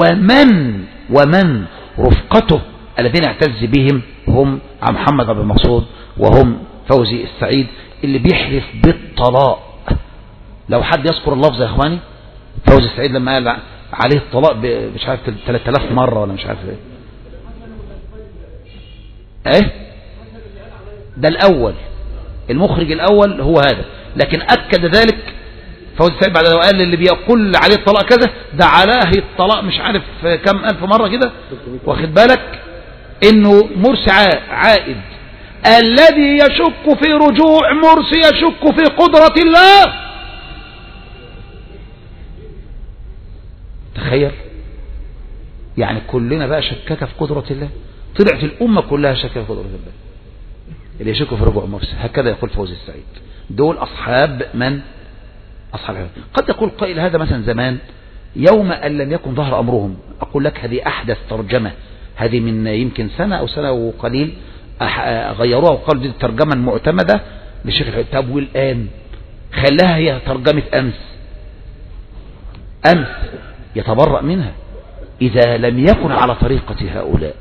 [SPEAKER 1] ومن رفقته الذين اعتز بهم هم محمد عبد المقصود، وهم فوزي السعيد اللي بيحلف بالطلاق. لو حد يذكر اللفظ يا اخواني، فوزي السعيد لما قال عليه الطلاق مش عارف 3000 مرة ولا مش عارف ايه، ده الاول، المخرج الاول هو هذا. لكن اكد ذلك فوزي السعيد بعد قال اللي بيقول عليه الطلاق كذا، ده علاه الطلاق مش عارف كم ألف مرة كده، واخد بالك انه مرسي عائد. الذي يشك في رجوع مرسي يشك في قدرة الله. تخيل يعني كلنا بقى شكك في قدرة الله، طلعت الأمة كلها شكك في قدرة الله. اللي يشك في رجوع مرسي، هكذا يقول فوزي السعيد. دول أصحاب من؟ أصحاب الحديث. قد يقول قائل هذا مثلا زمان يوم أن لم يكن ظهر أمرهم. أقول لك هذه أحدث ترجمة، هذه من يمكن سنة أو سنة وقليل غيروها وقالوا دي الترجمة المعتمدة للشيخ الحديث. طب والآن خلاها هي ترجمة أمس يتبرأ منها إذا لم يكن على طريقة هؤلاء.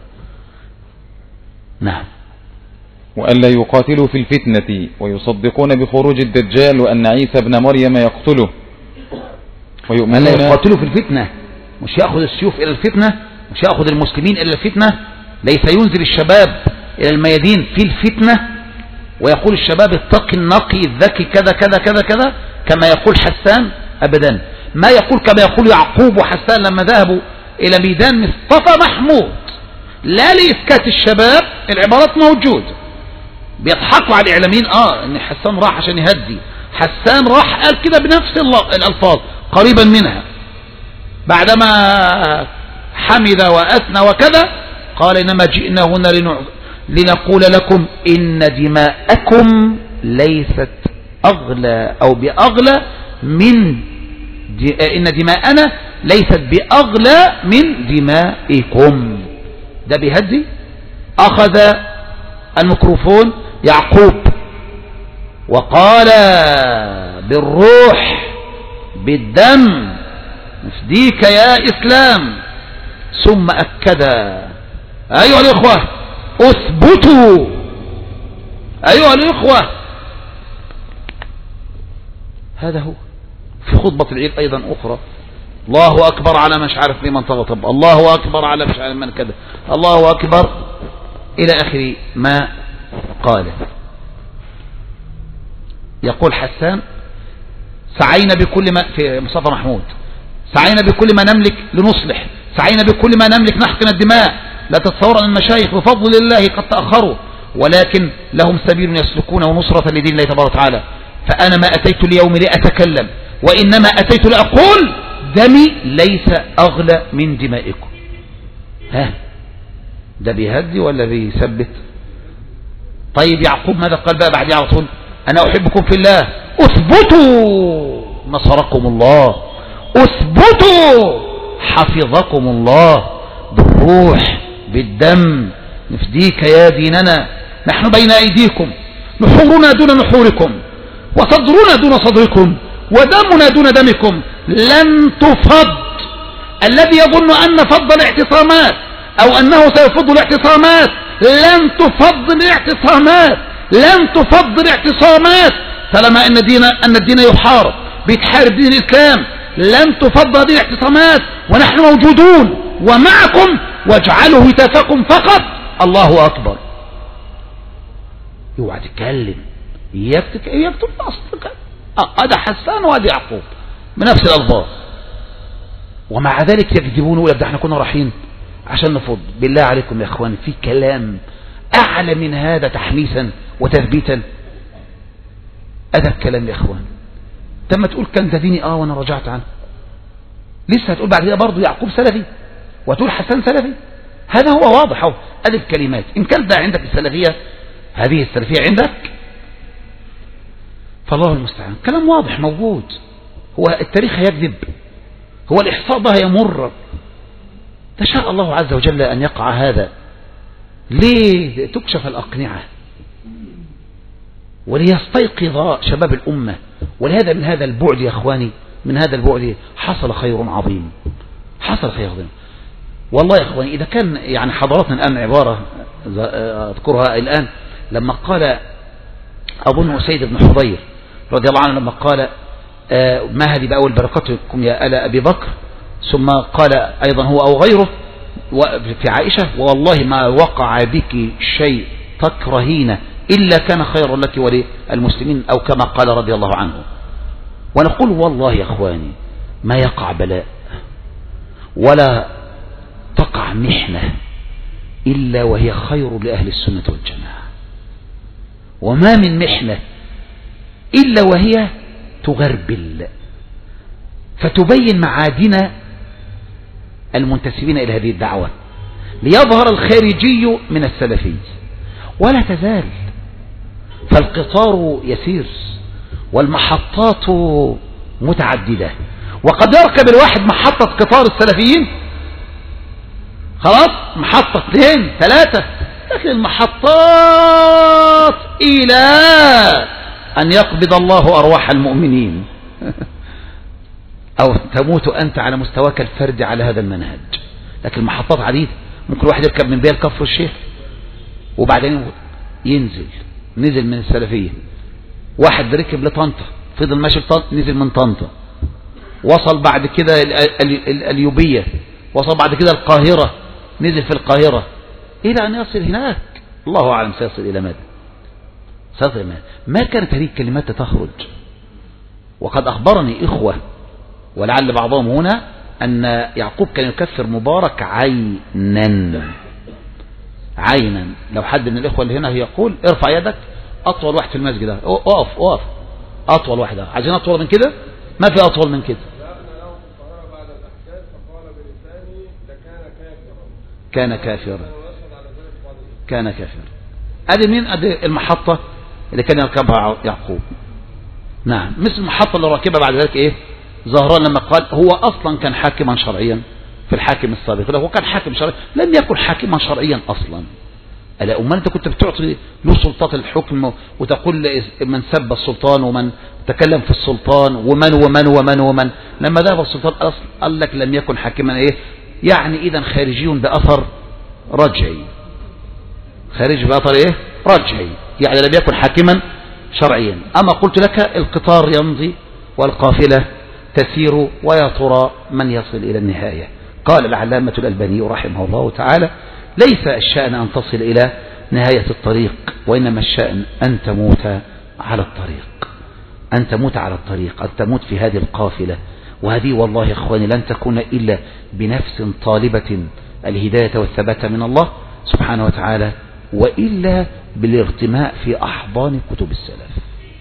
[SPEAKER 1] نعم.
[SPEAKER 4] وألا يقاتلوا في الفتنة ويصدقون بخروج الدجال وأن عيسى ابن مريم يقتله ويؤمنون.
[SPEAKER 1] ألا يقاتلوا في الفتنة، مش يأخذ السيوف إلى الفتنة، مش يأخذ المسلمين إلى الفتنة. ليس ينزل الشباب إلى الميادين في الفتنة ويقول الشباب التقي النقي الذكي كذا كذا كذا كذا كما يقول حسان، أبدا. ما يقول كما يقول يعقوب وحسان لما ذهبوا إلى ميدان مصطفى محمود لا لإسكات الشباب، العبارات موجودة، بيضحكوا على الإعلاميين إن حسان راح عشان يهدي. حسان راح قال كده بنفس الألفاظ قريبا منها، بعدما حمد وأثنى وكذا قال إنما جئنا هنا لنقول لكم إن دماءكم ليست أغلى أو بأغلى من إن دماءنا ليست بأغلى من دمائكم. ده بيهدي. أخذ الميكروفون يعقوب وقال بالروح بالدم نفديك يا إسلام، ثم أكد أيها الإخوة أثبتوا، أيها الإخوة. هذا هو. في خطبة العيد أيضا أخرى الله أكبر على مش عارف لمن تغضب، الله أكبر على مش عارف من كذا، الله أكبر إلى آخر ما قال. يقول حسان سعينا بكل ما في مصطفى محمود، سعينا بكل ما نملك لنصلح، سعينا بكل ما نملك نحقن الدماء. لا تتصور أن المشايخ بفضل الله قد تأخروا، ولكن لهم سبيل يسلكونه نصرة لدين الله تبارك وتعالى. فأنا ما أتيت اليوم لأتكلم، وإنما أتيت لأقول دمي ليس أغلى من دمائكم. ده بيهدي ولا بيثبت؟ طيب يعقوب ماذا قال بقى بعد على طول؟ أنا أحبكم في الله، أثبتوا نصركم الله، أثبتوا حفظكم الله، بالروح بالدم نفديك يا ديننا، نحن بين أيديكم، نحورنا دون نحوركم، وصدرنا دون صدركم، ودمنا دون دمكم، لن تفض. الذي يظن أن فض الاعتصامات أو أنه سيفض الاعتصامات، لن تفض الاعتصامات، لن تفض الاعتصامات. طالما أن الدين يحارب، بيتحارب دين الإسلام، لن تفض هذه الاعتصامات، ونحن موجودون ومعكم، واجعلوا هتافكم فقط الله أكبر. اوعى تتكلم، يكتب أصلك. هذا حسان وهذا يعقوب بنفس الألفاظ، ومع ذلك يكذبون ويقولون ده احنا كنا رايحين عشان نفض. بالله عليكم يا اخوان، في كلام اعلى من هذا تحميسا وتثبيتا؟ هذا الكلام يا اخوان. لما تقول كان ده ديني وانا رجعت عنه، لسه هتقول بعد كده برضه يعقوب سلفي وتقول حسان سلفي؟ هذا هو واضح اهو، ألف كلمات. إن كان ده عندك السلفية، هذه السلفية عندك، فالله المستعان. كلام واضح موجود. هو التاريخ يكذب؟ هو الإحصاء ده يمر؟ تشاء الله عز وجل أن يقع هذا. ليه تكشف الأقنعة وليستيقظ شباب الأمة؟ ولهذا من هذا البعد يا أخواني، من هذا البعد حصل خير عظيم، حصل خير عظيم والله يا أخواني. إذا كان يعني حضراتنا الآن عبارة أذكرها الآن، لما قال أظن سيد بن حضير رضي الله عنه، لما قال ما هذه بأول بركتكم يا آل أبي بكر، ثم قال أيضا هو أو غيره في عائشة والله ما وقع بك شيء تكرهين إلا كان خيرا لك وللمسلمين، أو كما قال رضي الله عنه. ونقول والله يا أخواني ما يقع بلاء ولا تقع محنة إلا وهي خير لأهل السنة والجماعة، وما من محنة إلا وهي تغربل فتبين معادن المنتسبين إلى هذه الدعوة، ليظهر الخارجي من السلفي، ولا تزال. فالقطار يسير والمحطات متعددة، وقد يركب الواحد محطة قطار السلفيين خلاص، محطة 2 3، لكن المحطات إلى أن يقبض الله أرواح المؤمنين أو تموت أنت على مستواك الفردي على هذا المنهج. لكن المحطات عديدة، ممكن واحد يركب من بير كفر الشيخ وبعدين نزل من السلفية، واحد ركب لطنطا فضل ماشي لطنطا، نزل من طنطا، وصل بعد كده اليوبية، وصل بعد كده القاهرة، نزل في القاهرة إلى أن يصل هناك. الله أعلم سيصل إلى ماذا، سيصل إلى ماذا. ما كانت هذه الكلمات تخرج. وقد أخبرني إخوة ولعل بعضهم هنا أن يعقوب كان يكفر مبارك عينا، عينا. لو حد من الإخوة اللي هنا يقول ارفع يدك، أطول واحد في المسجد ده، اقف أطول واحد، عايزين أطول من كده؟ ما في أطول من كده. كان كافرا. ادي مين؟ ادي المحطة اللي كان يركبها يعقوب. نعم، مثل المحطة اللي ركبها بعد ذلك ايه؟ زهران، لما قال هو اصلا كان حاكما شرعيا في الحاكم السابق، هو كان حاكم شرعي، لم يكن حاكما شرعيا اصلا. ألا أمال أنت كنت بتعطي له سلطات الحكم وتقول من سب السلطان ومن تكلم في السلطان ومن لما ذهب السلطان قال لك لم يكن حاكما ايه؟ يعني اذا خارجي بأثر رجعي، خارج بأثر ايه؟ رجعي، يعني لم يكن حاكما شرعيا. اما قلت لك القطار يمضي والقافلة تسير ويا ترى من يصل الى النهاية. قال العلامة الألباني رحمه الله تعالى: ليس الشأن أن تصل إلى نهاية الطريق، وإنما الشأن أن تموت على الطريق، أن تموت على الطريق، أن تموت في هذه القافلة. وهذه والله يا إخواني لن تكون إلا بنفس طالبة الهداية والثبات من الله سبحانه وتعالى، وإلا بالارتماء في أحضان كتب السلف.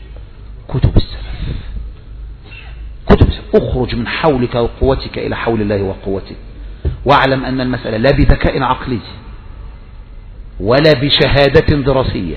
[SPEAKER 1] اخرج من حولك وقوتك إلى حول الله وقوته، واعلم أن المسألة لا بذكاء عقلي ولا بشهادة دراسية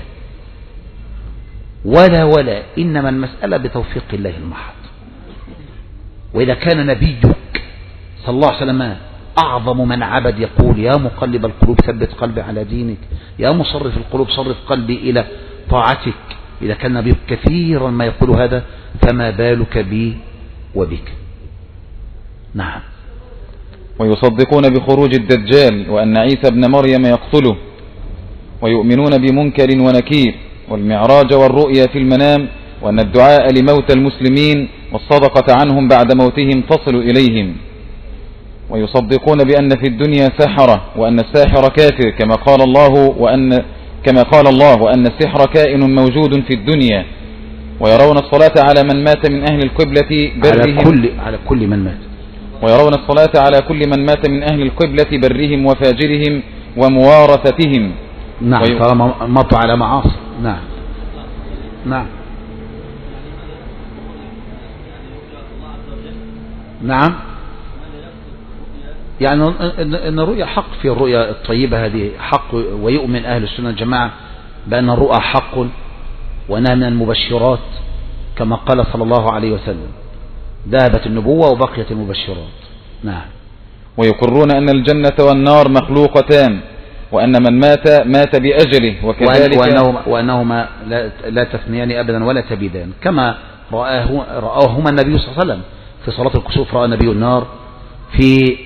[SPEAKER 1] ولا إنما المسألة بتوفيق الله المحض. وإذا كان نبيك صلى الله عليه وسلم أعظم من عبد يقول: يا مقلب القلوب ثبت قلبي على دينك، يا مصرف القلوب صرف قلبي إلى طاعتك، إذا كان نبيك كثيرا ما يقول هذا، فما بالك بي وبك. نعم.
[SPEAKER 4] ويصدقون بخروج الدجال وأن عيسى ابن مريم يقتله، ويؤمنون بمنكر ونكير، والمعراج والرؤيا في المنام، وأن الدعاء لموتى المسلمين والصدقة عنهم بعد موتهم تصل إليهم. ويصدقون بأن في الدنيا سحرة، وأن الساحر كافر كما قال الله وأن السحر كائن موجود في الدنيا. ويرون الصلاة على من مات من أهل القبلة برهم،
[SPEAKER 1] على كل من مات،
[SPEAKER 4] ويرون الصلاة على كل من مات من أهل القبلة برهم وفاجرهم وموارثتهم.
[SPEAKER 1] نعم، طالما ماتوا على معاصي. نعم. يعني ان الرؤيا حق، في الرؤيا الطيبة هذه حق، ويؤمن أهل السنة الجماعة بأن الرؤى حق وأنها من المبشرات كما قال صلى الله عليه وسلم: ذهبت النبوة وبقيت المبشرات. نعم.
[SPEAKER 4] ويقرون أن الجنة والنار مخلوقتان، وأن من مات بأجله، وكذلك
[SPEAKER 1] وأنهما لا تثنيان أبدا ولا تبيدان، كما رآهما النبي صلى الله عليه وسلم في صلاة الكسوف. رأى النبي النار في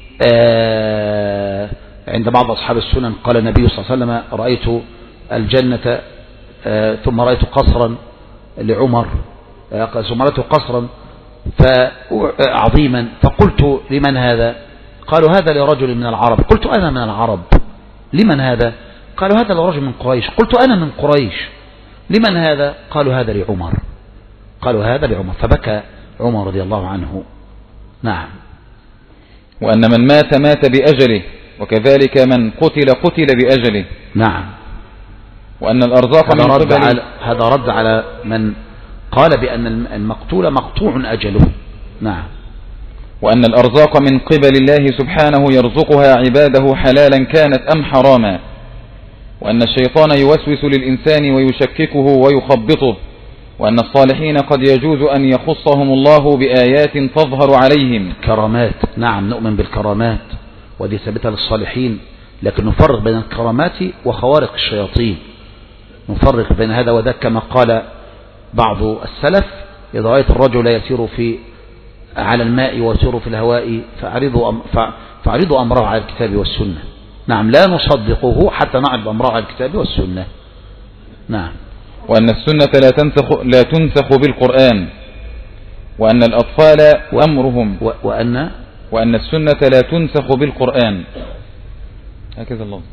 [SPEAKER 1] عند بعض أصحاب السنن قال النبي صلى الله عليه وسلم: رأيت الجنة ثم رأيت قصرا لعمر، ثم رأيت قصرا عظيما، فقلت: لمن هذا؟ قالوا: هذا لرجل من العرب. قلت: أنا من العرب. لمن هذا؟ قالوا: هذا لرجل من قريش. قلت: أنا من قريش. لمن هذا؟ قالوا: هذا لعمر. قالوا: هذا لعمر. فبكى عمر رضي الله عنه. نعم.
[SPEAKER 4] وأن من مات بأجله، وكذلك من قتل بأجله.
[SPEAKER 1] نعم.
[SPEAKER 4] وأن الأرزاق من قبل،
[SPEAKER 1] هذا رد على من قال بأن المقتول مقطوع أجله. نعم.
[SPEAKER 4] وأن الأرزاق من قبل الله سبحانه يرزقها عباده حلالا كانت أم حراما، وأن الشيطان يوسوس للإنسان ويشككه ويخبطه، وأن الصالحين قد يجوز أن يخصهم الله بآيات تظهر عليهم.
[SPEAKER 1] كرامات. نعم، نؤمن بالكرامات ودي ثابتة للصالحين، لكن نفرق بين الكرامات وخوارق الشياطين، نفرق بين هذا وذاك، كما قال بعض السلف: إذا رأيت الرجل يسير على الماء ويسير في الهواء فأعرضوا أمره على الكتاب والسنة. نعم، لا نصدقه حتى نعرض أمره على الكتاب والسنة. نعم.
[SPEAKER 4] وأن السنة لا تنسخ بالقرآن، وأن الأطفال أمرهم، وأن السنة لا تنسخ بالقرآن. هكذا الله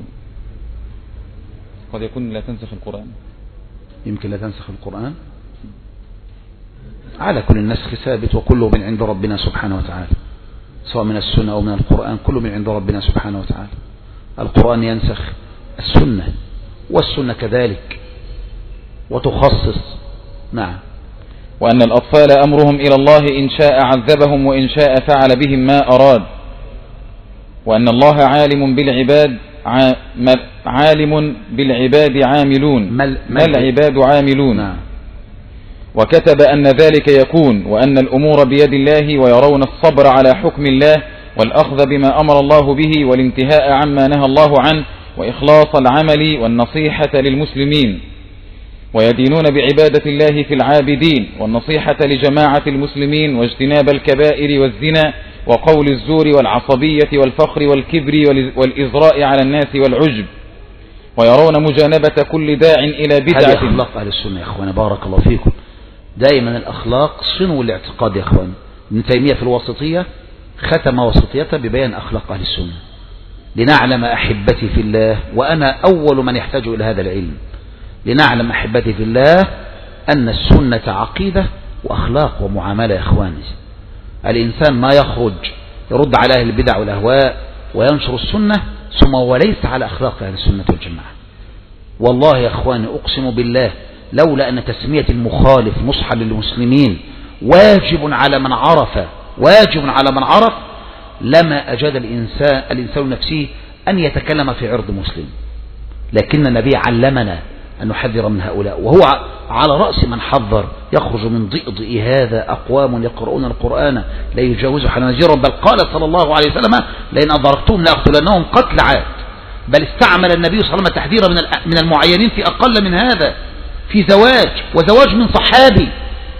[SPEAKER 4] قد يكون لا تنسخ القرآن،
[SPEAKER 1] يمكن لا تنسخ القرآن. على كل النسخ ثابت، وكله من عند ربنا سبحانه وتعالى، سواء من السنة أو من القرآن، كله من عند ربنا سبحانه وتعالى. القرآن ينسخ، السنة، والسنة كذلك، وتخصص. نعم.
[SPEAKER 4] وأن الأطفال أمرهم إلى الله إن شاء عذبهم وإن شاء فعل بهم ما أراد، وأن الله عالم بالعباد عاملون ما العباد عاملون.
[SPEAKER 1] نعم.
[SPEAKER 4] وكتب أن ذلك يكون، وأن الأمور بيد الله، ويرون الصبر على حكم الله، والأخذ بما أمر الله به، والانتهاء عما نهى الله عنه، وإخلاص العمل والنصيحة للمسلمين، ويدينون بعبادة الله في العابدين، والنصيحة لجماعة المسلمين، واجتناب الكبائر والزنا وقول الزور والعصبية والفخر والكبر والإزراء على الناس والعجب، ويرون مجانبة كل داع إلى بدعة.
[SPEAKER 1] هذه أخلاق أهل السنة يا أخوان، بارك الله فيكم. دائما الأخلاق صنو الاعتقاد يا أخوان. ابن تيمية في الوسطية ختم وسطيته ببيان أخلاق أهل السنة، لنعلم أحبتي في الله، وأنا أول من يحتاج إلى هذا العلم، لنعلم أحبتي في الله أن السنة عقيدة وأخلاق ومعاملة يا أخواني. الإنسان ما يخرج يرد على أهل البدع والأهواء وينشر السنة ثم وليس على أخلاق أهل السنة والجماعة. والله يا أخواني أقسم بالله لولا أن تسمية المخالف نصحا للمسلمين واجب على من عرف لما أجاد الإنسان نفسه أن يتكلم في عرض مسلم. لكن النبي علمنا أن نحذر من هؤلاء، وهو على رأس من حذر. يخرج من ضئضئ هذا أقوام يقرؤون القرآن لا يجاوز حناجرهم، بل قال صلى الله عليه وسلم لئن أدركتهم لأقتلنهم قتل عاد. بل استعمل النبي صلى الله عليه وسلم تحذيرا من المعينين في أقل من هذا، في زواج، وزواج من صحابي.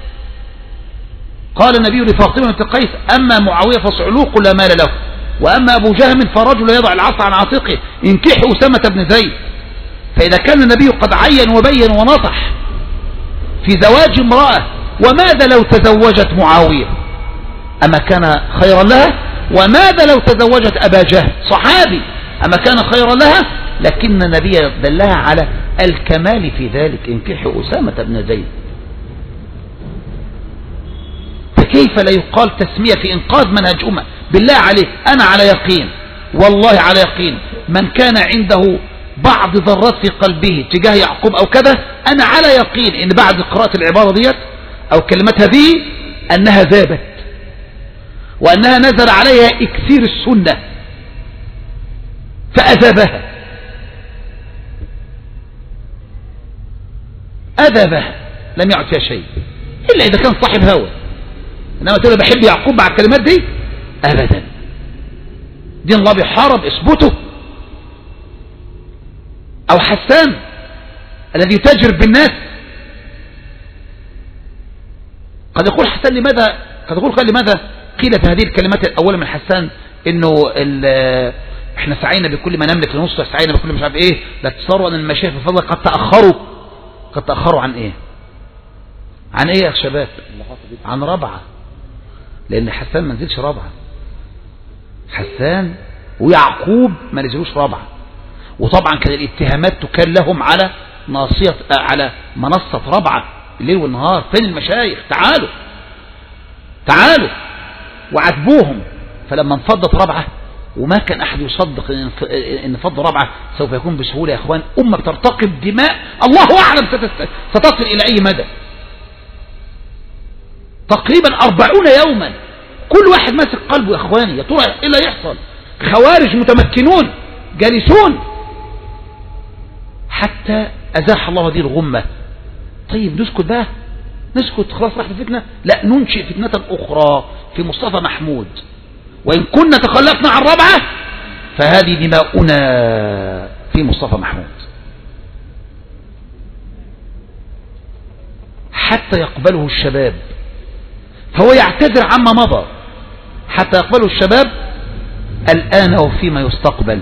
[SPEAKER 1] قال النبي لفاطمة بنت قيس: أما معاوية فصعلوق لا مال له، وأما أبو جهم فرجل يضع العصا عن عاتقه، انكحوا أسامة بن زيد. فإذا كان النبي قد عين وبين ونصح في زواج امرأة، وماذا لو تزوجت معاوية؟ أما كان خيرا لها؟ وماذا لو تزوجت أبا جهل صحابي؟ أما كان خيرا لها؟ لكن النبي دلها على الكمال في ذلك: انكحوا أسامة بن زيد. فكيف لا يقال تسمية في إنقاذ منهج أمة؟ بالله عليك، أنا على يقين، والله على يقين، من كان عنده بعض ذرات في قلبه تجاه يعقوب أو كذا، أنا على يقين إن بعد قراءة العبارة ديت أو كلمتها دي أنها ذابت، وأنها نزل عليها إكسير السنة فأذابها، أذابها، لم يعد فيها شيء إلا إذا كان صاحب هوى. إنما تقول بحب يعقوب مع الكلمات دي أبدا. دين الله بيحارب، اثبته. أو حسان الذي يتاجر بالناس، قد يقول حسان لماذا قيلت هذه الكلمات الأولى من حسان؟ إنه احنا سعينا بكل ما نملك لنصر، سعينا بكل مش عارف ايه، لا تصاروا أن المشايخ في فضل قد تأخروا عن ايه؟ عن ايه يا شباب؟ عن ربعة. لأن حسان ما نزلش ربعة، حسان ويعقوب ما نزلوش ربعة. وطبعا كان الاتهامات تكال لهم على منصة ربعة الليل والنهار. فين المشايخ؟ تعالوا وعاتبوهم. فلما انفضت ربعة، وما كان أحد يصدق إن فض ربعة سوف يكون بسهولة يا أخوان، أمة بترتقب دماء الله أعلم ستصل إلى أي مدى. تقريبا 40 يوما كل واحد ماسك قلبه يا أخواني، يا ترى إيه اللي يحصل؟ خوارج متمكنون جالسون حتى أزاح الله هذه الغمة. طيب نسكت بقى، نسكت خلاص راحت الفتنة؟ لا، ننشئ فتنة أخرى في مصطفى محمود. وإن كنا تخلفنا عن ربعة فهذه دماؤنا في مصطفى محمود، حتى يقبله الشباب. فهو يعتذر عما مضى حتى يقبله الشباب الآن أو فيما يستقبل.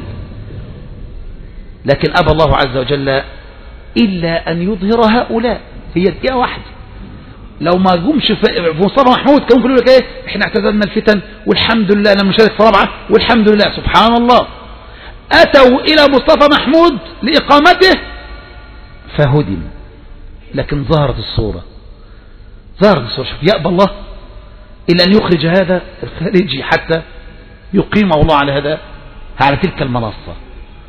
[SPEAKER 1] لكن أبى الله عز وجل إلا أن يظهر هؤلاء. هي دقيقة واحدة، لو ما قومش في مصطفى محمود كانوا يقولوا لك ايه؟ احنا اعتزلنا الفتن والحمد لله لم نشارك في رابعة والحمد لله. سبحان الله، أتوا إلى مصطفى محمود لإقامته فهدم. لكن ظهرت الصورة. شوف، يأبى الله إلا أن يخرج هذا الخارجي حتى يقيمه الله على تلك المنصة.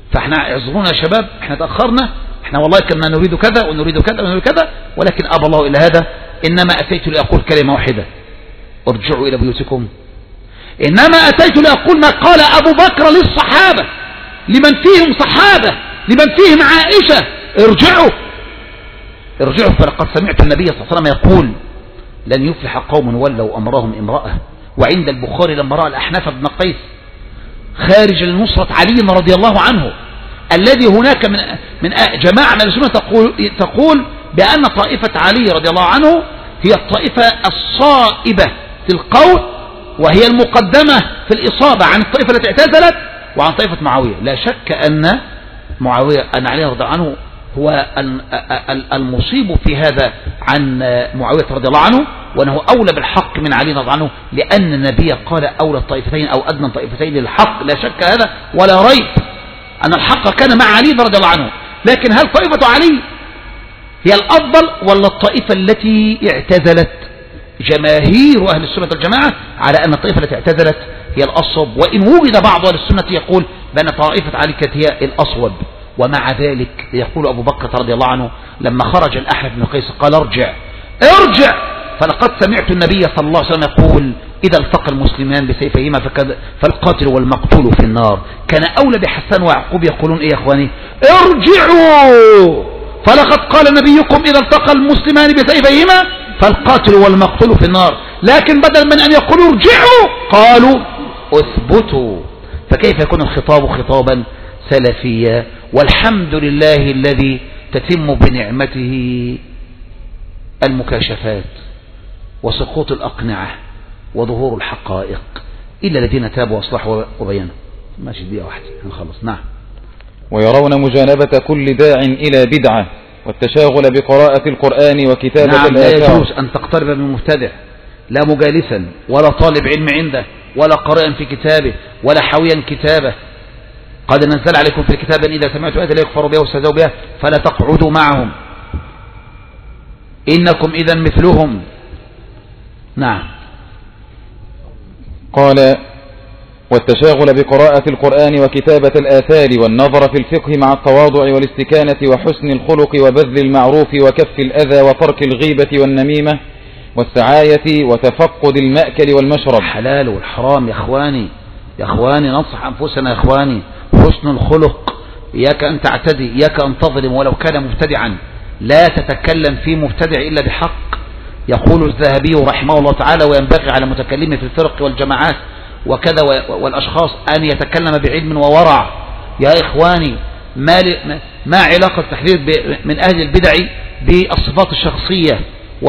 [SPEAKER 1] فاحنا اعذرونا يا شباب، احنا تأخرنا، احنا والله كنا نريد كذا ونريد كذا ونريد كذا، ولكن أبى الله إلى هذا. إنما أتيت لأقول كلمة واحدة: ارجعوا إلى بيوتكم. إنما أتيت لأقول ما قال أبو بكر للصحابة لمن فيهم صحابة، لمن فيهم عائشة: ارجعوا ارجعوا. فلقد سمعت النبي صلى الله عليه وسلم يقول: لن يفلح قوم ولوا أمرهم امرأة. وعند البخاري لما رأى الأحنف بن قيس خارج لنصرة علي رضي الله عنه، الذي هناك من جماعة من السنة تقول بأن طائفة علي رضي الله عنه هي الطائفة الصائبة في القول، وهي المقدمة في الإصابة عن الطائفة التي اعتزلت وعن طائفة معاوية. لا شك أن معاوية أن علي رضي الله عنه هو المصيب في هذا عن معاوية رضي الله عنه، وأنه أولى بالحق من علي رضي الله عنه، لأن النبي قال: أولى الطائفتين أو أدنى الطائفتين للحق. لا شك هذا ولا ريب أن الحق كان مع علي رضي الله عنه. لكن هل طائفة علي هي الأفضل ولا الطائفة التي اعتزلت؟ جماهير أهل السنة والجماعة على أن الطائفة التي اعتزلت هي الأصوب، وإن وجد بعض أهل السنة يقول بأن طائفة علي كانت هي الأصوب. ومع ذلك يقول أبو بكر رضي الله عنه لما خرج الأحنف بن قيس قال: ارجع ارجع، فلقد سمعت النبي صلى الله عليه وسلم يقول: إذا التقى المسلمان بسيفيهما فالقاتل والمقتول في النار. كان أولى بحسان ويعقوب يقولون: إيه يا إخواني؟ ارجعوا، فلقد قال نبيكم: إذا التقى المسلمان بسيفيهما فالقاتل والمقتول في النار. لكن بدل من أن يقولوا ارجعوا قالوا اثبتوا. فكيف يكون الخطاب خطابا سلفيا؟ والحمد لله الذي تتم بنعمته المكاشفات وسقوط الأقنعة وظهور الحقائق، إلا الذين تابوا وأصلحوا وبينوا. ماشي دقيقة واحدة هنخلص. نعم.
[SPEAKER 4] ويرون مجانبة كل داع إلى بدعة والتشاغل بقراءة القرآن وكتابة
[SPEAKER 1] نعم. لا
[SPEAKER 4] الآثار.
[SPEAKER 1] يجوز أن تقترب من مبتدع، لا مجالسا ولا طالب علم عنده ولا قارئا في كتابه ولا حاويا كتابه. قد نزل عليكم في الكتاب أن إذا سمعتوا آية لا يكفروا بها واستهزئوا بها فلا تقعدوا معهم إنكم إذا مثلهم. نعم.
[SPEAKER 4] قال: والتشاغل بقراءة القرآن وكتابة الآثار والنظر في الفقه مع التواضع والاستكانة وحسن الخلق وبذل المعروف وكف الأذى وترك الغيبة والنميمة والسعاية وتفقد المأكل والمشرب.
[SPEAKER 1] الحلال والحرام يا إخواني، يا إخواني ننصح أنفسنا يا إخواني. حسن الخلق، إياك أن تعتدي، إياك أن تظلم ولو كان مبتدعا. لا تتكلم في مبتدع إلا بحق. يقول الذهبي رحمه الله تعالى: وينبغي على المتكلم في الفرق والجماعات وكذا والأشخاص أن يتكلم بعلم وورع. يا إخواني ما علاقة التحذير من أهل البدع بالصفات الشخصية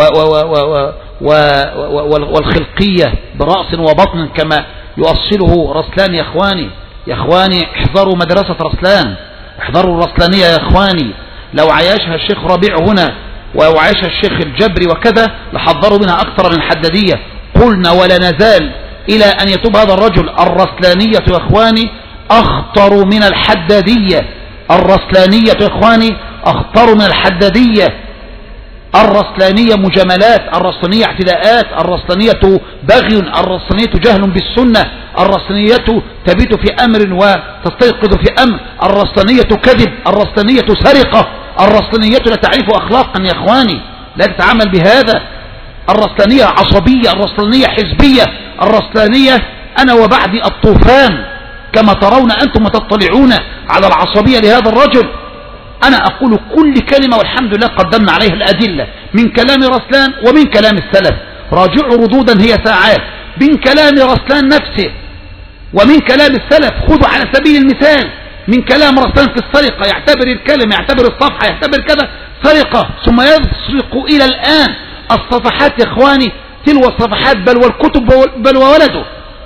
[SPEAKER 1] والخلقية برأس وبطن كما يؤصله رسلان؟ يا إخواني، يا إخواني احذروا مدرسة رسلان، احذروا الرسلانية يا إخواني. لو عايشها الشيخ ربيع هنا وعايشها الشيخ الجبري وكذا لحذروا منها أكثر من الحدادية. قلنا ولا نزال إلى أن يتوب هذا الرجل. الرسلانية يا إخواني أخطر من الحدادية. الرسلانية يا إخواني أخطر من الحدادية. الرسلانية مجاملات، الرسلانية اعتداءات، الرسلانية بغي، الرسلانية جهل بالسنة، الرسلانية تبيت في أمر وتستيقظ في أمر، الرسلانية كذب، الرسلانية سرقة، الرسلانية لا تعرف أخلاقا يا إخواني، لا تتعامل بهذا. الرسلانية عصبية، الرسلانية حزبية، الرسلانية أنا وبعدي الطوفان كما ترون أنتم وتطلعون على العصبية لهذا الرجل. أنا أقول كل كلمة والحمد لله قدمنا عليها الأدلة من كلام رسلان ومن كلام السلف. راجعوا ردودا هي ساعات من كلام رسلان نفسه ومن كلام السلف. خذوا على سبيل المثال من كلام رسلان في السرقة، يعتبر الكلمة، يعتبر الصفحة، يعتبر كذا سرقة، ثم يسرق إلى الآن الصفحات يا إخواني تلو الصفحات بل والكتب بل وولده.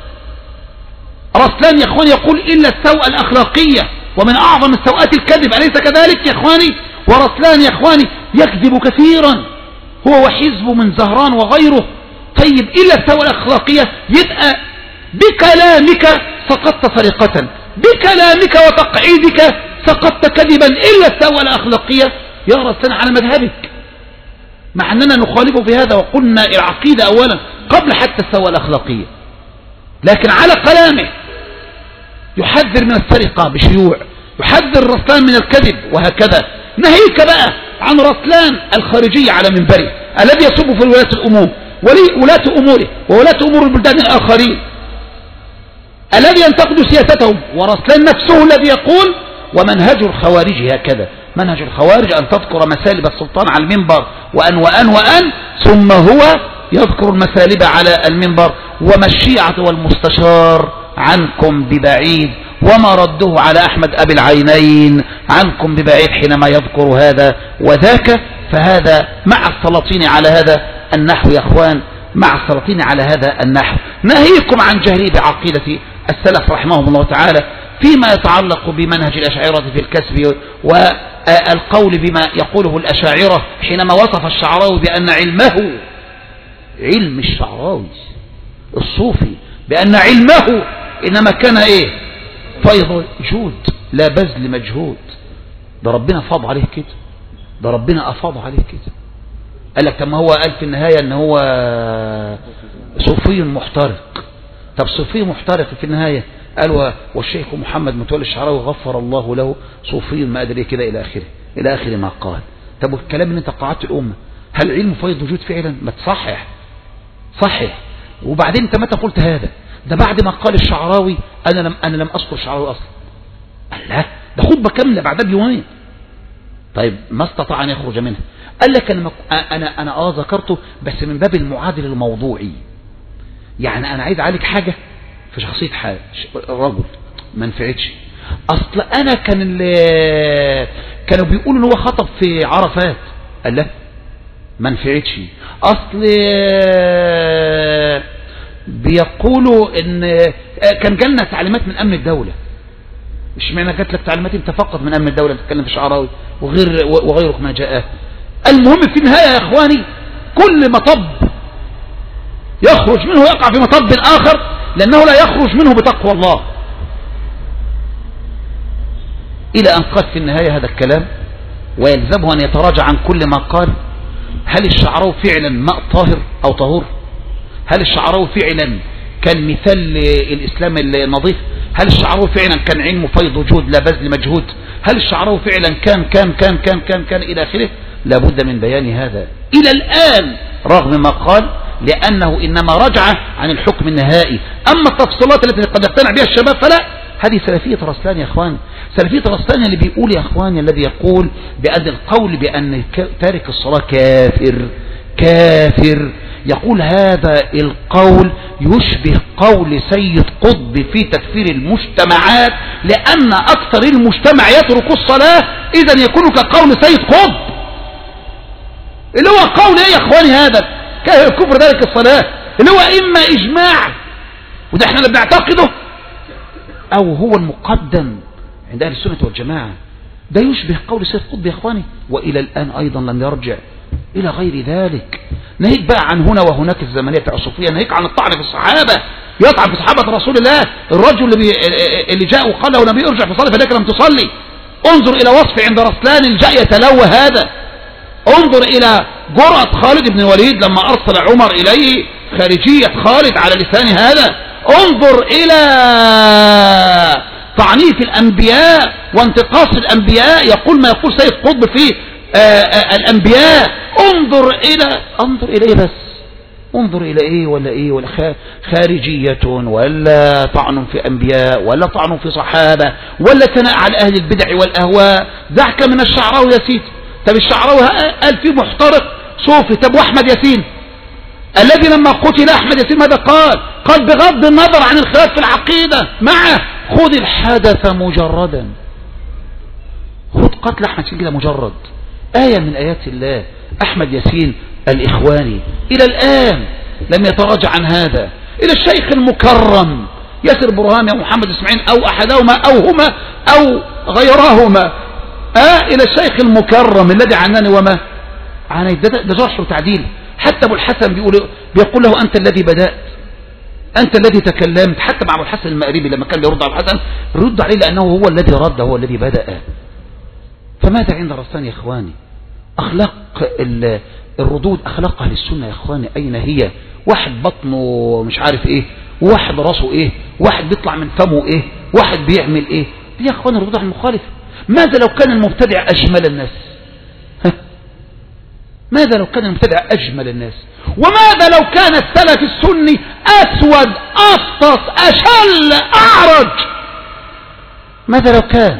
[SPEAKER 1] رسلان يا إخواني يقول إلا السوء الأخلاقية، ومن أعظم السوءات الكذب، أليس كذلك يا إخواني؟ ورسلان يا إخواني يكذب كثيرا هو وحزب من زهران وغيره. طيب إلا السوء الأخلاقية، يبقى بكلامك سقطت سرقة، بكلامك وتقعيدك سقطت كذبا، إلا السوء الأخلاقية يا رسلان على مذهبك، مع أننا نخالف في هذا وقلنا العقيدة أولا قبل حتى السوء الأخلاقية. لكن على كلامه يحذر من السرقة بشيوع، يحذر رسلان من الكذب وهكذا. ناهيك بقى عن رسلان الخارجية على منبره الذي يسب في ولاة الأمور ولاة أموره وولاة أمور البلدان الآخرين، الذي ينتقد سياستهم، ورسلان نفسه الذي يقول ومنهج الخوارج هكذا. منهج الخوارج أن تذكر مسالب السلطان على المنبر وأن ثم هو يذكر المسالب على المنبر، وما الشيعة والمستشار عنكم ببعيد، وما رده على أحمد أبي العينين عنكم ببعيد حينما يذكر هذا وذاك. فهذا مع السلاطين على هذا النحو يا أخوان، مع السلاطين على هذا النحو. ناهيكم عن جهله بعقيدة السلف رحمهم الله تعالى فيما يتعلق بمنهج الأشاعرة في الكسب والقول بما يقوله الأشاعرة حينما وصف الشعراوي بأن علمه، علم الشعراوي الصوفي، بأن علمه إنما كان إيه؟ فيض جود لا بذل مجهود. ده ربنا فاض عليه كده، ده ربنا أفاض عليه كده. قال لك ما هو قال في النهاية ان هو صوفي محترق. طب صوفي محترق في النهاية قال والشيخ محمد متولي الشعراوي غفر الله له صوفي ما أدري كده إلى آخر ما قال. طب الكلام اللي انت قاعدت الأمة، هل علم فيض وجود فعلا؟ ما تصحح صحح. وبعدين انت متى قلت هذا؟ ده بعد ما قال الشعراوي أنا لم أذكر الشعراوي أصلا. قال لا، ده خطبة كاملة بعدها بيومين. طيب ما استطاع أن يخرج منها. قال لك أنا ذكرته بس من باب المعادل الموضوعي. يعني أنا عايز أعالج حاجة في شخصية الرجل ما نفعتش. أصل أنا كانوا بيقولوا إن هو خطب في عرفات. قال لا ما نفعتش. أصل بيقولوا إن كان جالنا تعليمات من أمن الدولة. مش معنى جات لك تعليمات انت فقط من أمن الدولة تتكلم في الشعراوي وغيرك ما جاءه. المهم في النهاية يا إخواني كل مطب يخرج منه يقع في مطب آخر، لأنه لا يخرج منه بتقوى الله. إلى أن قال في النهاية هذا الكلام ويلزمه أن يتراجع عن كل ما قال. هل الشعراوي فعلا ماء طاهر أو طهور؟ هل الشعراوي فعلا كان مثال الإسلام النظيف؟ هل الشعراوي فعلا كان علمه فيض وجود لا بذل مجهود؟ هل الشعراوي فعلا كان إلى آخره؟ لابد من بيان هذا إلى الآن رغم ما قال، لأنه إنما رجع عن الحكم النهائي. أما التفصيلات التي قد يقتنع بها الشباب فلا. هذه سلفية رسلان يا أخوان، سلفية رسلان اللي بيقول يا أخوان، الذي يقول بأن القول بأن تارك الصلاة كافر يقول هذا القول يشبه قول سيد قطب في تكفير المجتمعات، لأن أكثر المجتمع يترك الصلاة إذن يكون كقول سيد قطب اللي هو قول ايه يا اخواني؟ هذا كفر ذلك الصلاة اللي هو إما إجماع وده احنا اللي بنعتقده أو هو المقدم عند أهل السنة والجماعة. ده يشبه قول سيد قطب يا اخواني، وإلى الآن أيضا لم يرجع إلى غير ذلك. ناهيك بقى عن هنا وهناك في الزمنية بتاع الصوفية، ناهيك عن الطعن في الصحابة، يطعن في صحابة رسول الله. الرجل اللي جاء وقال له نبي ارجع في صلاة فذاك لم تصلي. انظر إلى وصف عند رسلان الجاء يتلوى هذا. انظر إلى جرأة خالد بن الوليد لما أرسل عمر إليه خارجية خالد على لسان هذا. انظر إلى تعنيف الأنبياء وانتقاص الأنبياء، يقول ما يقول سيد قطب في الأنبياء. انظر إلى إيه بس؟ انظر إلى إيه ولا خارجية ولا طعن في أنبياء ولا طعن في صحابة ولا ثناء على أهل البدع والأهواء. ضحك من الشعراوي يا سيدي. طب الشعراوي قال فيه محترق صوفي. طب وأحمد ياسين الذي لما قتل أحمد ياسين ماذا قال؟ قال بغض النظر عن الخلاف في العقيدة معه خذ الحدث مجردا. خذ قتل أحمد ياسين كده مجرد، آية من آيات الله. أحمد ياسين الإخواني إلى الآن لم يتراجع عن هذا. إلى الشيخ المكرم ياسر برهان أو محمد إسماعيل أو أحدهما أو هما أو غيرهما، إلى الشيخ المكرم الذي عناني وما عني. ده جرح وتعديل. حتى أبو الحسن بيقول له أنت الذي بدأت، أنت الذي تكلمت. حتى مع أبو الحسن المأربي لما كان يرد على أبو الحسن رد عليه لأنه هو الذي رد، هو الذي بدأ. فماذا عند رسلان يا إخواني؟ أخلاق الردود، أخلاق أهل السنة يا إخواني أين هي؟ واحد بطنه مش عارف إيه، وواحد راسه إيه، واحد بيطلع من فمه إيه، واحد بيعمل إيه. دي يا اخوان الردود على المخالف. ماذا لو كان المبتدع أجمل الناس؟ ماذا لو كان المبتدع أجمل الناس؟ وماذا لو كان السلف السني أسود أفطس أشل أعرج؟ ماذا لو كان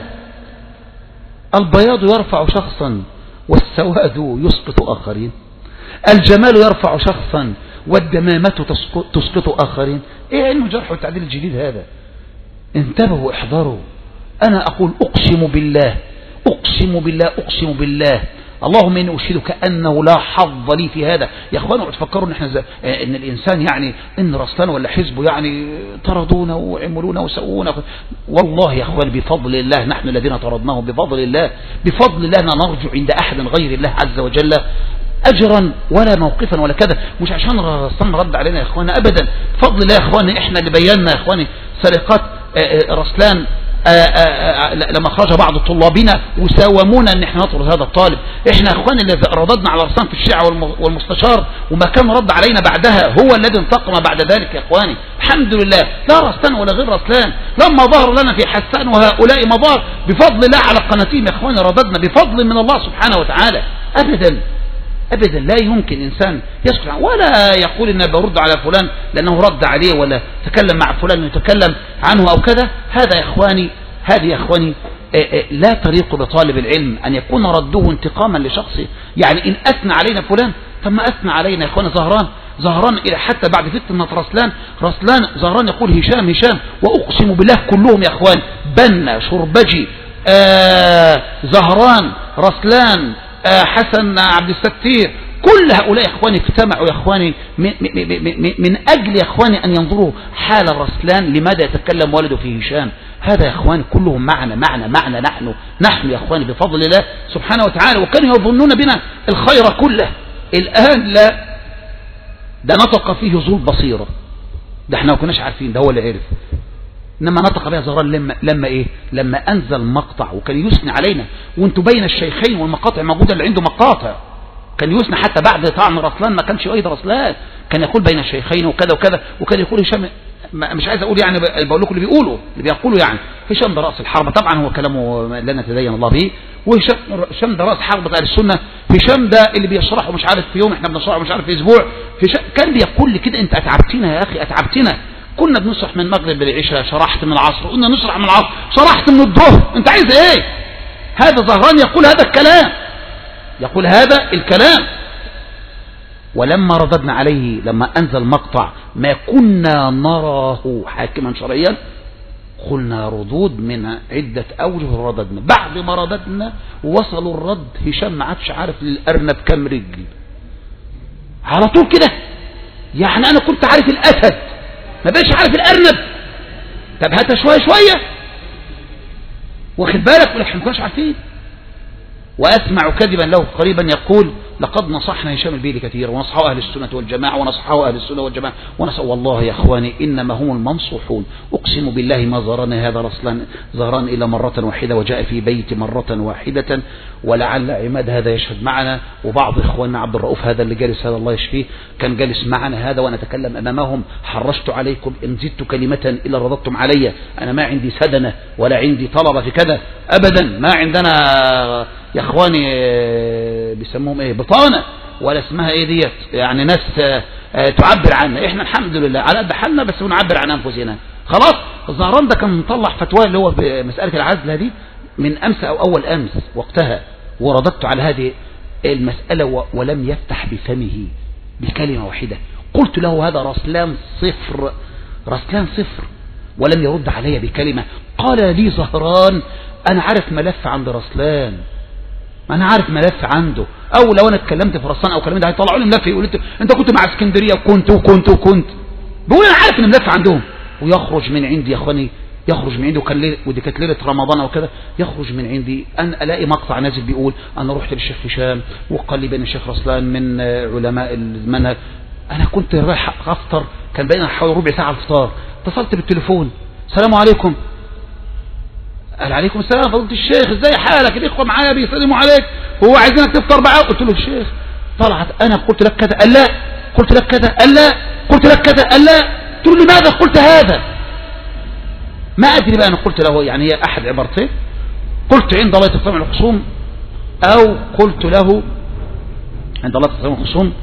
[SPEAKER 1] البياض يرفع شخصا والسواد يسقط آخرين، الجمال يرفع شخصا والدمامة تسقط آخرين؟ ايه علم الجرح والتعديل الجديد هذا؟ انتبهوا احذروا. أنا أقول أقسم بالله أقسم بالله أقسم بالله اللهم إني أشهدك أنه لا حظ لي في هذا. يا أخوانوا تفكروا إن إحنا إن الإنسان يعني إن رسلان ولا حزبه يعني طردونا وعملونا وسوونا. والله يا أخوان بفضل الله نحن الذين طردناهم، بفضل الله بفضل الله لا نرجو عند أحد غير الله عز وجل أجرا ولا موقفا ولا كذا، مش عشان رسلان رد علينا يا أخوانا أبدا. بفضل الله يا أخواني إحنا اللي بينا يا أخواني سرقات رسلان لما خرج بعض طلابنا وساومونا ان احنا نطرد هذا الطالب. احنا اخوان اللي رددنا على رسلان في الشيعة والمستشار، وما كان رد علينا بعدها هو الذي انتقم بعد ذلك يا اخواني. الحمد لله لا رسلان ولا غير رسلان، لما ظهر لنا في حسان وهؤلاء مظاهر بفضل الله على قناتهم يا اخواني رددنا بفضل من الله سبحانه وتعالى. ابدا ابدا لا يمكن انسان يسكت ولا يقول ان برد على فلان لانه رد عليه ولا تكلم مع فلان يتكلم عنه او كذا. هذا يا اخواني هذه يا اخواني لا طريق بطالب العلم ان يكون رده انتقاما لشخصه. يعني ان اثنى علينا فلان ثم اثنى علينا يا اخواني زهران حتى بعد فتنة رسلان زهران يقول هشام واقسم بالله كلهم يا اخواني بنا شربجي زهران رسلان حسن عبد الستير كل هؤلاء يا اخواني اجتمعوا يا اخواني من اجل يا اخواني ان ينظروا حال الرسلان لماذا يتكلم والده في هشام. هذا يا اخواني كلهم معنا نحن يا اخواني بفضل الله سبحانه وتعالى. وكانوا يظنون بنا الخير كله. الان لا، ده نطق فيه ذو البصيرة، ده احنا ما كناش عارفين، ده هو اللي عرف. انما نطق بها زهران لما انزل مقطع وكان يثني علينا وانتوا بين الشيخين والمقاطع موجوده اللي عنده مقاطع كان يثني حتى بعد طعن رسلان ما كانش ايضا رسلان كان يقول بين الشيخين وكذا وكذا وكان يقول هشام مش عايز اقول يعني بقول لكم اللي بيقولوا يعني هشام ده راس الحربه. طبعا هو كلامه لا نتدين الله به، وهشام ده راس حربه اهل السنه. هشام ده اللي بيشرحه مش عارف في يوم احنا بنشرحه مش عارف في اسبوع. هشام كان بيقول لي كده انت اتعبتنا يا اخي اتعبتنا. كنا بنشرح من المغرب للعشاء شرحت من العصر، قلنا نشرح من العصر شرحت من الظهر، انت عايز ايه؟ هذا زهران يقول هذا الكلام، يقول هذا الكلام. ولما رددنا عليه لما انزل مقطع ما كنا نراه حاكما شرعيا قلنا ردود من عدة اوجه رددنا. بعد ما رددنا وصلوا الرد هشام ما عادش عارف للارنب كم رجل على طول كده. يعني انا كنت عارف الاسد ما بقاش عارف الارنب. طب هاتها شوية واخد بالك ولكن ما كناش عارفين. واسمع كذبا له قريبا يقول لقد نصحنا هشام البيلي كثيرا ونصحه اهل السنه والجماعه ونصحه اهل السنه والجماعه والله يا اخواني انما هم المنصوحون. اقسم بالله ما زارنا هذا رسلان زهران الا مره واحده وجاء في بيت مره واحده ولعل عماد هذا يشهد معنا وبعض اخواننا عبد الرؤوف هذا اللي جالس هذا الله يشفيه كان جالس معنا هذا وانا اتكلم امامهم. حرجت عليكم ان زدت كلمه الا رددتم علي. انا ما عندي سدنه ولا عندي طلبه في كذا ابدا. ما عندنا يا اخواني بيسموهم ايه بطانه ولا اسمها ايه ديت يعني ناس تعبر عنا. احنا الحمد لله على قد حالنا بس بنعبر عن انفسنا خلاص. الزهران ده كان مطلع فتوى اللي هو بمساله العزل هذه من امس او اول امس وقتها ورددت على هذه المساله ولم يفتح بفمه بكلمه واحده. قلت له هذا رسلان صفر ولم يرد علي بكلمه. قال لي زهران انا عارف ملف عند رسلان، انا عارف ملف عنده، او لو انا اتكلمت في رسلان او كلمت هيطلعوا لي ملف يقول انت كنت مع اسكندريه وكنت بقول انا عارف ان ملف عندهم. ويخرج من عندي يا اخواني ودي كانت ليله رمضان او كده يخرج من عندي ان الاقي مقطع نازل بيقول انا رحت للشيخ هشام وقال لي بين الشيخ رسلان من علماء المنهج. انا كنت رايح افطر كان بينا حوالي ربع ساعه الفطار. اتصلت بالتليفون السلام عليكم. قال عليكم السلام فضيلة الشيخ ازاي حالك الاخوه معايا بيسلموا عليك وهو عايزينك تفطر معاه. قلت له الشيخ طلعت انا قلت لك كذا قال لا قلت لك كذا قال لا قلت لك كذا قال لا. قلت له لماذا قلت هذا؟ ما أدري بقى أنا قلت له يعني هي أحد عبارتين، قلت عند الله تقسم الخصوم، أو قلت له عند الله تقسم الخصوم،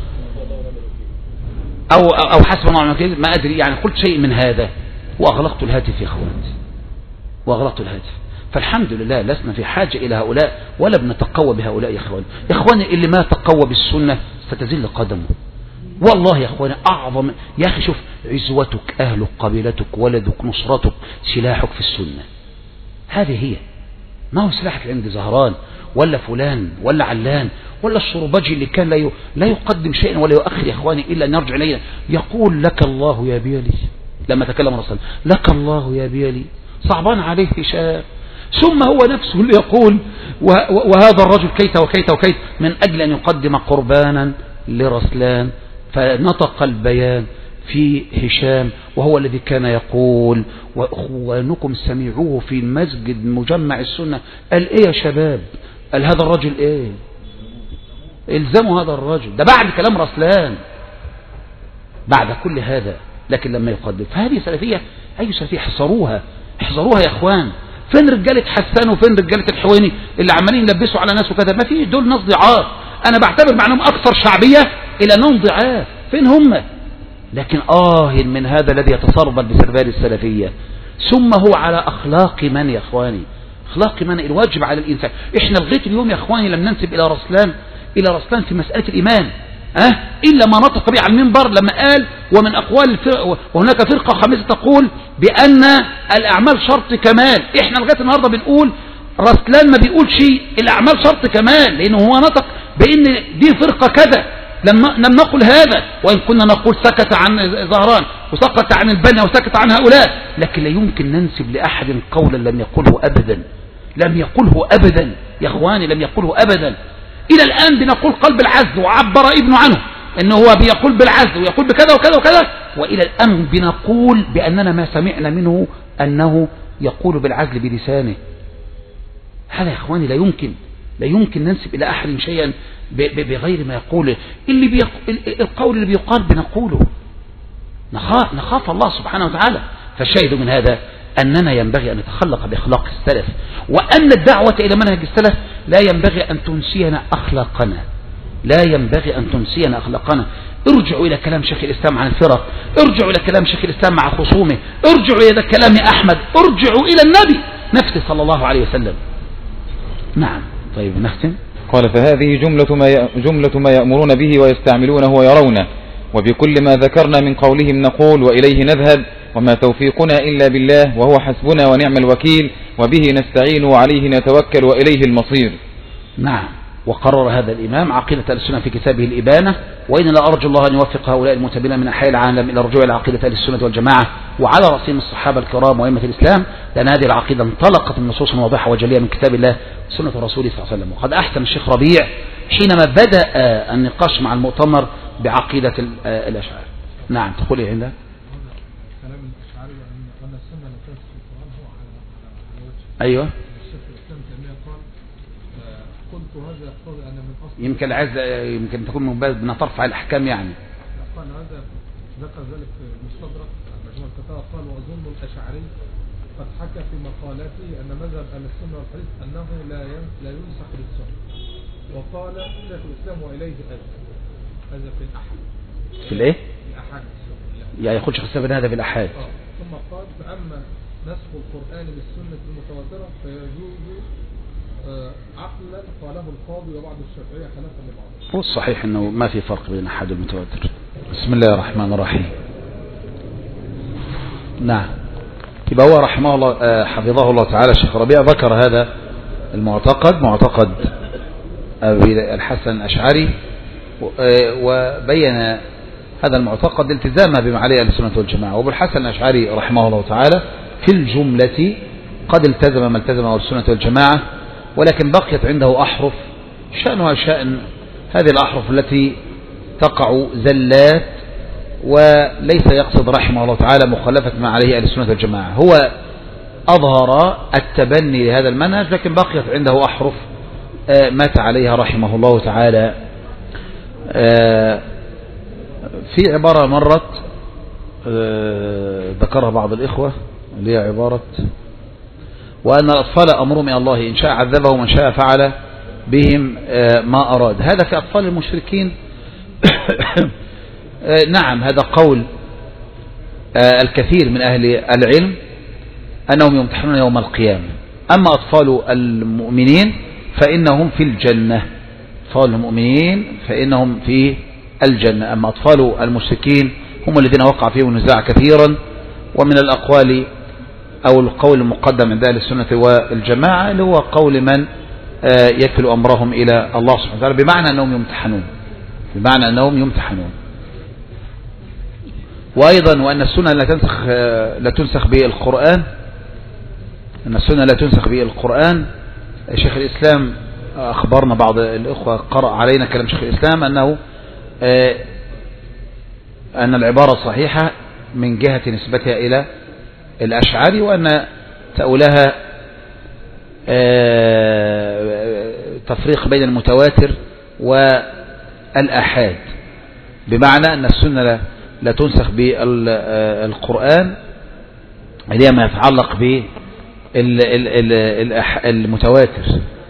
[SPEAKER 1] أو حسب الله ما أدري، يعني قلت شيء من هذا وأغلقت الهاتف يا أخواني، وأغلقت الهاتف. فالحمد لله لسنا في حاجة إلى هؤلاء ولا بنتقوى بهؤلاء يا أخواني. يا أخواني اللي ما تقوى بالسنة ستزل قدمه والله يا أخواني. أعظم يا أخي شوف، عزوتك، أهلك، قبيلتك، ولدك، نصرتك، سلاحك في السنة. هذه هي، ما هو سلاحك عند زهران ولا فلان ولا علان ولا الشربجي اللي كان لا يقدم شيئا ولا يؤخر يا أخواني إلا أن يرجع إلينا يقول لك الله يا بيلي. لما تكلم الرسول لك الله يا بيلي صعبان عليه هشام، ثم هو نفسه اللي يقول وهذا الرجل كيت وكيت وكيت من أجل أن يقدم قربانا لرسلان، فنطق البيان في هشام وهو الذي كان يقول وأخوانكم سمعوه في المسجد مجمع السنة. قال إيه يا شباب؟ قال هذا الرجل إيه؟ الزموا هذا الرجل، ده بعد كلام رسلان، بعد كل هذا، لكن لما يقدم. فهذه سلفية، أي سلفية؟ احذروها احذروها يا اخوان. فين رجالة حسان وفين رجالة الحويني اللي عمالين يلبسوا على ناس وكذا؟ ما في، دول ناس ضعاف، انا بعتبر معناهم اكثر شعبية الى انهم ضعاف. فين هم؟ لكن من هذا الذي يتصرف بسربال السلفية. ثم هو على اخلاق من يا اخواني؟ اخلاق من؟ الواجب على الانسان. احنا لغايه اليوم يا اخواني لم ننسب الى رسلان في مسألة الايمان إلا ما نطق به على المنبر لما قال ومن أقوال وهناك فرقة خامسة تقول بأن الأعمال شرط كمال. إحنا لغاية النهاردة بنقول رسلان ما بيقول شيء الأعمال شرط كمال، لأنه هو نطق بأن دي فرقة كذا. لم نقل هذا، وإن كنا نقول سكت عن زهران وسكت عن البنا وسكت عن هؤلاء، لكن لا يمكن ننسب لأحد قولا لم يقله أبدا، لم يقله أبدا يا أخواني، لم يقله أبدا. إلى الآن بنقول قلب العزل وعبر ابنه عنه أنه هو بيقول بالعزل ويقول بكذا وكذا وكذا، وإلى الآن بنقول بأننا ما سمعنا منه أنه يقول بالعزل بلسانه. هذا يا إخواني لا يمكن ننسب إلى أحد شيئا بغير ما يقوله. القول اللي بيقال بنقوله، نخاف الله سبحانه وتعالى. فالشاهد من هذا أننا ينبغي أن نتخلق بأخلاق السلف، وأن الدعوة إلى منهج السلف لا ينبغي أن تنسينا أخلاقنا، لا ينبغي أن تنسينا أخلاقنا. ارجعوا إلى كلام شيخ الإسلام عن الفرق، ارجعوا إلى كلام شيخ الإسلام مع خصومه، ارجعوا إلى كلام أحمد، ارجعوا إلى النبي نفسه صلى الله عليه وسلم. نعم. طيب نختم.
[SPEAKER 4] قال فهذه جملة ما يأمرون به ويستعملونه ويرونه، وبكل ما ذكرنا من قولهم نقول وإليه نذهب، وما توفيقنا إلا بالله وهو حسبنا ونعم الوكيل، وبه نستعين وعليه نتوكل وإليه المصير.
[SPEAKER 1] نعم. وقرر هذا الإمام عقيدة أهل السنة في كتابه الإبانة، وإن لا أرجو الله أن يوفق هؤلاء المتبنين من أحياء العالم إلى الرجوع إلى عقيدة أهل السنة والجماعة، وعلى رأسهم الصحابة الكرام وأئمة الإسلام، لأن هذه العقيدة انطلقت من نصوص واضحة وجلية من كتاب الله وسنة الرسول صلى الله عليه وسلم. وقد أحسن الشيخ ربيع حينما بدأ النقاش مع المؤتمر بعقيدة الأشاعرة. نعم. تقولي عندها أيوة. يمكن يمكن تكون من ترفع الأحكام يعني.
[SPEAKER 3] قال هذا ذكر ذلك المستدرك مجموع الفتاوى. قال وأظن الأشعري قد حكى في مقالاته أن مذهب أهل السنة والحديث أنه لا ينسخ بالسنة. وقال شيخ الإسلام وإليه هذا في الأحد.
[SPEAKER 1] في الإيه؟
[SPEAKER 3] الأحد
[SPEAKER 1] يعني يقول شيخ الإسلام هذا في الأحاد.
[SPEAKER 3] ثم قال فأما نسخ القرآن بالسنة المتواترة فيجوز عقلا قاله القاضي وبعض الشافعية خلافا لبعض.
[SPEAKER 1] هو الصحيح أنه ما في فرق بين الأحاد والمتواتر. بسم الله الرحمن الرحيم. نعم. يبقى هو رحمه الله حفظه الله تعالى الشيخ ربيع ذكر هذا المعتقد، معتقد أبي الحسن الأشعري، وبين هذا المعتقد التزاما بما عليه أهل السنة والجماعة. وابو الحسن الأشعري رحمه الله تعالى في الجملة قد التزم ما التزم أهل السنة والجماعة، ولكن بقيت عنده أحرف شأنها شأن هذه الأحرف التي تقع زلات، وليس يقصد رحمه الله تعالى مخالفة ما عليه أهل السنة والجماعة. هو أظهر التبني لهذا المنهج، لكن بقيت عنده أحرف مات عليها رحمه الله تعالى. في عبارة مرت ذكرها بعض الإخوة اللي هي عبارة وأن الأطفال أمرهم إلى الله إن شاء عذبه ومن شاء فعل بهم ما أراد. هذا في أطفال المشركين. نعم هذا قول الكثير من أهل العلم أنهم يمتحنون يوم القيامة. أما أطفال المؤمنين فإنهم في الجنة. أطفال المؤمنين فإنهم في الجنة. أما أطفال المشركين هم الذين وقع فيهم النزاع كثيرا. ومن الأقوال أو القول المقدم عند أهل السنة والجماعة اللي هو قول من يكل أمرهم إلى الله سبحانه وتعالى بمعنى أنهم يمتحنون. بمعنى أنهم يمتحنون. وأيضا وأن السنة لا تنسخ بالقرآن. أن السنة لا تنسخ بالقرآن. شيخ الإسلام أخبرنا بعض الإخوة قرأ علينا كلام شيخ الإسلام أن العبارة صحيحة من جهة نسبتها إلى الأشعري وأن تأولها تفريق بين المتواتر والآحاد بمعنى أن السنة لا تنسخ بالقرآن اللي هي ما يتعلق بالمتواتر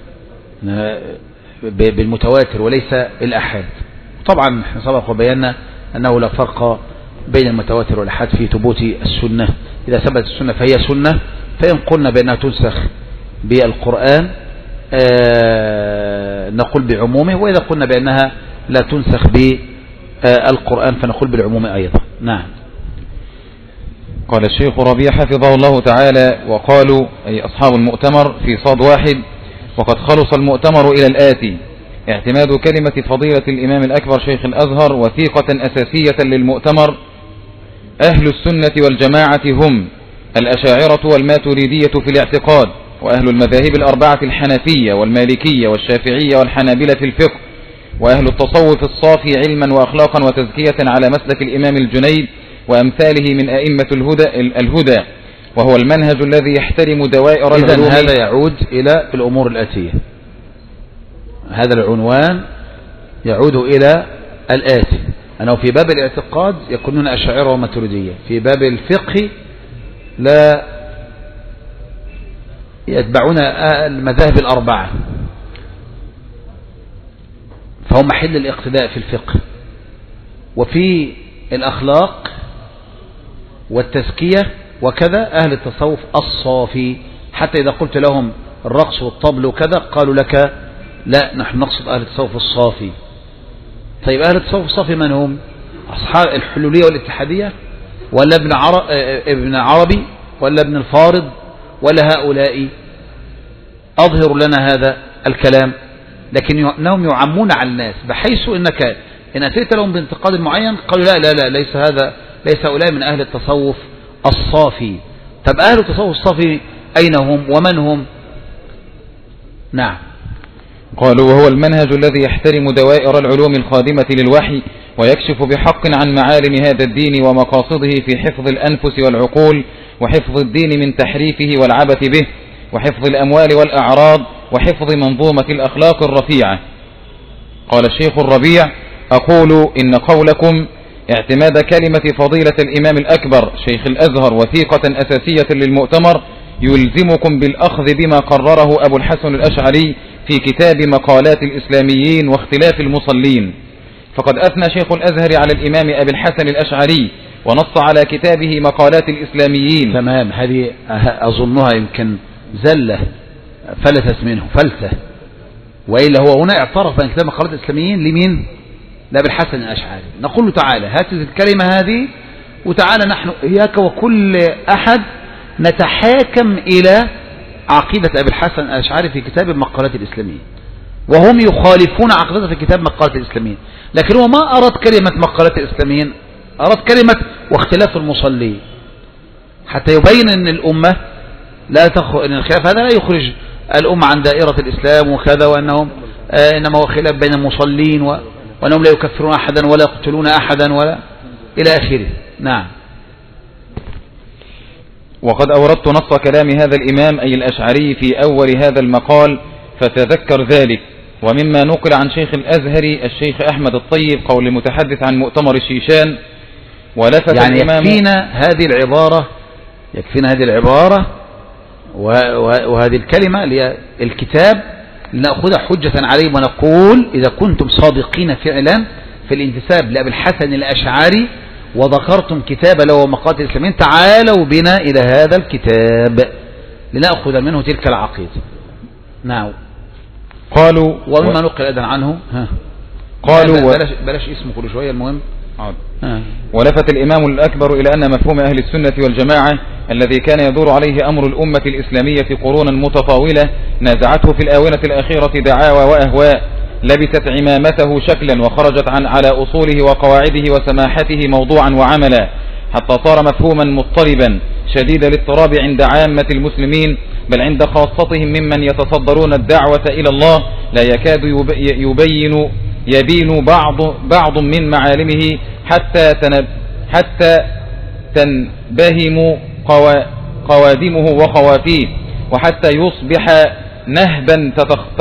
[SPEAKER 1] بالمتواتر وليس الآحاد. طبعا احنا سبق وبينا أنه لا فرق بين المتواتر والآحاد في ثبوت السنة. إذا ثبت السنة فهي سنة. فإن قلنا بأنها تنسخ بالقرآن نقول بعمومه. وإذا قلنا بأنها لا تنسخ بالقرآن فنقول بالعموم أيضا. نعم.
[SPEAKER 4] قال الشيخ ربيع حفظه الله تعالى وقالوا أي أصحاب المؤتمر في صاد واحد وقد خلص المؤتمر إلى الآتي: اعتماد كلمة فضيلة الإمام الأكبر شيخ الأزهر وثيقة أساسية للمؤتمر. أهل السنة والجماعة هم الأشاعرة والماتريدية في الاعتقاد، وأهل المذاهب الأربعة الحنفية والمالكية والشافعية والحنابلة في الفقه، وأهل التصوف الصافي علما وأخلاقا وتزكية على مسلك الإمام الجنيد وأمثاله من أئمة الهدى، وهو المنهج الذي يحترم دوائر العلوم.
[SPEAKER 1] إذن هذا يعود إلى الأمور الآتية. هذا العنوان يعود إلى الآتي: أنه في باب الاعتقاد يكونون أشاعرة وماتريدية، في باب الفقه لا يتبعون المذاهب الأربعة، فهم محل الاقتداء في الفقه. وفي الأخلاق والتزكية وكذا أهل التصوف الصافي، حتى إذا قلت لهم الرقص والطبل وكذا قالوا لك لا نحن نقصد أهل التصوف الصافي. طيب أهل التصوف الصافي من هم؟ أصحاب الحلولية والاتحادية ولا ابن عربي ولا ابن الفارض ولا هؤلاء؟ أظهر لنا هذا الكلام. لكن إنهم يعمون على الناس بحيث إنك إن أتيت لهم بانتقاد معين قالوا لا لا لا ليس هؤلاء من أهل التصوف الصافي. طب أهل التصوف الصافي أين هم ومن هم؟ نعم.
[SPEAKER 4] قالوا وهو المنهج الذي يحترم دوائر العلوم الخادمة للوحي ويكشف بحق عن معالم هذا الدين ومقاصده في حفظ الأنفس والعقول وحفظ الدين من تحريفه والعبث به وحفظ الأموال والأعراض وحفظ منظومة الأخلاق الرفيعة. قال الشيخ الربيع: أقول إن قولكم اعتماد كلمة فضيلة الإمام الأكبر شيخ الأزهر وثيقة أساسية للمؤتمر يلزمكم بالأخذ بما قرره أبو الحسن الأشعري في كتاب مقالات الإسلاميين واختلاف المصلين. فقد أثنى شيخ الأزهر على الإمام أبي الحسن الأشعري ونص على كتابه مقالات الإسلاميين.
[SPEAKER 1] تمام. هذه أظنها يمكن زلة فلتت منه فلتة، وإلا هو هنا اعترف بأن كتاب مقالات الإسلاميين لمين؟ لأبي الحسن الأشعري. نقول له تعالى هات الكلمة هذه وتعالى نحن إياك وكل أحد نتحاكم إلى عقيدة أبي الحسن الأشعري في كتاب مقالات الإسلاميين، وهم يخالفون عقيدته في كتاب مقالات الإسلاميين. لكن هو ما أراد كلمة مقالات الإسلاميين، أراد كلمة واختلاف المصلين، حتى يبين أن الأمة لا أن الخلاف هذا لا يخرج الأمة عن دائرة الإسلام وكذا، وأنهم إنما هو خلاف بين المصلين وأنهم لا يكفرون أحدا ولا يقتلون أحدا ولا إلى آخره. نعم.
[SPEAKER 4] وقد أوردت نص كلام هذا الإمام أي الأشعري في أول هذا المقال فتذكر ذلك. ومما نقل عن شيخ الأزهر الشيخ أحمد الطيب قول المتحدث عن مؤتمر الشيشان ولفت
[SPEAKER 1] يعني
[SPEAKER 4] الإمام
[SPEAKER 1] يكفينا هذه العبارة يكفينا هذه العبارة وهذه الكلمة اللي هي الكتاب لنأخذها حجة عليهم ونقول إذا كنتم صادقين فعلا في الانتساب لأبي الحسن الأشعري وذكرتم كتاب له مقاتل الإسلاميين تعالوا بنا إلى هذا الكتاب لنأخذ منه تلك العقيدة. نعم.
[SPEAKER 4] قالوا
[SPEAKER 1] ومما نقل أيضا عنه
[SPEAKER 4] قالوا
[SPEAKER 1] بلاش اسمه كل شوية المهم.
[SPEAKER 4] ولفت الإمام الأكبر إلى أن مفهوم أهل السنة والجماعة الذي كان يدور عليه أمر الأمة الإسلامية قرونا متطاولة نازعته في الآونة الأخيرة دعاوى وأهواء لبست عمامته شكلا وخرجت على أصوله وقواعده وسماحته موضوعا وعملا حتى صار مفهوما مضطربا شديد الاضطراب عند عامة المسلمين بل عند خاصتهم ممن يتصدرون الدعوة إلى الله لا يكاد يبين بعض من معالمه حتى تنبهم قوادمه وخوافيه وحتى يصبح نهبا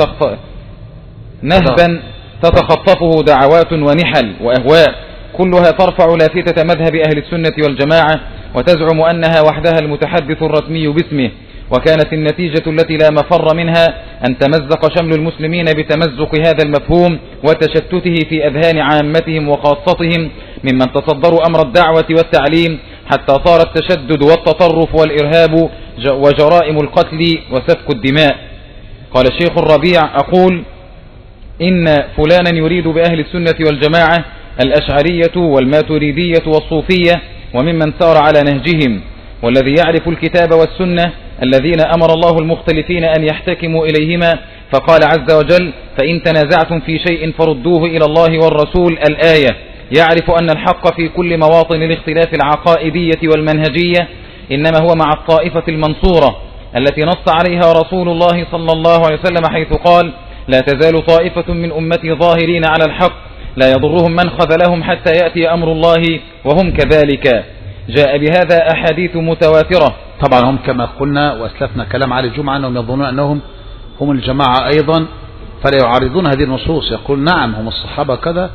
[SPEAKER 4] تتخطفه دعوات ونحل وأهواء كلها ترفع لافتة مذهب أهل السنة والجماعة وتزعم أنها وحدها المتحدث الرسمي باسمه وكانت النتيجة التي لا مفر منها أن تمزق شمل المسلمين بتمزق هذا المفهوم وتشتته في أذهان عامتهم وخاصتهم ممن تصدروا أمر الدعوة والتعليم حتى صار التشدد والتطرف والإرهاب وجرائم القتل وسفك الدماء. قال الشيخ الربيع أقول إن فلانا يريد بأهل السنة والجماعة الأشعرية والماتريدية والصوفية وممن سار على نهجهم والذي يعرف الكتاب والسنة الذين أمر الله المختلفين أن يحتكموا إليهما فقال عز وجل فإن تنازعتم في شيء فردوه إلى الله والرسول الآية يعرف أن الحق في كل مواطن الاختلاف العقائدية والمنهجية إنما هو مع الطائفة المنصورة التي نص عليها رسول الله صلى الله عليه وسلم حيث قال لا تزال طائفة من أمتي ظاهرين على الحق لا يضرهم من خذلهم حتى يأتي أمر الله وهم كذلك. جاء بهذا أحاديث متواترة.
[SPEAKER 1] طبعا هم كما قلنا وأسلفنا كلام علي الجمعة أنهم يظنون أنهم هم الجماعة أيضا فلا يعارضون هذه النصوص يقول نعم هم الصحابة كذا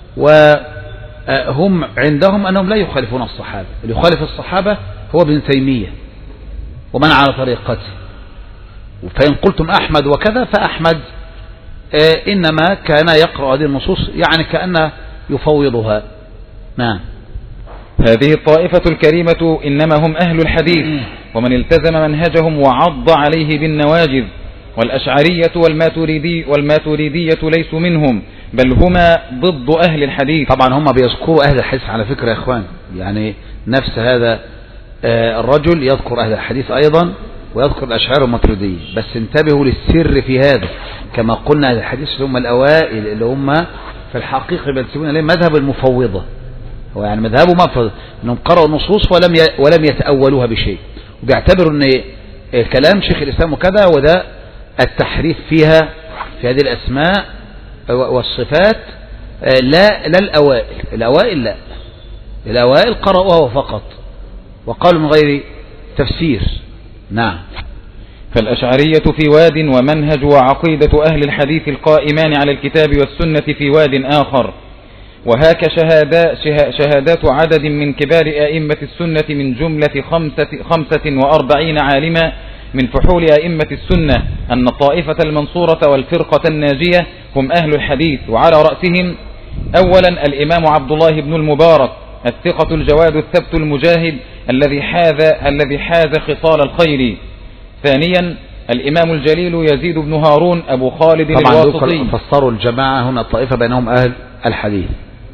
[SPEAKER 1] وهم عندهم أنهم لا يخالفون الصحابة اللي يخالف الصحابة هو ابن تيمية ومن على طريقته فإن قلتم أحمد وكذا فأحمد إنما كان يقرأ هذه النصوص يعني كأنه يفوضها. نعم.
[SPEAKER 4] هذه الطائفة الكريمة إنما هم أهل الحديث ومن التزم منهجهم وعض عليه بالنواجذ والأشعرية والماتريدية ليسوا منهم بل هما ضد أهل الحديث.
[SPEAKER 1] طبعا هم بيذكروا أهل الحديث على فكرة يا إخوان يعني نفس هذا الرجل يذكر أهل الحديث أيضا ويذكر الأشعار والماتريدية بس انتبهوا للسر في هذا كما قلنا أهل الحديث هم الأوائل اللي هم في الحقيقة بينتسبون إليه مذهب المفوضة هو يعني مذهبه مفوض انهم قرأوا النصوص ولم يتأولوها بشيء وبيعتبروا ان كلام شيخ الإسلام وكذا وده التحريف فيها في هذه الأسماء والصفات لا الأوائل لا الأوائل قرأوها فقط وقالوا من غير تفسير. نعم.
[SPEAKER 4] فالأشعرية في واد ومنهج وعقيدة أهل الحديث القائمان على الكتاب والسنة في واد آخر وهاك شهادات عدد من كبار أئمة السنة من جملة 45 عالما من فحول أئمة السنة أن الطائفة المنصورة والفرقة الناجية هم أهل الحديث وعلى رأسهم أولا الإمام عبد الله بن المبارك الثقة الجواد الثبت المجاهد الذي حاز خصال الخير. ثانيا الإمام الجليل يزيد بن هارون أبو خالد الواسطي.
[SPEAKER 1] طبعا فسروا الجماعة هنا الطائفة بينهم أهل الحديث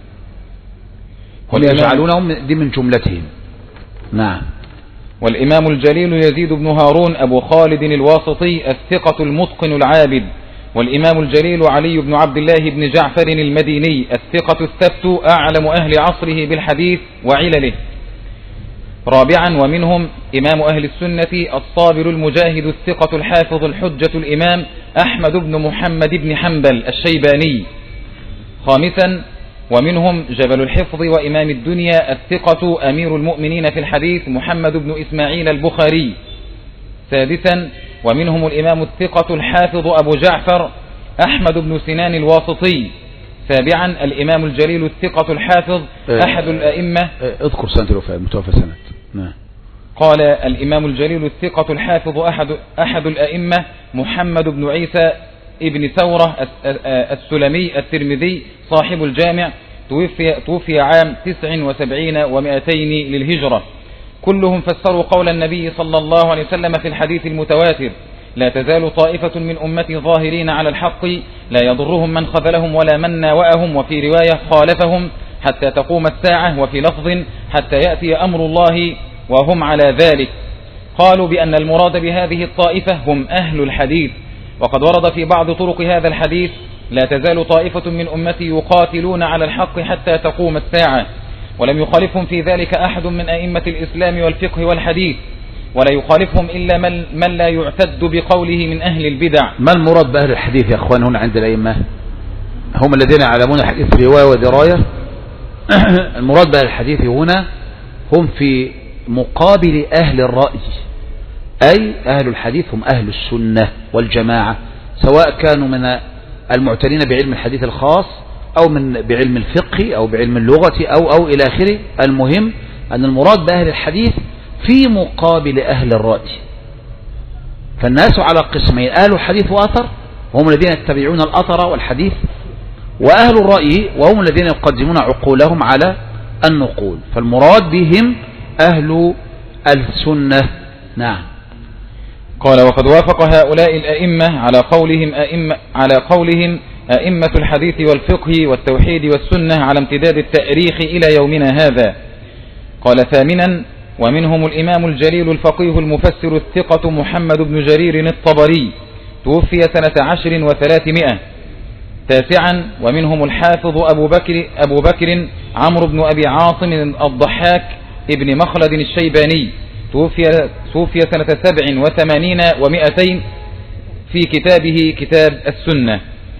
[SPEAKER 1] هم يجعلونهم دي من جملتهم. نعم.
[SPEAKER 4] والإمام الجليل يزيد بن هارون أبو خالد الواسطي الثقة المتقن العابد والإمام الجليل علي بن عبد الله بن جعفر المديني الثقة الثبت أعلم أهل عصره بالحديث وعلله. رابعا ومنهم إمام أهل السنة الصابر المجاهد الثقة الحافظ الحجة الإمام أحمد بن محمد بن حنبل الشيباني. خامسا ومنهم جبل الحفظ وإمام الدنيا الثقة أمير المؤمنين في الحديث محمد بن إسماعيل البخاري. سادسا ومنهم الإمام الثقة الحافظ أبو جعفر أحمد بن سنان الواسطي. سابعا الإمام الجليل الثقة الحافظ أحد الأئمة.
[SPEAKER 1] اذكر سنة الوفاة متوفى سنة. نعم.
[SPEAKER 4] قال الإمام الجليل الثقة الحافظ أحد الأئمة محمد بن عيسى ابن ثورة السلمي الترمذي صاحب الجامع، توفي عام 79 و200 للهجرة. كلهم فسروا قول النبي صلى الله عليه وسلم في الحديث المتواتر: لا تزال طائفة من أمتي ظاهرين على الحق لا يضرهم من خذلهم ولا من ناوأهم، وفي رواية خالفهم حتى تقوم الساعة، وفي لفظ حتى يأتي أمر الله وهم على ذلك. قالوا بأن المراد بهذه الطائفة هم أهل الحديث، وقد ورد في بعض طرق هذا الحديث: لا تزال طائفة من أمتي يقاتلون على الحق حتى تقوم الساعة، ولم يخالفهم في ذلك أحد من أئمة الإسلام والفقه والحديث، ولا يخالفهم إلا من لا يعتد بقوله من أهل البدع.
[SPEAKER 1] ما المراد بأهل الحديث يا أخوان هنا عند الأئمة؟ هم الذين يعلمون الحديث رواية ودراية. المراد بأهل الحديث هنا هم في مقابل أهل الرأي، أي أهل الحديث هم أهل السنة والجماعة، سواء كانوا من المعتنين بعلم الحديث الخاص أو بعلم الفقه أو بعلم اللغة أو إلى آخره. المهم أن المراد بأهل الحديث في مقابل أهل الرأي. فالناس على قسمين: أهل الحديث وأثر وهم الذين يتبعون الأثر والحديث، وأهل الرأي وهم الذين يقدمون عقولهم على النقول. فالمراد بهم أهل السنة. نعم.
[SPEAKER 4] قال: وقد وافق هؤلاء الأئمة على قولهم أئمة الحديث والفقه والتوحيد والسنة على امتداد التاريخ إلى يومنا هذا. قال: ثامنا: ومنهم الإمام الجليل الفقيه المفسر الثقة محمد بن جرير الطبري، توفي سنة 10 و300. تاسعا: ومنهم الحافظ أبو بكر عمرو بن أبي عاصم الضحاك ابن مخلد الشيباني، توفي سنة 87 و200 في كتابه كتاب السنة.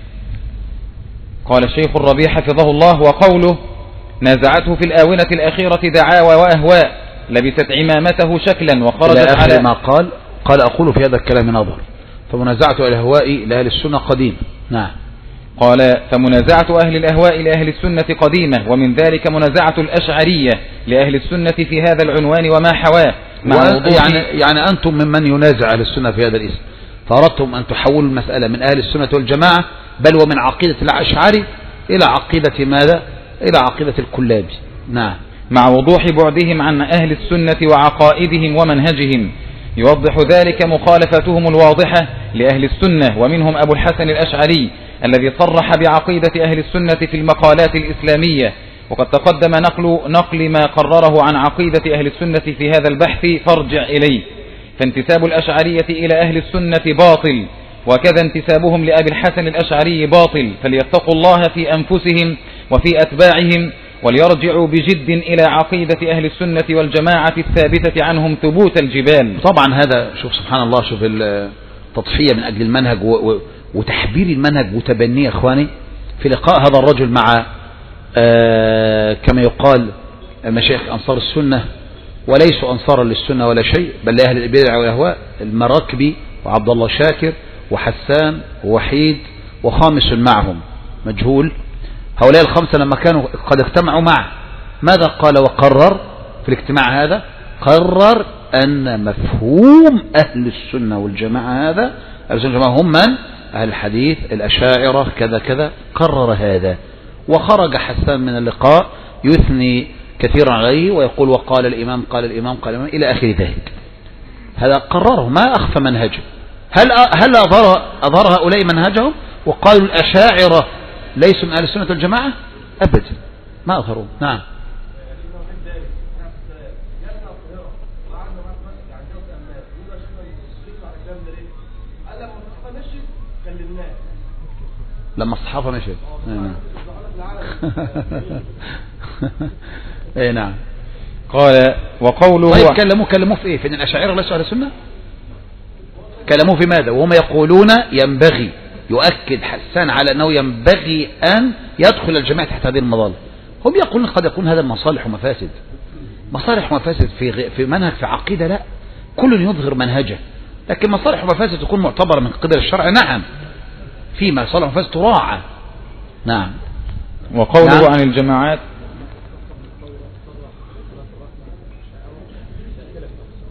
[SPEAKER 4] قال الشيخ الربيع حفظه الله: وقوله: نازعته في الآونة الأخيرة دعاوى وأهواء، لبست عمامته شكلا وخرجت على
[SPEAKER 1] ما قال أقول في هذا الكلام نظر، فمنازعة الأهواء لأهل السنة قديم. نعم.
[SPEAKER 4] قال: فمنازعة أهل الأهواء لأهل السنة قديمة، ومن ذلك منازعة الأشعرية لأهل السنة في هذا العنوان وما حواه.
[SPEAKER 1] يعني أنتم ممن ينازع أهل السنة في هذا الاسم، فأردتم أن تحولوا المسألة من أهل السنة والجماعة بل ومن عقيدة الأشعري إلى عقيدة ماذا؟ إلى عقيدة الكلابي. نعم.
[SPEAKER 4] مع وضوح بعدهم عن أهل السنة وعقائدهم ومنهجهم، يوضح ذلك مخالفتهم الواضحة لأهل السنة، ومنهم أبو الحسن الأشعري الذي صرح بعقيدة أهل السنة في المقالات الإسلامية، وقد تقدم نقل ما قرره عن عقيدة أهل السنة في هذا البحث، فارجع إليه. فانتساب الأشعرية إلى أهل السنة باطل، وكذا انتسابهم لأبي الحسن الأشعري باطل، فليتقوا الله في أنفسهم وفي أتباعهم، وليرجعوا بجد إلى عقيدة أهل السنة والجماعة الثابتة عنهم ثبوت الجبال.
[SPEAKER 1] طبعا هذا شوف سبحان الله، شوف التضحية من أجل المنهج وتحبير المنهج وتبنيه. أخواني، في لقاء هذا الرجل مع كما يقال مشايخ أنصار السنة، وليسوا أنصارا للسنة ولا شيء، بل لأهل البدع والأهواء، المراكبي وعبد الله شاكر وحسان ووحيد وخامس معهم مجهول. هؤلاء الخمسة لما كانوا قد اجتمعوا معه، ماذا قال وقرر في الاجتماع هذا؟ قرر أن مفهوم أهل السنة والجماعة هذا، أهل السنة والجماعة هم من؟ أهل الحديث، الأشاعرة، كذا كذا، قرر هذا. وخرج حسان من اللقاء يثني كثيرا عليه ويقول وقال الإمام قال الإمام قال الإمام إلى آخر ذلك. هذا قرره، ما أخفى منهجه. هل أظهر هؤلاء منهجهم وقالوا الأشاعرة ليسوا من أهل السنة والجماعة؟ أبدا ما أظهروا. نعم. لما الصحابة مشيت. اي نعم.
[SPEAKER 4] قال وقوله
[SPEAKER 1] طيب كلموه في ايه؟ في ان الاشاعره ليسوا اهل السنه؟ كلموه في ماذا؟ وهم يقولون ينبغي، يؤكد حسان على انه ينبغي ان يدخل الجماعه تحت هذه المظله. هم يقولون قد يكون هذا مصالح ومفاسد، مصالح ومفاسد في منهج، في عقيده لا، كل يظهر منهجه، لكن مصالح ومفاسد تكون معتبره من قبل الشرع. نعم، في مصالح ومفاسد تراعى. نعم.
[SPEAKER 4] وقوله نعم. عن الجماعات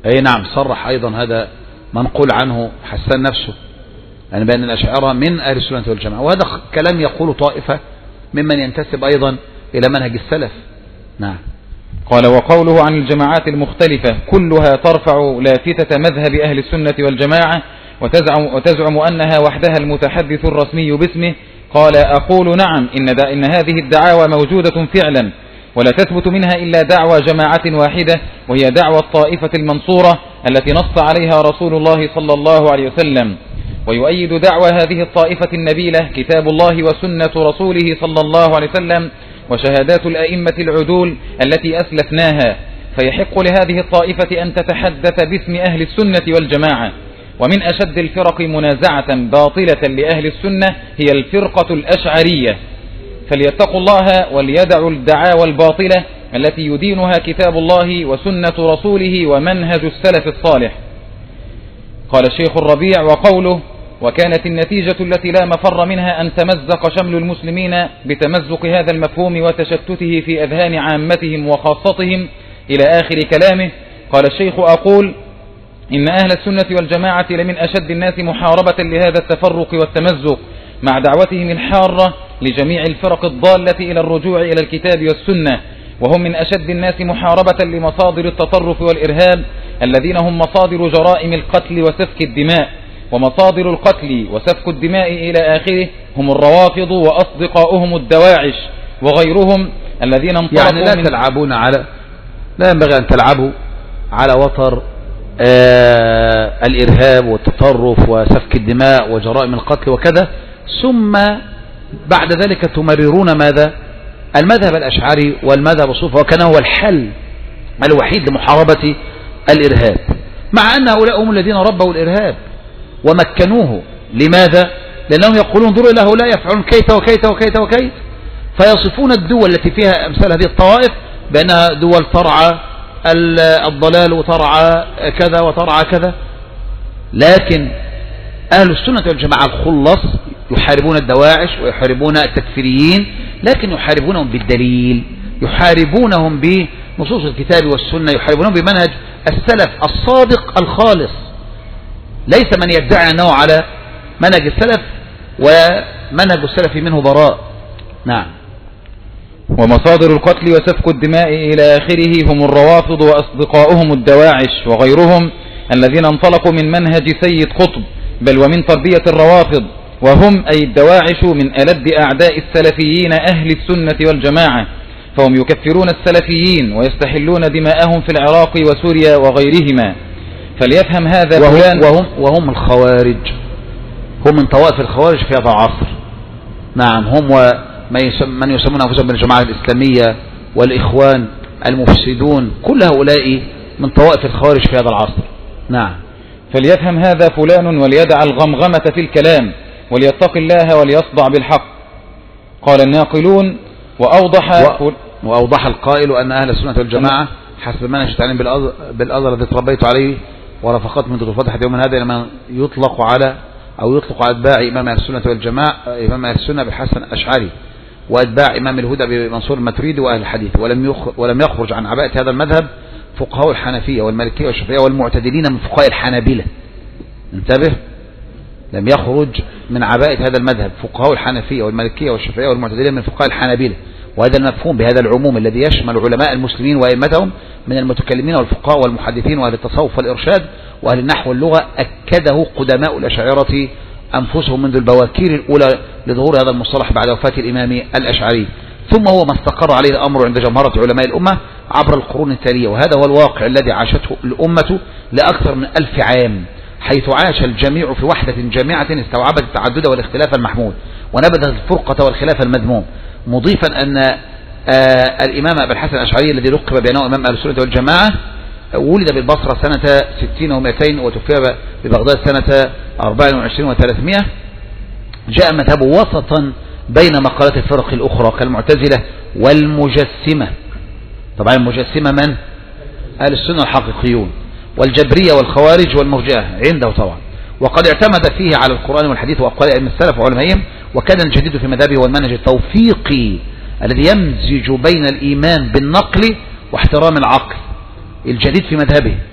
[SPEAKER 1] أي نعم، صرح أيضا هذا منقول عنه حسان نفسه، يعني بأن الأشاعرة من أهل السنة والجماعة، وهذا كلام يقول طائفة ممن ينتسب أيضا إلى منهج السلف. نعم.
[SPEAKER 4] قال: وقوله عن الجماعات المختلفة كلها ترفع لافتة مذهب أهل السنة والجماعة وتزعم أنها وحدها المتحدث الرسمي باسمه. قال: أقول نعم، إن هذه الدعاوى موجودة فعلا، ولا تثبت منها إلا دعوى جماعة واحدة، وهي دعوى الطائفة المنصورة التي نص عليها رسول الله صلى الله عليه وسلم. ويؤيد دعوى هذه الطائفة النبيلة كتاب الله وسنة رسوله صلى الله عليه وسلم وشهادات الأئمة العدول التي أسلفناها، فيحق لهذه الطائفة أن تتحدث باسم أهل السنة والجماعة. ومن أشد الفرق منازعة باطلة لأهل السنة هي الفرقة الأشعرية، فليتقوا الله وليدعوا الدعاوى الباطلة التي يدينها كتاب الله وسنة رسوله ومنهج السلف الصالح. قال الشيخ الربيع: وقوله: وكانت النتيجة التي لا مفر منها أن تمزق شمل المسلمين بتمزق هذا المفهوم وتشتته في أذهان عامتهم وخاصتهم، إلى آخر كلامه. قال الشيخ: أقول إن أهل السنة والجماعة لمن أشد الناس محاربة لهذا التفرق والتمزق، مع دعوتهم الحارة لجميع الفرق الضالة إلى الرجوع إلى الكتاب والسنة، وهم من أشد الناس محاربة لمصادر التطرف والإرهاب الذين هم مصادر جرائم القتل وسفك الدماء. ومصادر القتل وسفك الدماء إلى آخره هم الروافض وأصدقاؤهم الدواعش وغيرهم الذين انطلقوا
[SPEAKER 1] يعني لا ينبغي أن تلعبوا على وتر الإرهاب والتطرف وسفك الدماء وجرائم القتل وكذا، ثم بعد ذلك تمررون ماذا؟ المذهب الأشعري والمذهب الصوفي، وكان هو الحل الوحيد لمحاربة الإرهاب، مع أن هؤلاء هم الذين ربوا الإرهاب ومكنوه. لماذا؟ لأنهم يقولون انظروا إلى هؤلاء يفعلون كيت وكيت وكيت وكيت، فيصفون الدول التي فيها أمثال هذه الطوائف بأنها دول ترعى الضلال وترعى كذا وترعى كذا. لكن أهل السنة والجماعة الخلص يحاربون الدواعش ويحاربون التكفيريين، لكن يحاربونهم بالدليل، يحاربونهم بنصوص الكتاب والسنة، يحاربونهم بمنهج السلف الصادق الخالص، ليس من يدعي أنه على منهج السلف ومنهج السلف منه براء. نعم.
[SPEAKER 4] ومصادر القتل وسفك الدماء إلى آخره هم الروافض وأصدقاؤهم الدواعش وغيرهم الذين انطلقوا من منهج سيد قطب، بل ومن تربية الروافض، وهم أي الدواعش من ألد أعداء السلفيين أهل السنة والجماعة، فهم يكفرون السلفيين ويستحلون دماءهم في العراق وسوريا وغيرهما. فليفهم هذا
[SPEAKER 1] وهم الخوارج، هم من طوائف الخوارج في هذا العصر. نعم، هم من يسمون أنفسهم بالجماعة الإسلامية والإخوان المفسدون، كل هؤلاء من طوائف الخوارج في هذا العصر. نعم.
[SPEAKER 4] فليفهم هذا فلان وليدع الغمغمة في الكلام وليتق الله وليصدع بالحق. قال الناقلون:
[SPEAKER 1] وأوضح القائل أن أهل السنة والجماعة حسب منهج التعليم بالأزهر الذي تربيت عليه ورفقت من طفولتي حتى يوم هذا، لما يطلق على أتباع إمام أهل السنة والجماعة، إمام أهل السنة بالحسن الأشعري، وأتباع إمام الهدى بمنصور الماتريدي وأهل الحديث. ولم يخرج عن عباءة هذا المذهب فقهاء الحنفية والمالكية والشافعية والمعتدلين من فقهاء الحنابلة. انتبه، لم يخرج من عباءة هذا المذهب فقهاء الحنفية والمالكية والشافعية والمعتدلين من فقهاء الحنابلة. وهذا المفهوم بهذا العموم الذي يشمل علماء المسلمين وأئمتهم من المتكلمين والفقهاء والمحدثين وأهل التصوف والإرشاد وأهل النحو واللغة، أكده قدماء الأشاعرة أنفسهم منذ البواكير الأولى لظهور هذا المصطلح بعد وفاة الإمام الأشعري، ثم هو ما استقر عليه الأمر عند جمهرة علماء الأمة عبر القرون التالية. وهذا هو الواقع الذي عاشته الأمة لأكثر من 1000 عام، حيث عاش الجميع في وحدة جامعة استوعبت التعدد والاختلاف المحمود ونبذت الفرقة والخلاف المذموم، مضيفا أن الإمام أبا الحسن الأشعري الذي لقب بأنه إمام أهل السنة والجماعة ولد بالبصرة سنة 60 و200 وتوفي ببغداد سنة 24 و300. جاء مذهبه وسطا بين مقالات الفرق الأخرى كالمعتزلة والمجسمة. طبعا المجسمة من؟ أهل السنة الحقيقيون، والجبرية والخوارج والمرجئة عنده طبعا. وقد اعتمد فيه على القرآن والحديث وأقوال أئمة السلف وعلمائهم. وكان الجديد في مذهبه هو المنهج التوفيقي الذي يمزج بين الإيمان بالنقل واحترام العقل. الجديد في مذهبه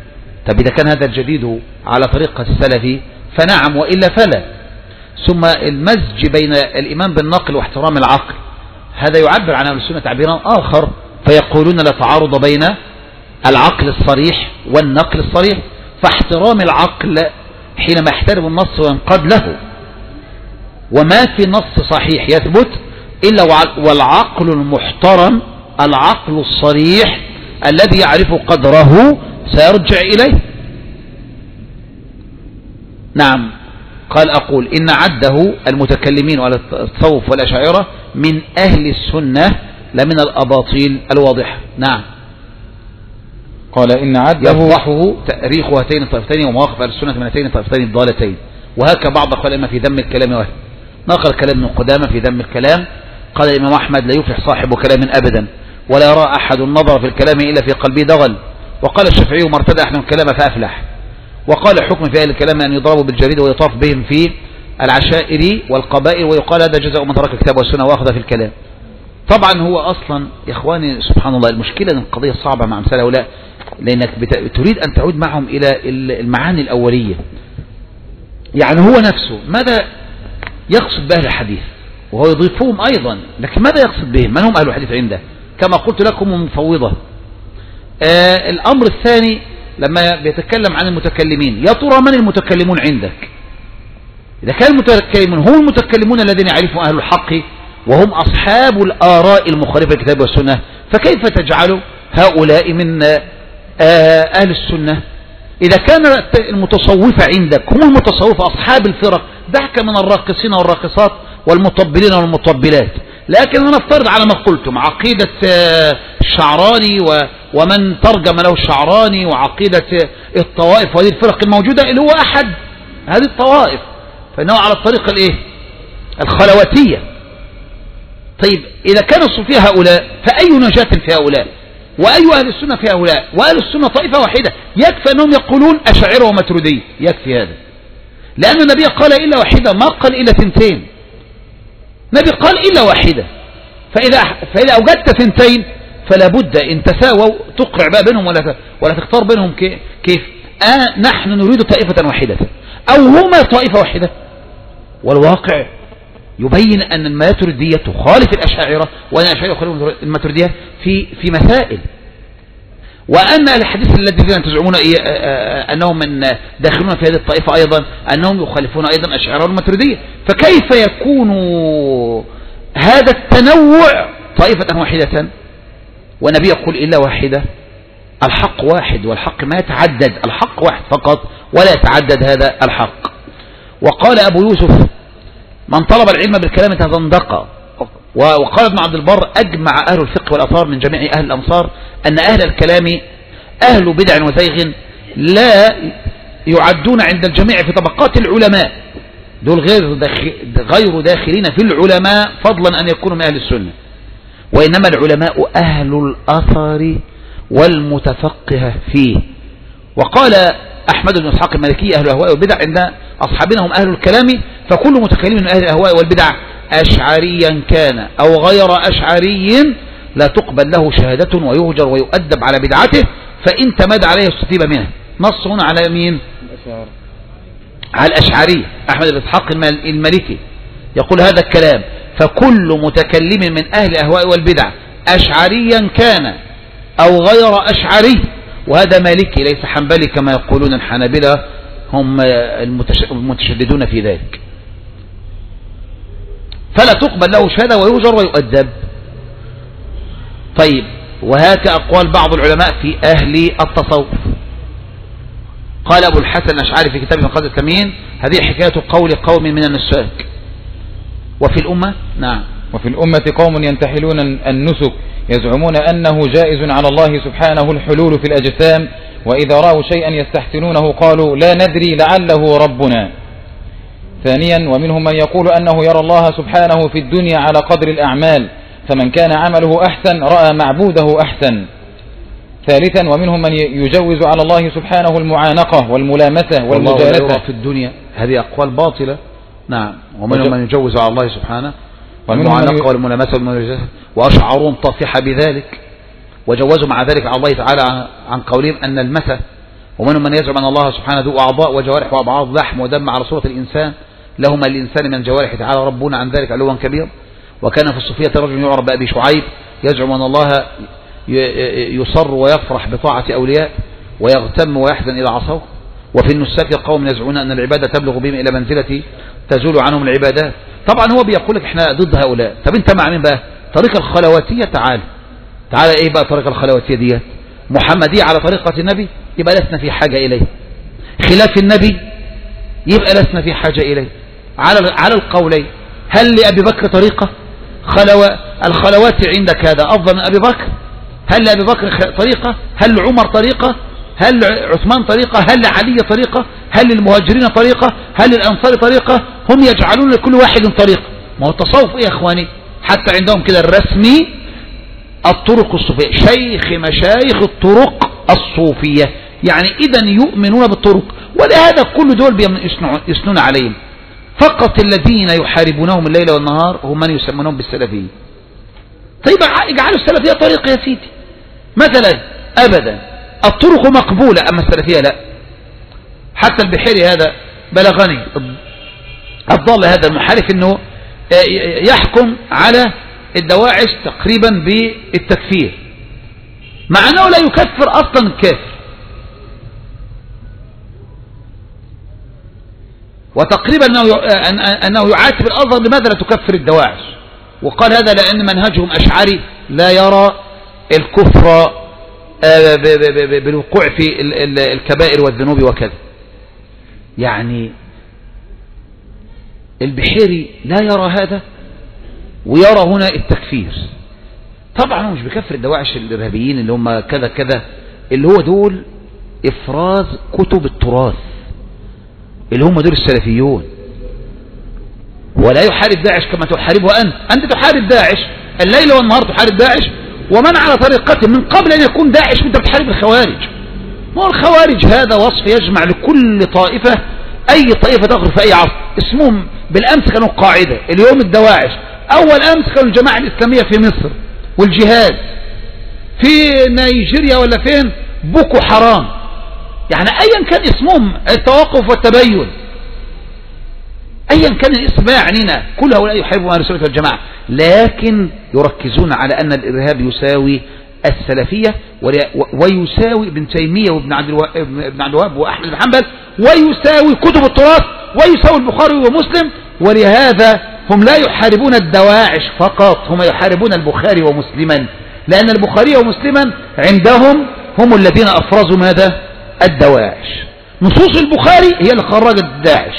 [SPEAKER 1] طب إذا كان هذا الجديد على طريقة السلف فنعم، وإلا فلا. ثم المزج بين الإيمان بالنقل واحترام العقل، هذا يعبر عن أهل السنة تعبيرا آخر، فيقولون لا تعارض بين العقل الصريح والنقل الصريح، فاحترام العقل حينما يحترم النص وينقاد له، وما في نص صحيح يثبت إلا والعقل المحترم العقل الصريح الذي يعرف قدره سيرجع إليه. نعم. قال أقول إن عده المتكلمين على التصوف والأشاعرة من أهل السنة لمن الأباطيل الواضحة. نعم.
[SPEAKER 4] قال إن عده
[SPEAKER 1] يفضحه تأريخ هاتين الطائفتين ومواقف أهل السنة من هاتين الطائفتين الضالتين. وهكا بعض قال في ذم الكلام وهي نقل كلام ابن قدامة في ذم الكلام. قال الإمام أحمد لا يفلح صاحب كلام أبدا ولا يرى أحد النظر في الكلام إلا في قلبه دغل. وقال الشافعي ما ارتدى أحد الكلام فأفلح. وقال حكم في أهل الكلام أن يضربوا بالجريد ويطاف بهم في العشائر والقبائل ويقال هذا جزاء من ترك الكتاب والسنة وأخذ في الكلام. طبعا هو أصلا يا إخواني سبحان الله المشكلة أن القضية صعبة مع أمثال هؤلاء، لأنك تريد أن تعود معهم إلى المعاني الأولية. يعني هو نفسه ماذا يقصد بأهل الحديث وهو يضيفهم أيضا، لكن ماذا يقصد بهم؟ من هم أهل الحديث عنده؟ كما قلت لكم مفوضة. الأمر الثاني لما بيتكلم عن المتكلمين، يا ترى من المتكلمون عندك؟ إذا كان المتكلمون هم المتكلمون الذين يعرفهم أهل الحق وهم أصحاب الآراء المخالفة للكتاب والسنة، فكيف تجعل هؤلاء من أهل السنة؟ إذا كان المتصوفة عندك هم المتصوفة أصحاب الفرق، دعك من الراقصين والراقصات والمطبلين والمطبلات، لكن أنا افترض على ما قلتم عقيدة الشعراني ومن ترجم له الشعراني وعقيدة الطوائف وهذه الفرق الموجودة اللي هو أحد هذه الطوائف، فإنه على الطريقة الخلواتية. طيب إذا كان الصوفية هؤلاء فأي نجاة في هؤلاء؟ وأي أهل السنة في هؤلاء؟ وأهل السنة طائفة واحدة، يكفي أنهم يقولون أشاعرة وماتريدية، يكفي هذا، لأن النبي قال إلا واحدة، ما قال إلا ثنتين. النبي قال إلا واحدة، فإذا أوجدت ثنتين فلا بد إن تساووا تقرع بقى بينهم ولا تختار بينهم كيف؟ نحن نريد طائفة واحدة أو هما طائفة واحدة، والواقع يبين أن الماتريدية تخالف الأشاعرة وأن الأشاعرة يخالفون الماتريدية في مسائل، وأن الحديث الذين تزعمون أنهم من داخلون في هذه الطائفة أيضا أنهم يخالفون أيضا الأشاعرة والماتريدية، فكيف يكون هذا التنوع طائفة واحدة والنبي يقول إلا واحدة؟ الحق واحد، والحق ما يتعدد، الحق واحد فقط ولا يتعدد هذا الحق. وقال أبو يوسف من طلب العلم بالكلام تزندق. وقال ابن عبد البر أجمع أهل الفقه والأثار من جميع أهل الأمصار أن أهل الكلام أهل بدع وزيغ لا يعدون عند الجميع في طبقات العلماء، دول غير داخلين في العلماء فضلا أن يكونوا من أهل السنة، وإنما العلماء أهل الأثر والمتفقه فيه. وقال أحمد بن إسحاق المالكي أهل الأهواء والبدع عند أصحابنا هم أهل الكلام، فكل متكلم من أهل الأهواء والبدع أشعريا كان أو غير أشعري لا تقبل له شهادة ويهجر ويؤدب على بدعته، فإن تماد عليه استتيب منه. نص هنا على مين؟ على الأشعري أحمد بن إسحاق المالكي يقول هذا الكلام، فكل متكلم من أهل الأهواء والبدع أشعريا كان أو غير أشعري، وهذا مالكي ليس حنبلي كما يقولون الحنابلة هم المتشددون في ذلك، فلا تقبل له شهادة ويهجر ويؤدب. طيب وهكذا أقوال بعض العلماء في أهل التصوف. قال أبو الحسن الأشعري في كتاب مقاصد التميين هذه حكاية قول قوم من النساك. وفي الأمة نعم
[SPEAKER 4] وفي الأمة قوم ينتحلون النسك يزعمون أنه جائز على الله سبحانه الحلول في الأجسام، وإذا رأوا شيئا يستحسنونه قالوا لا ندري لعله ربنا. ثانيا ومنهم من يقول أنه يرى الله سبحانه في الدنيا على قدر الأعمال، فمن كان عمله أحسن رأى معبوده أحسن. ثالثا ومنهم من يجوز على الله سبحانه المعانقة والملامسة والمجالسة
[SPEAKER 1] في الدنيا، هذه أقوال باطلة. نعم. ومنهم من يجوز على الله سبحانه والمعانقة والملامسة والمجالسة وأشعرون طافحة بذلك، وجوزوا مع ذلك على الله تعالى عن قولهم أن المسة ومنهم من يزعم أن الله سبحانه ذو أعضاء وجوارح وأبعاض لحم ودم على صورة الإنسان، لهما للإنسان من الجوارح تعالى ربنا عن ذلك علوا كبير. وكان في الصوفية رجل يعرف بأبي شعيب يزعم أن الله يصر ويفرح بطاعة أولياء ويغتم ويحزن إذا عصوه. وفي النساك قوم يزعمون أن العبادة تبلغ بهم إلى منزلة تزول عنهم العبادات. طبعا هو بيقول لك احنا ضد هؤلاء. طب انت مع مين بقى؟ طريقة الخلواتية. تعال ايه بقى طريقة الخلواتية دي؟ محمدية على طريقة النبي، يبقى لسنا في حاجة إليه. خلاف النبي يبقى لسنا في حاجة إليه. على القولين. هل لأبي بكر طريقة؟ الخلوات عندك هذا أفضل من أبي بكر؟ هل لأبي بكر طريقة؟ هل لعمر طريقة؟ هل عثمان طريقة؟ هل لعلي طريقة؟ هل للمهاجرين طريقة؟ هل للأنصار طريقة؟ هم يجعلون لكل واحد طريقة. ما هو التصوف ايه يا اخواني؟ حتى عندهم كده الرسمي الطرق الصوفية، شيخ مشايخ الطرق الصوفية، يعني إذا يؤمنون بالطرق. ولهذا كل دول يسنون عليهم. فقط الذين يحاربونهم الليل والنهار هم من يسمونهم بالسلفية. طيب اجعلوا السلفية طريقة يا سيدي مثلا. أبدا، الطرق مقبولة أما السلفية لا. حتى البحيري هذا بلغني الضال هذا المحارف أنه يحكم على الدواعش تقريبا بالتكفير، مع أنه لا يكفر أصلا الكافر. وتقريبا أنه يعاتب الأزهر لماذا لا تكفر الدواعش، وقال هذا لأن منهجهم أشعري لا يرى الكفر بالوقوع في الكبائر والذنوب وكذا. يعني البحيري لا يرى هذا ويرى هنا التكفير. طبعا هو مش بيكفر الدواعش الإرهابيين اللي هم كذا كذا، اللي هو دول إفراز كتب التراث اللي هم دول السلفيون. ولا يحارب داعش كما تحاربه أنت تحارب داعش الليل والنهار، تحارب داعش ومن على طريقته من قبل أن يكون داعش. أنت بتحارب الخوارج. ما الخوارج هذا وصف يجمع لكل طائفة، أي طائفة تخرج في أي عصر. اسمهم بالأمس كانوا قاعدة، اليوم الدواعش. أول أمس كانوا الجماعة الإسلامية في مصر والجهاد، في نيجيريا ولا فين بوكو حرام. يعني أيا كان اسمهم التوقف والتبين، أيا كان الاسم ما يعنينا، كل هؤلاء يحاربون أهل السنة والجماعة، لكن يركزون على أن الإرهاب يساوي السلفية ويساوي ابن تيمية وابن عبد الوهاب وأحمد بن حنبل، ويساوي كتب التراث، ويساوي البخاري ومسلم. ولهذا هم لا يحاربون الدواعش فقط، هم يحاربون البخاري ومسلما، لأن البخاري ومسلما عندهم هم الذين أفرزوا ماذا؟ الدواعش. نصوص البخاري هي اللي خرجت الداعش.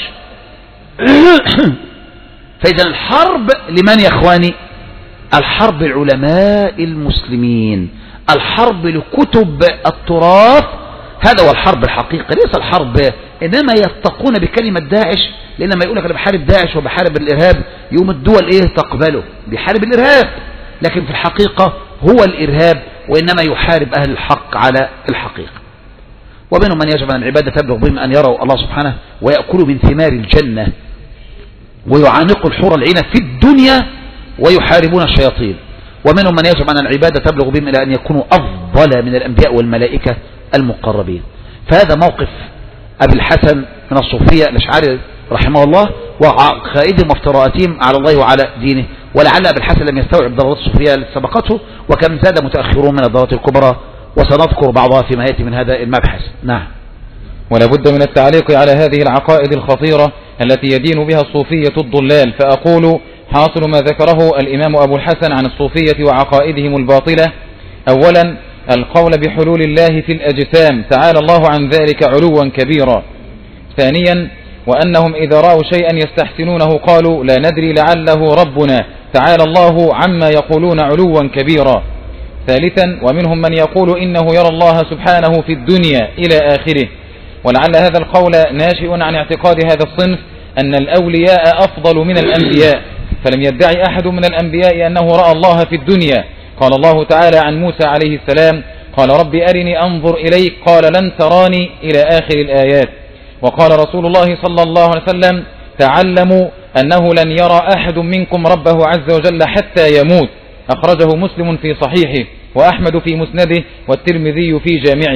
[SPEAKER 1] فإذا الحرب لمن يا إخواني؟ الحرب العلماء المسلمين، الحرب لكتب التراث. هذا هو الحرب الحقيقة، ليس الحرب إنما يتقون بكلمة داعش، لأنما يقول لك أنا بحارب داعش وبحارب الإرهاب، يوم الدول إيه تقبله؟ بيحارب الإرهاب، لكن في الحقيقة هو الإرهاب، وإنما يحارب أهل الحق على الحقيقة. ومنهم من يجب أن العبادة تبلغ بهم أن يروا الله سبحانه ويأكلوا من ثمار الجنة ويعانقوا الحور العين في الدنيا ويحاربون الشياطين. ومنهم من يجب أن العبادة تبلغ بهم إلى أن يكونوا أفضل من الأنبياء والملائكة المقربين. فهذا موقف أبي الحسن من الصوفية الأشعري رحمه الله وعقائدهم وافتراءاتهم على الله وعلى دينه. ولعل أبي الحسن لم يستوعب ضرورات الصوفية التي سبقته، وكم زاد متأخرون من الضرورات الكبرى، وسنذكر بعضها فيما يأتي من هذا المبحث. نعم.
[SPEAKER 4] ولا بد من التعليق على هذه العقائد الخطيرة التي يدين بها الصوفية الضلال. فأقول حاصل ما ذكره الإمام أبو الحسن عن الصوفية وعقائدهم الباطلة: أولا القول بحلول الله في الأجسام، تعالى الله عن ذلك علوا كبيرا. ثانيا وأنهم إذا رأوا شيئا يستحسنونه قالوا لا ندري لعله ربنا، تعالى الله عما يقولون علوا كبيرا. ثالثا ومنهم من يقول إنه يرى الله سبحانه في الدنيا إلى آخره. ولعل هذا القول ناشئ عن اعتقاد هذا الصنف أن الأولياء أفضل من الأنبياء، فلم يدعي أحد من الأنبياء أنه رأى الله في الدنيا. قال الله تعالى عن موسى عليه السلام: قال رب أرني أنظر إليك، قال لن تراني، إلى آخر الآيات. وقال رسول الله صلى الله عليه وسلم: تعلموا أنه لن يرى أحد منكم ربه عز وجل حتى يموت. أخرجه مسلم في صحيحه، وأحمد في مسنده، والترمذي في جامعه.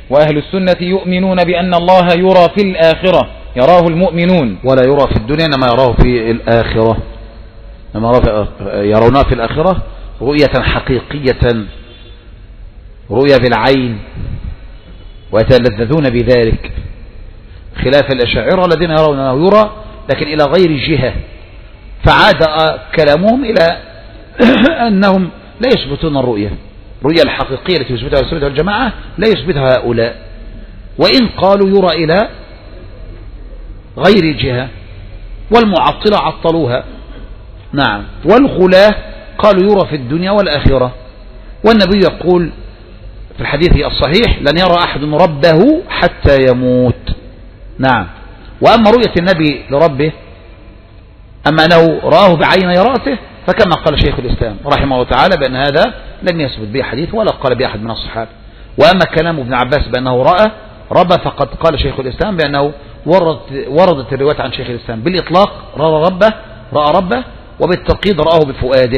[SPEAKER 4] وأهل السنة يؤمنون بأن الله يرى في الآخرة، يراه المؤمنون،
[SPEAKER 1] ولا يرى في الدنيا إنما يراه في الآخرة، يرونه في الآخرة رؤية حقيقية، رؤية بالعين، ويتلذذون بذلك، خلاف الأشاعرة الذين يرون أنه يرى لكن إلى غير جهة، فعاد كلامهم إلى أنهم لا يثبتون الرؤية الحقيقية التي يثبتها السنة والجماعة لا يثبتها هؤلاء، وإن قالوا يرى إلى غير جهة، والمعطلة عطلوها، نعم، والغلاة قالوا يرى في الدنيا والآخرة، والنبي يقول في الحديث الصحيح لن يرى أحد ربه حتى يموت، نعم. وأما رؤية النبي لربه، أما أنه رآه بعين رأسه، فكما قال شيخ الإسلام رحمه الله تعالى بأن هذا لم يثبت به حديث ولا قال به أحد من الصحابة. وأما كلام ابن عباس بأنه رأى ربه، فقد قال شيخ الإسلام بأنه وردت الروايات عن شيخ الإسلام بالإطلاق رأى ربه، وبالتقييد رآه بفؤاده.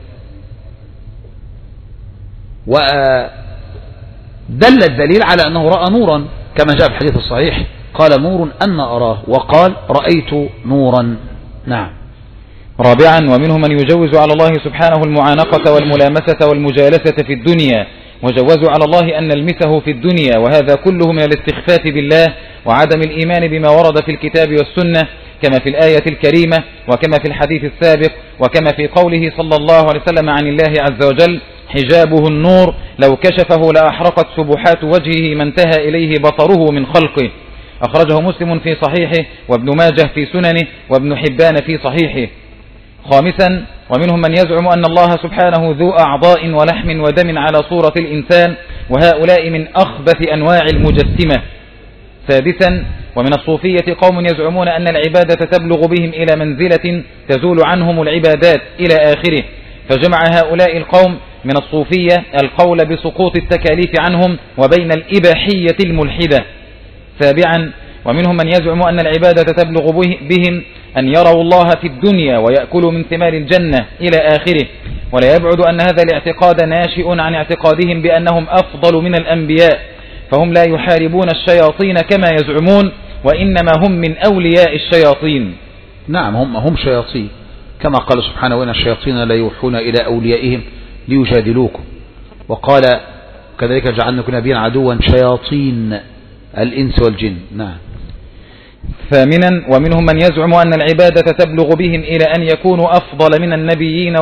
[SPEAKER 1] ودل الدليل على أنه رأى نورا كما جاء في الحديث الصحيح، قال نور أن أراه، وقال رأيت نورا، نعم.
[SPEAKER 4] رابعا، ومنهم من يجوز على الله سبحانه المعانقة والملامسة والمجالسة في الدنيا، وجوزوا على الله أن نلمسه في الدنيا، وهذا كله من الاستخفاف بالله وعدم الإيمان بما ورد في الكتاب والسنة، كما في الآية الكريمة، وكما في الحديث السابق، وكما في قوله صلى الله عليه وسلم عن الله عز وجل: حجابه النور، لو كشفه لأحرقت سبحات وجهه ما انتهى إليه بصره من خلقه. أخرجه مسلم في صحيحه، وابن ماجه في سننه، وابن حبان في صحيحه. خامسا، ومنهم من يزعم أن الله سبحانه ذو أعضاء ولحم ودم على صورة الإنسان، وهؤلاء من أخبث أنواع المجسمة. سادسا، ومن الصوفية قوم يزعمون أن العبادة تبلغ بهم إلى منزلة تزول عنهم العبادات إلى آخره، فجمع هؤلاء القوم من الصوفية القول بسقوط التكاليف عنهم وبين الإباحية الملحدة. سابعا، ومنهم من يزعم أن العبادة تبلغ بهم أن يروا الله في الدنيا ويأكلوا من ثمار الجنة إلى آخره، ولا يبعد أن هذا الاعتقاد ناشئ عن اعتقادهم بأنهم أفضل من الأنبياء، فهم لا يحاربون الشياطين كما يزعمون، وإنما هم من أولياء الشياطين.
[SPEAKER 1] نعم، هم شياطين، كما قال سبحانه: وإن الشياطين لا يوحون إلى أوليائهم ليجادلوكم، وقال: كذلك جعلناكم نبيا عدوا شياطين الإنس والجن. نعم.
[SPEAKER 4] ثامنا، ومنهم من يزعم أن العبادة تبلغ بهم إلى أن يكونوا أفضل من النبيين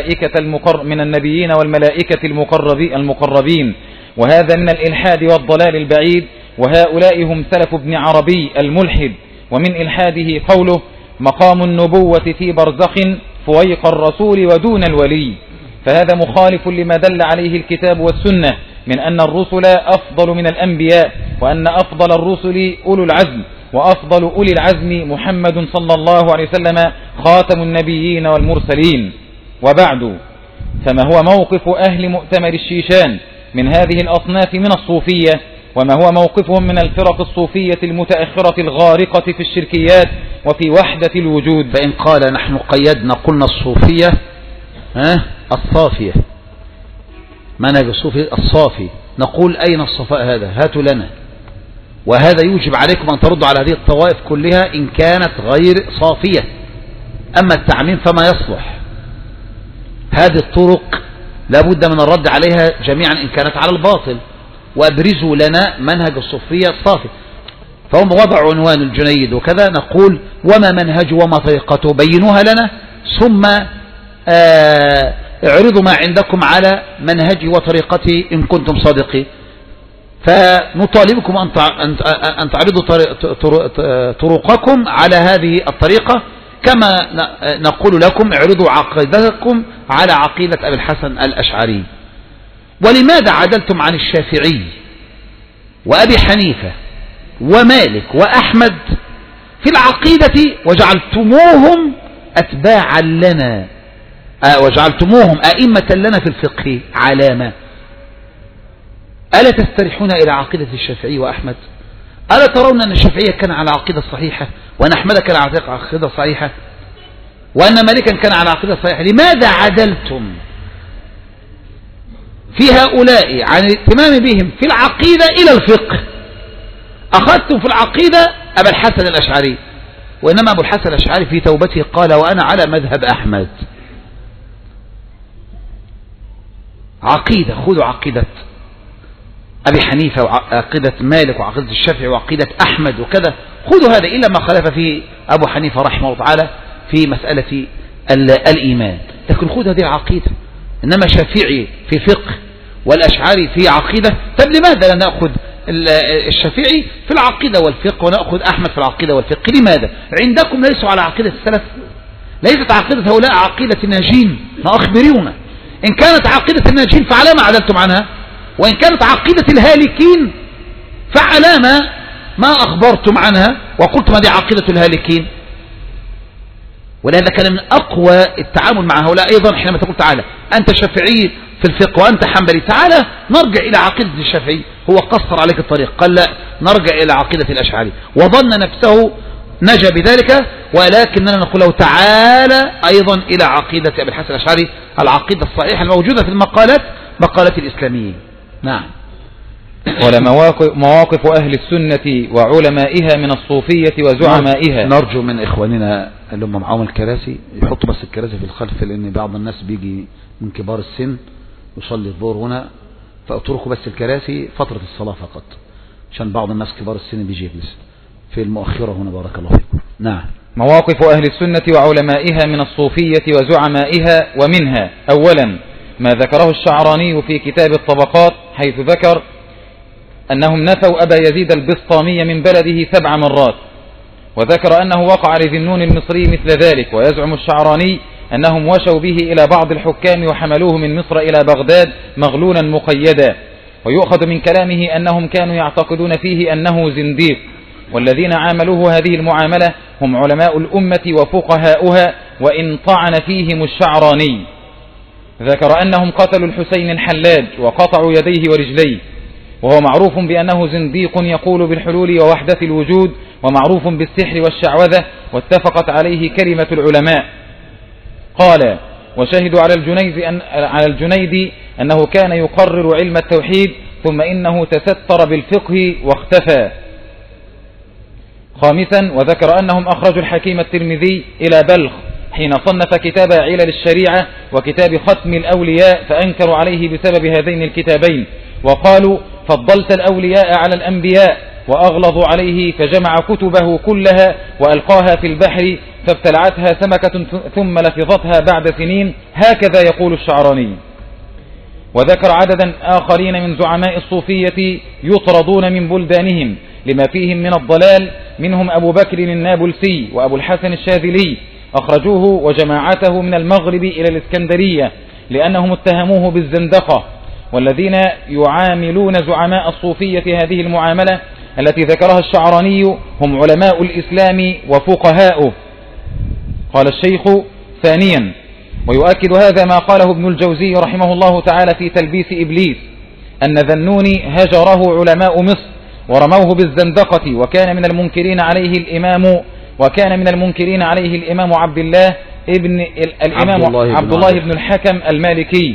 [SPEAKER 4] والملائكة المقربين، وهذا من الإلحاد والضلال البعيد، وهؤلاء هم سلف ابن عربي الملحد. ومن إلحاده قوله: مقام النبوة في برزخ فويق الرسول ودون الولي، فهذا مخالف لما دل عليه الكتاب والسنة من أن الرسل أفضل من الأنبياء، وأن أفضل الرسل أولو العزم، وأفضل أولي العزم محمد صلى الله عليه وسلم خاتم النبيين والمرسلين. وبعد، فما هو موقف أهل مؤتمر الشيشان من هذه الأصناف من الصوفية، وما هو موقفهم من الفرق الصوفية المتأخرة الغارقة في الشركيات وفي وحدة الوجود؟
[SPEAKER 1] فإن قال نحن قيدنا قلنا الصوفية الصافية، منهج الصوفي الصافي، نقول أين الصفاء هذا؟ هاتوا لنا. وهذا يوجب عليكم أن تردوا على هذه الطوائف كلها إن كانت غير صافية. أما التعميم فما يصلح، هذه الطرق لابد من الرد عليها جميعا إن كانت على الباطل، وأبرزوا لنا منهج الصوفية الصافي. فهم وضعوا عنوان الجنيد وكذا، نقول: وما منهج وما طريقته؟ بينوها لنا، ثم اعرضوا ما عندكم على منهجي وطريقتي إن كنتم صادقين. فنطالبكم أن تعرضوا طرقكم على هذه الطريقة، كما نقول لكم اعرضوا عقيدتكم على عقيدة أبي الحسن الأشعري. ولماذا عدلتم عن الشافعي وأبي حنيفة ومالك وأحمد في العقيدة وجعلتموهم أتباعا لنا، وجعلتموهم أئمة لنا في الفقه علامة؟ ألا تستريحون إلى عقيدة الشافعي وأحمد؟ ألا ترون أن الشافعي كان على عقيدة صحيحة، وأن أحمد كان على عقيدة صحيحة، وأن مالكا كان على عقيدة صحيحة؟ لماذا عدلتم في هؤلاء عن الاهتمام بهم في العقيدة إلى الفقه. أخذتم في العقيدة أبا الحسن الأشعري، وإنما أبو الحسن الأشعري في توبته قال وأنا على مذهب أحمد. عقيدة، خذوا عقيدة أبي حنيفة وعقيدة مالك وعقيدة الشافعي وعقيدة أحمد وكذا، خذوا هذا إلا ما خالف فيه أبو حنيفة رحمه الله تعالى في مسألة الإيمان، لكن خذ هذه العقيدة. إنما شافعي في فقه والأشعري في عقيدة، طب لماذا لا نأخذ الشافعي في العقيدة والفقه ونأخذ أحمد في العقيدة والفقه؟ لماذا؟ عندكم ليسوا على عقيدة السلف، ليست عقيدة هؤلاء عقيدة الناجين، ما أخبرونا. إن كانت عقيدة الناجين فعلى ما عدلتم عنها، وإن كانت عقيدة الهالكين فعلى ما أخبرتم عنها وقلتم هذه عقيدة الهالكين. ولهذا كان من أقوى التعامل مع هؤلاء أيضا حينما تقول تعالى أنت شافعي في الفقه وأنت حنبلي، تعالى نرجع إلى عقيدة الشافعي، هو قصر عليك الطريق، قال لا نرجع إلى عقيدة الأشعري، وظن نفسه نجا بذلك، ولكننا نقول له تعالى أيضا إلى عقيدة أبي الحسن الأشعري، العقيدة الصحيحة الموجودة في المقالات، مقالات الإسلاميين. نعم.
[SPEAKER 4] مواقف أهل السنة وعلمائها من الصوفية وزعمائها.
[SPEAKER 1] نرجو من إخواننا اللي هم معهم الكراسي يحطوا بس الكراسي في الخلف، لأن بعض الناس بيجي من كبار السن يصلي الظهر هنا، فأتركوا بس الكراسي فترة الصلاة فقط، عشان بعض الناس كبار السن بيجي يجلس في المؤخرة هنا. بارك الله فيكم. نعم.
[SPEAKER 4] مواقف أهل السنة وعلمائها من الصوفية وزعمائها. ومنها أولا ما ذكره الشعراني في كتاب الطبقات، حيث ذكر أنهم نفوا أبا يزيد البسطامي من بلده 7 مرات، وذكر أنه وقع لذنون المصري مثل ذلك. ويزعم الشعراني أنهم وشوا به إلى بعض الحكام وحملوه من مصر إلى بغداد مغلولا مقيدا، ويؤخذ من كلامه أنهم كانوا يعتقدون فيه أنه زنديق، والذين عاملوه هذه المعاملة هم علماء الأمة وفقهاؤها، وإن طعن فيهم الشعراني. ذكر أنهم قتلوا الحسين الحلاج وقطعوا يديه ورجليه، وهو معروف بأنه زنديق يقول بالحلول ووحدة الوجود، ومعروف بالسحر والشعوذة، واتفقت عليه كلمة العلماء. قال: وشهدوا على الجنيد أنه كان يقرر علم التوحيد، ثم إنه تستر بالفقه واختفى. خامسا، وذكر أنهم أخرجوا الحكيم الترمذي إلى بلخ حين صنف كتاب علل الشريعة وكتاب ختم الأولياء، فأنكروا عليه بسبب هذين الكتابين، وقالوا: فضلت الأولياء على الأنبياء، وأغلظوا عليه، فجمع كتبه كلها وألقاها في البحر، فابتلعتها سمكة ثم لفظتها بعد سنين، هكذا يقول الشعراني. وذكر عددا آخرين من زعماء الصوفية يطردون من بلدانهم لما فيهم من الضلال، منهم أبو بكر النابلسي وأبو الحسن الشاذلي، أخرجوه وجماعته من المغرب إلى الإسكندرية لأنهم اتهموه بالزندقة. والذين يعاملون زعماء الصوفية هذه المعاملة التي ذكرها الشعراني هم علماء الإسلام وفقهاؤه. قال الشيخ: ثانيا، ويؤكد هذا ما قاله ابن الجوزي رحمه الله تعالى في تلبيس إبليس، أن ذنوني هجره علماء مصر ورموه بالزندقة، وكان من المنكرين عليه الإمام عبد الله بن الحكم المالكي.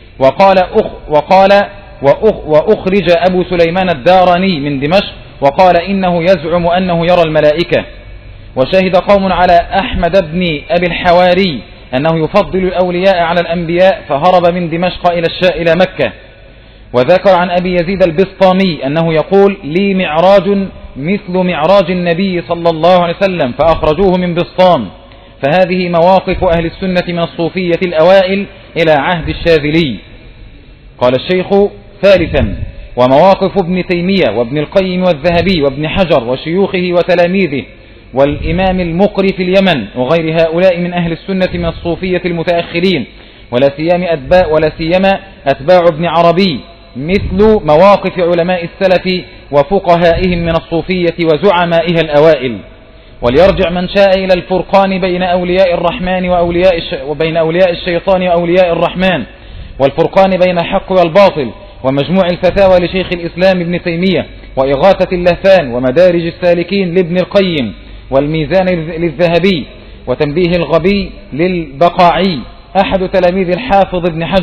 [SPEAKER 4] وأخرج أبو سليمان الداراني من دمشق، وقال إنه يزعم أنه يرى الملائكة. وشهد قوم على أحمد بن أبي الحواري أنه يفضل الأولياء على الأنبياء، فهرب من دمشق إلى مكة. وذكر عن أبي يزيد البسطامي أنه يقول: لي معراج مثل معراج النبي صلى الله عليه وسلم، فأخرجوه من بسطام. فهذه مواقف أهل السنة من الصوفية الأوائل إلى عهد الشاذلي. قال الشيخ: ثالثا، ومواقف ابن تيمية وابن القيم والذهبي وابن حجر وشيوخه وتلاميذه والإمام المقري في اليمن وغير هؤلاء من أهل السنة من الصوفية المتأخرين، ولا سيما أتباع ابن عربي، مثل مواقف علماء السلف وفقهائهم من الصوفية وزعمائها الأوائل. وليرجع من شاء إلى الفرقان بين أولياء الرحمن وبين أولياء الشيطان وأولياء الرحمن، والفرقان بين الحق والباطل، ومجموع الفتاوى لشيخ الإسلام ابن تيمية، وإغاثة اللهفان، ومدارج السالكين لابن القيم، والميزان للذهبي، وتنبيه الغبي للبقاعي أحد تلاميذ الحافظ ابن حجر،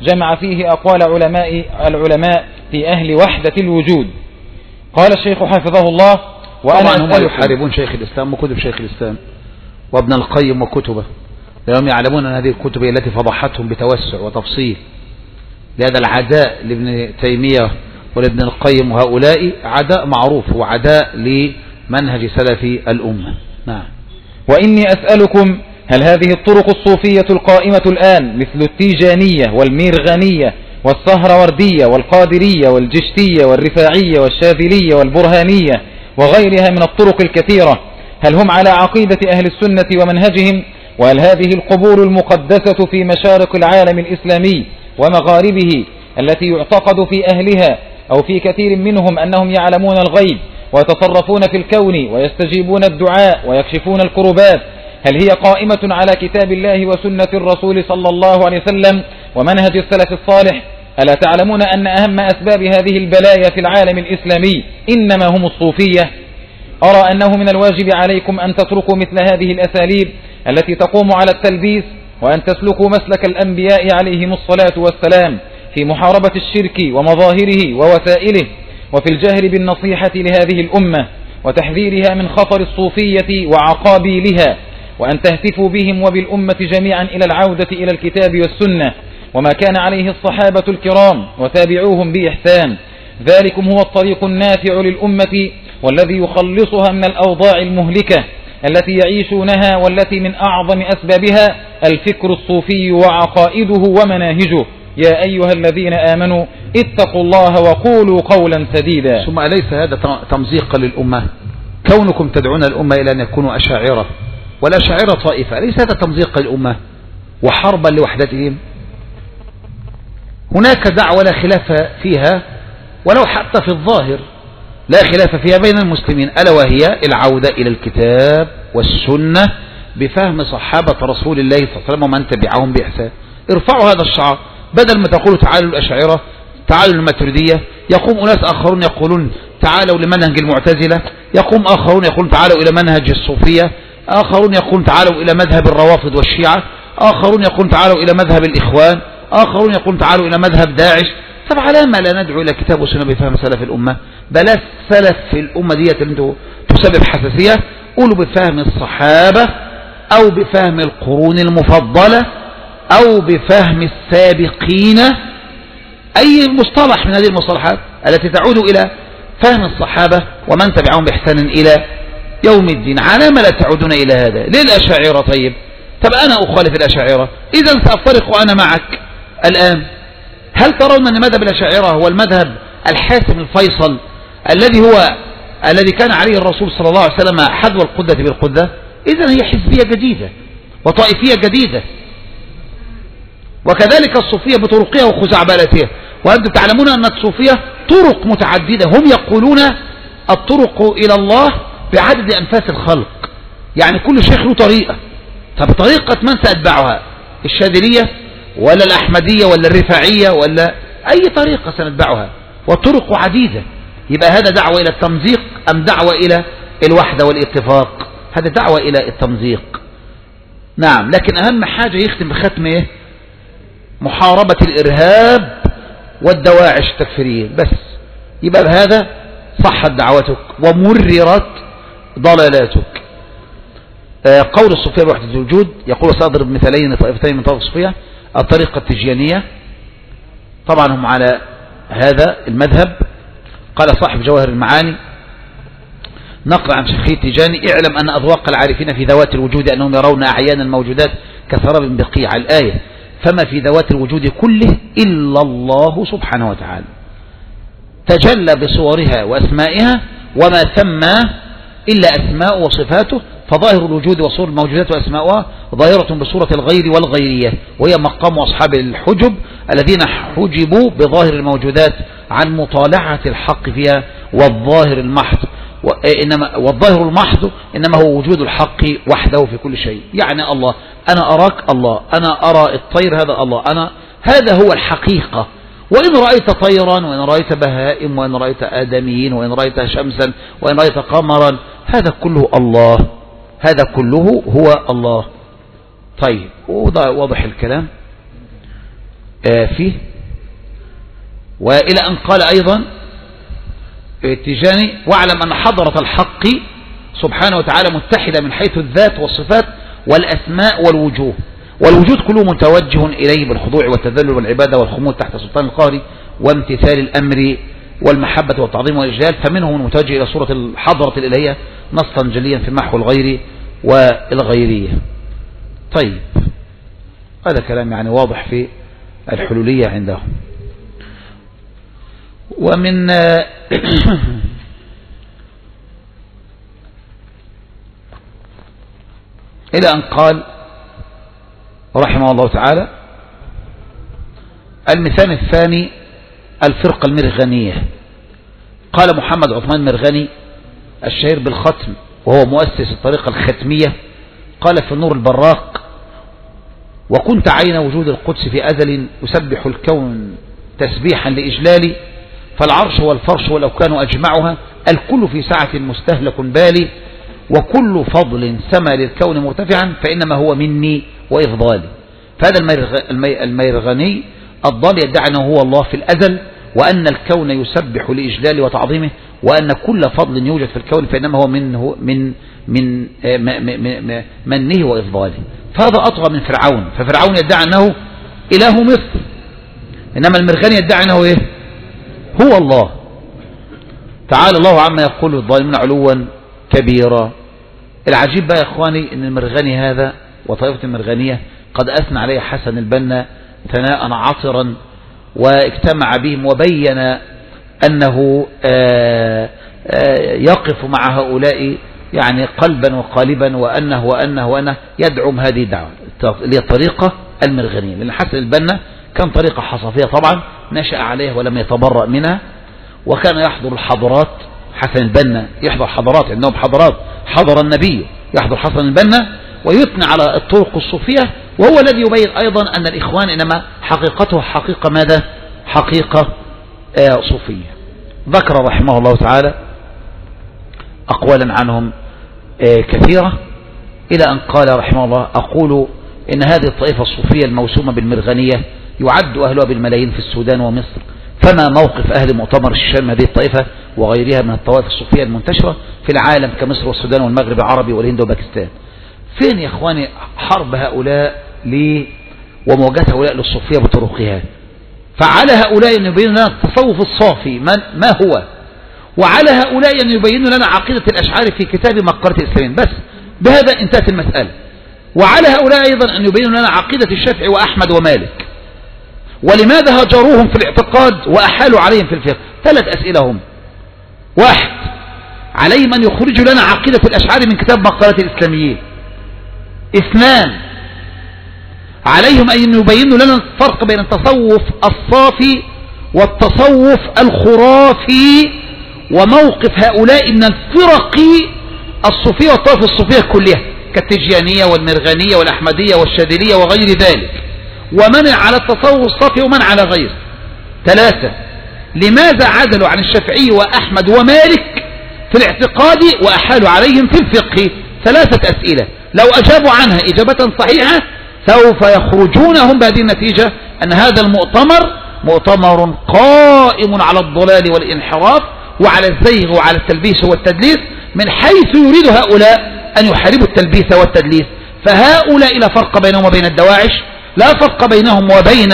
[SPEAKER 4] جمع فيه أقوال العلماء في أهل وحدة الوجود. قال الشيخ حفظه الله:
[SPEAKER 1] وأنا هم يحاربون شيخ الإسلام وكتب شيخ الإسلام وابن القيم وكتبه، لأنهم يعلمون أن هذه الكتب التي فضحتهم بتوسع وتفصيل. لهذا العداء لابن تيمية ولابن القيم وهؤلاء عداء معروف وعداء لمنهج سلف الأمة. نعم.
[SPEAKER 4] وإني أسألكم: هل هذه الطرق الصوفية القائمة الآن مثل التيجانية والميرغانية والسهروردية والقادرية والجشتية والرفاعية والشاذلية والبرهانية وغيرها من الطرق الكثيرة، هل هم على عقيدة أهل السنة ومنهجهم؟ وهل هذه القبور المقدسة في مشارق العالم الإسلامي ومغاربه التي يعتقد في أهلها أو في كثير منهم أنهم يعلمون الغيب ويتصرفون في الكون ويستجيبون الدعاء ويكشفون الكربات، هل هي قائمة على كتاب الله وسنة الرسول صلى الله عليه وسلم ومنهج السلف الصالح؟ ألا تعلمون أن أهم أسباب هذه البلايا في العالم الإسلامي إنما هم الصوفية؟ أرى أنه من الواجب عليكم أن تتركوا مثل هذه الأساليب التي تقوم على التلبيس، وأن تسلكوا مسلك الأنبياء عليهم الصلاة والسلام في محاربة الشرك ومظاهره ووسائله، وفي الجهر بالنصيحة لهذه الأمة وتحذيرها من خطر الصوفية وعقابيلها، وأن تهتفوا بهم وبالأمة جميعا إلى العودة إلى الكتاب والسنة وما كان عليه الصحابة الكرام وتابعوهم بإحسان. ذلكم هو الطريق النافع للأمة والذي يخلصها من الأوضاع المهلكة التي يعيشونها، والتي من أعظم أسبابها الفكر الصوفي وعقائده ومناهجه. يا أيها الذين آمنوا اتقوا الله وقولوا قولا سديدا.
[SPEAKER 1] ثم أليس هذا تمزيقا للأمة؟ كونكم تدعون الأمة إلى أن يكونوا أشاعرة والأشاعرة طائفة، أليس هذا تمزيقا للأمة وحربا لوحدتهم؟ هناك دعوة لا خلاف فيها ولو حتى في الظاهر لا خلاف فيها بين المسلمين، ألا وهي العودة إلى الكتاب والسنة بفهم صحابة رسول الله صلى الله عليه وسلم ومن تبعهم بإحسان. ارفعوا هذا الشعار، بدل ما تقولوا تعالوا الأشاعرة، تعالوا الماتريدية، يقوم أناس آخرون يقولون تعالوا لمنهج المعتزلة، يقوم آخرون يقولون تعالوا إلى منهج الصوفية، آخرون يقولون تعالوا إلى مذهب الروافض والشيعة، آخرون يقولون تعالوا إلى مذهب الإخوان، آخرون يقولون تعالوا إلى مذهب داعش. طب على ما لا ندعو إلى كتاب وسنة بفهم سلف الأمة؟ بلاش سلف في الأمة ديت اللي انتوا تسبب حساسية، قولوا بفهم الصحابة أو بفهم القرون المفضلة أو بفهم السابقين، أي مصطلح من هذه المصطلحات التي تعود إلى فهم الصحابة ومن تبعهم بإحسان إلى يوم الدين. على ما لا تعودون إلى هذا؟ ليه الأشاعرة؟ طب أنا أخالف الأشاعرة، إذا سأفترق أنا معك الآن. هل ترون أن مذهب الأشاعرة هو المذهب الحاسم الفيصل الذي كان عليه الرسول صلى الله عليه وسلم حذو القدة بالقدة؟ إذن هي حزبية جديدة وطائفية جديدة، وكذلك الصوفية بطرقها وخزعبلاتها. وأنتم تعلمون أن الصوفية طرق متعددة، هم يقولون الطرق إلى الله بعدد أنفاس الخلق، يعني كل شيخ له طريقة. طب طريقة من سأتبعها؟ الشاذلية ولا الأحمدية ولا الرفاعية ولا أي طريقة سنتبعها؟ والطرق عديدة. يبقى هذا دعوة إلى التمزيق أم دعوة إلى الوحدة والاتفاق؟ هذا دعوة إلى التمزيق. نعم، لكن أهم حاجة يختم بختمه محاربة الإرهاب والدواعش التكفيرية بس. يبقى بهذا صحت دعوتك ومررت ضلالاتك. قول الصوفية بوحدة الوجود، يقول سأضرب مثالين طائفتين من طرق الصوفية. الطريقة التجيانية طبعا هم على هذا المذهب. قال صاحب جواهر المعاني نقل عن شيخي التجاني: اعلم أن أذواق العارفين في ذوات الوجود أنهم يرون أعيانا الموجودات كسراب بقيع الآية، فما في ذوات الوجود كله إلا الله سبحانه وتعالى تجلى بصورها وأسمائها، وما ثم إلا أسماء وصفاته، فظاهر الوجود وصور الموجودات وأسماؤها ظاهرة بصورة الغير والغيرية، وهي مقام أصحاب الحجب الذين حجبوا بظاهر الموجودات عن مطالعة الحق فيها. والظاهر المحض والظاهر المحض إنما هو وجود الحق وحده في كل شيء. يعني الله، أنا أراك الله، أنا أرى الطير هذا الله، هذا هو الحقيقة. وإن رأيت طيرا، وإن رأيت بهائم، وإن رأيت آدميين، وإن رأيت شمسا، وإن رأيت قمرا، هذا كله الله، هذا كله هو الله. طيب، واضح الكلام. فيه. وإلى أن قال أيضا التيجاني: واعلم أن حضرة الحق سبحانه وتعالى متحدة من حيث الذات والصفات والأسماء والوجوه، والوجود كله متوجه إليه بالخضوع والتذلل والعبادة والخمود تحت سلطان القهر وامتثال الأمر والمحبة والتعظيم والإجلال، فمنهم المتوجه إلى صورة الحضرة الإلهية نصا جليا في محو الغير والغيرية. طيب، هذا كلام يعني واضح في الحلولية عندهم. ومن إلى أن قال رحمه الله تعالى: المثال الثاني الفرقة المرغنية. قال محمد عثمان مرغني الشهير بالختم وهو مؤسس الطريقة الختمية، قال في النور البراق: وكنت عين وجود القدس في أزل يسبح الكون تسبيحا لإجلالي، فالعرش والفرش ولو كانوا أجمعها الكل في سعة مستهلك بالي، وكل فضل سما للكون مرتفعا فإنما هو مني وإفضالي. فهذا الميرغني الضال يدعي أنه هو الله في الأزل، وأن الكون يسبح لإجلاله وتعظيمه، وأن كل فضل يوجد في الكون فإنما هو منه وإفضاله. فهذا أطغى من فرعون، ففرعون يدعي أنه إله مصر، إنما المرغني يدعي أنه إيه؟ هو الله. تعالى الله عما يقول الظالمون علوا كبيرا. العجيب بقى يا إخواني أن المرغني هذا وطائفة المرغنية قد أثنى عليه حسن البنا ثناء عطرا، واجتمع بهم وبين أنه يقف مع هؤلاء يعني قلبا وقالبا، وأنه يدعم هذه الدعوة اللي هي الطريقة المرغنية. لأن حسن البنا كان طريقة حصافية طبعا، نشأ عليها ولم يتبرأ منها، وكان يحضر الحضارات. حسن البنا يحضر حضارات، عندهم حضارات، حضر النبي، يحضر حسن البنا ويثنى على الطرق الصوفية، وهو الذي يبين أيضا أن الإخوان إنما حقيقته حقيقة ماذا؟ حقيقة صوفية. ذكر رحمه الله تعالى أقوالا عنهم كثيرة، إلى أن قال رحمه الله: أقول إن هذه الطائفة الصوفية الموسومة بالمرغنية يعد أهلها بالملايين في السودان ومصر، فما موقف أهل مؤتمر الشام هذه الطائفة وغيرها من الطوائف الصوفية المنتشرة في العالم كمصر والسودان والمغرب العربي والهند وباكستان؟ فين يا إخواني حرب هؤلاء ومواجهة هؤلاء للصوفية بطرقها؟ فعلى هؤلاء أن يبينوا لنا التصوف الصافي ما هو، وعلى هؤلاء أن يبينوا لنا عقيدة الأشعار في كتاب مقالة الإسلاميين، بس بهذا انتهت المسألة. وعلى هؤلاء أيضا أن يبينوا لنا عقيدة الشافعي وأحمد ومالك، ولماذا هجروهم في الاعتقاد وأحالوا عليهم في الفقه. 3 أسئلة هم: 1، عليهم أن يخرجوا لنا عقيدة الأشعار من كتاب مقالة الإسلاميين. 2، عليهم أن يبينوا لنا الفرق بين التصوف الصافي والتصوف الخرافي، وموقف هؤلاء من الفرق الصوفية والطائفة الصوفية كلها كالتجيانية والمرغنية والأحمدية والشاذلية وغير ذلك، ومن على التصوف الصافي ومن على غيره. 3، لماذا عدلوا عن الشافعي وأحمد ومالك في الاعتقاد وأحالوا عليهم في الفقه؟ 3 أسئلة لو أجابوا عنها إجابة صحيحة سوف يخرجون هم بهذه النتيجة أن هذا المؤتمر مؤتمر قائم على الضلال والانحراف وعلى الزيغ وعلى التلبيس والتدليس، من حيث يريد هؤلاء أن يحاربوا التلبيس والتدليس. فهؤلاء لا فرق بينهم وبين الدواعش، لا فرق بينهم وبين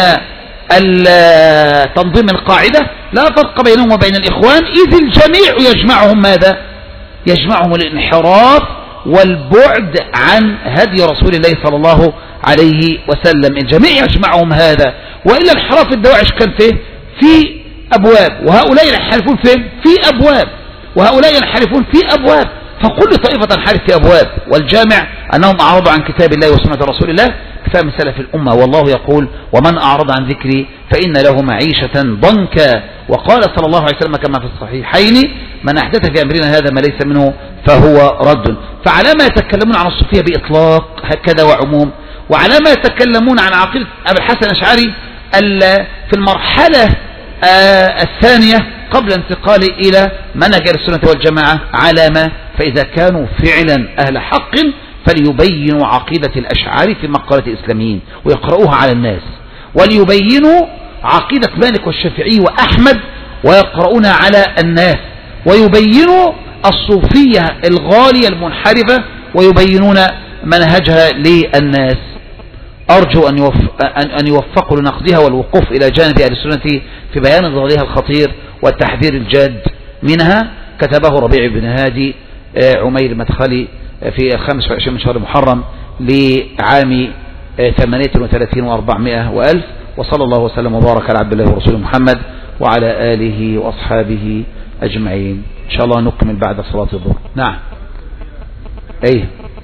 [SPEAKER 1] تنظيم القاعدة، لا فرق بينهم وبين الإخوان، إذ الجميع يجمعهم ماذا؟ يجمعهم الانحراف والبعد عن هدي رسول الله صلى الله عليه وسلم. الجميع يجمعهم هذا، وإلا انحراف الدواعش كان في أبواب، وهؤلاء ينحرفون في أبواب، وهؤلاء ينحرفون في أبواب، فكل طائفة تنحرف في أبواب، والجامع أنهم أعرضوا عن كتاب الله وسنة رسول الله كفاهم سلف الأمة. والله يقول: ومن أعرض عن ذكري فإن له معيشة ضنكا. وقال صلى الله عليه وسلم كما في الصحيحين: من أحدث في أمرنا هذا ما ليس منه فهو رد. فعلى ما يتكلمون عن الصوفية بإطلاق هكذا وعموم، وعلى ما يتكلمون عن عقيدة أبي الحسن الأشعري في المرحلة الثانية قبل انتقاله إلى منهج السنة والجماعة على ما، فإذا كانوا فعلا أهل حق فليبينوا عقيدة الأشعار في مقالة الإسلاميين ويقرؤوها على الناس، وليبينوا عقيدة مالك والشافعي وأحمد ويقرؤون على الناس، ويبينوا الصوفية الغالية المنحرفة ويبينون منهجها للناس. أرجو أن يوفقوا لنقدها والوقوف إلى جانب أهل السنة في بيان ضررها الخطير والتحذير الجاد منها. كتبه ربيع بن هادي عمير المدخلي في 25 من شهر محرم لعام 38 و400 وألف. وصلى الله وسلم وبارك على عبد الله ورسوله محمد وعلى آله وأصحابه أجمعين. إن شاء الله نكمل بعد صلاة الظهر. نعم. أيه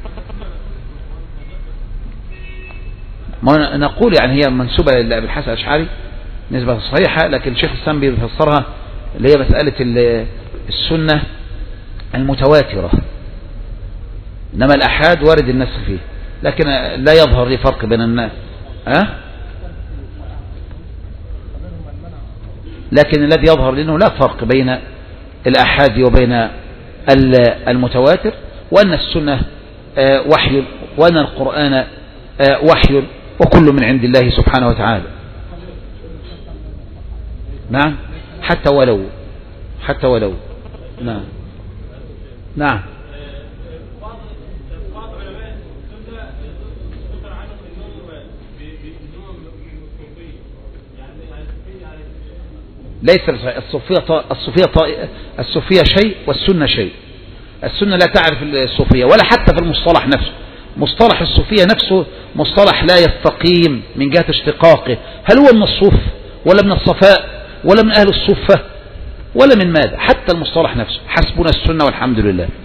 [SPEAKER 1] ما نقول يعني هي منسوبة لأبي الحسن الأشعري نسبة صحيحة، لكن الشيخ الإسلام بيفسرها اللي هي مسألة السنة المتواترة، إنما الأحاد وارد النسخ فيه، لكن لا يظهر لي فرق بين الناس. لكن الذي يظهر لأنه لا فرق بين الأحاد وبين المتواتر، وأن السنة وحي وأن القرآن وحي وكل من عند الله سبحانه وتعالى. نعم حتى ولو نعم نعم ليس الصوفية شيء والسنة شيء. السنة لا تعرف الصوفية ولا حتى في المصطلح نفسه. مصطلح الصوفية نفسه مصطلح لا يستقيم من جهة اشتقاقه، هل هو من الصوف ولا من الصفاء ولا من أهل الصوفة ولا من ماذا؟ حتى المصطلح نفسه. حسبنا السنة والحمد لله.